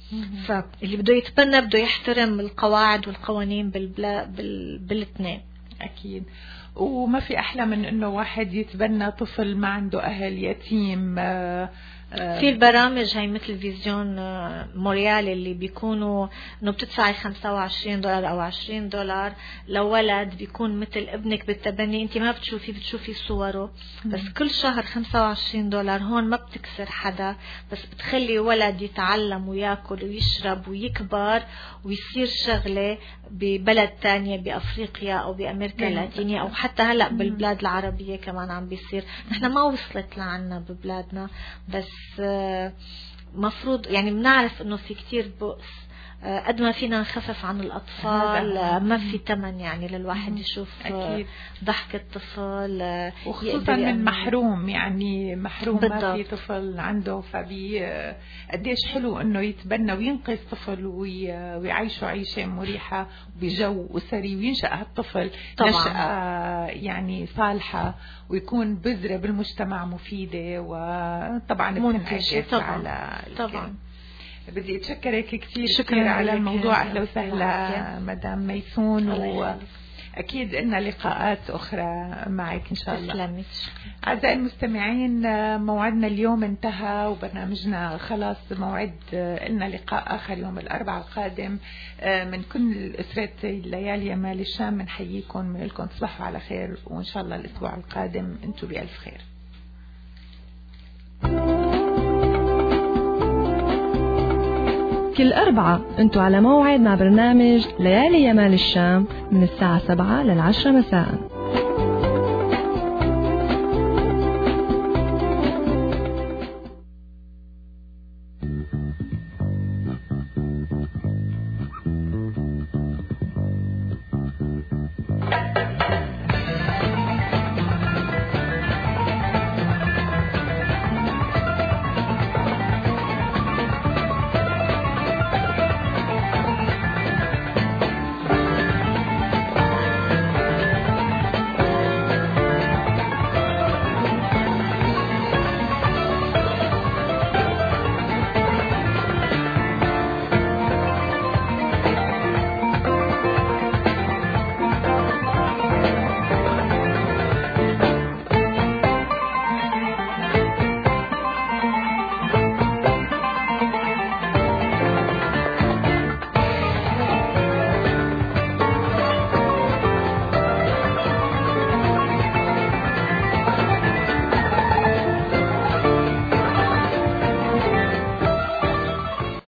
فاللي بده يتبنى بده يحترم القواعد والقوانين بالبلا بال... بالاثنين.
أكيد. وما في أحلى من إنه واحد يتبنى طفل ما عنده أهل، يتيم.
في البرامج هاي مثل فيزيون موريال اللي بيكونوا انه بتدفعي خمسة وعشرين دولار او عشرين دولار لولد بيكون مثل ابنك بالتبني، انت ما بتشوفي بتشوفي صوره بس كل شهر خمسة وعشرين دولار. هون ما بتكسر حدا، بس بتخلي ولد يتعلم وياكل ويشرب ويكبر ويصير شغله ببلد تانية بافريقيا او بامريكا اللاتينية او حتى هلا بالبلاد العربيه كمان عم بيصير. نحن ما وصلت لعنا ببلادنا، بس مفروض يعني بنعرف انه في كتير بؤس. قد ما فينا نخفف عن الأطفال ما في تمن يعني للواحد يشوف أكيد ضحكة طفل،
وخصوصا من محروم، يعني محروم بالضبط. ما في طفل عنده، فبي قديش حلو انه يتبنى وينقذ طفل ويعيشه عيشة مريحة بجو أسري، وينشأ هالطفل نشأة يعني صالحة ويكون بذرة بالمجتمع مفيدة، وطبعا بتنعكس على
طبعا.
بدي اتشكرك كثير كثير على الموضوع. اهلا وسهلا مدام ميسون، واكيد لنا لقاءات اخرى معك ان شاء الله. اعزائي المستمعين، موعدنا اليوم انتهى وبرنامجنا خلاص. موعد لنا لقاء اخر يوم الاربعاء القادم. من كل اسره ليالي مال الشام بنحييكم، من لكم تصبحوا على خير، وان شاء الله الاسبوع القادم انتم بالف خير.
كل أربعة أنتوا على موعد مع برنامج ليالي يمال الشام من الساعة سبعة للعشرة مساء.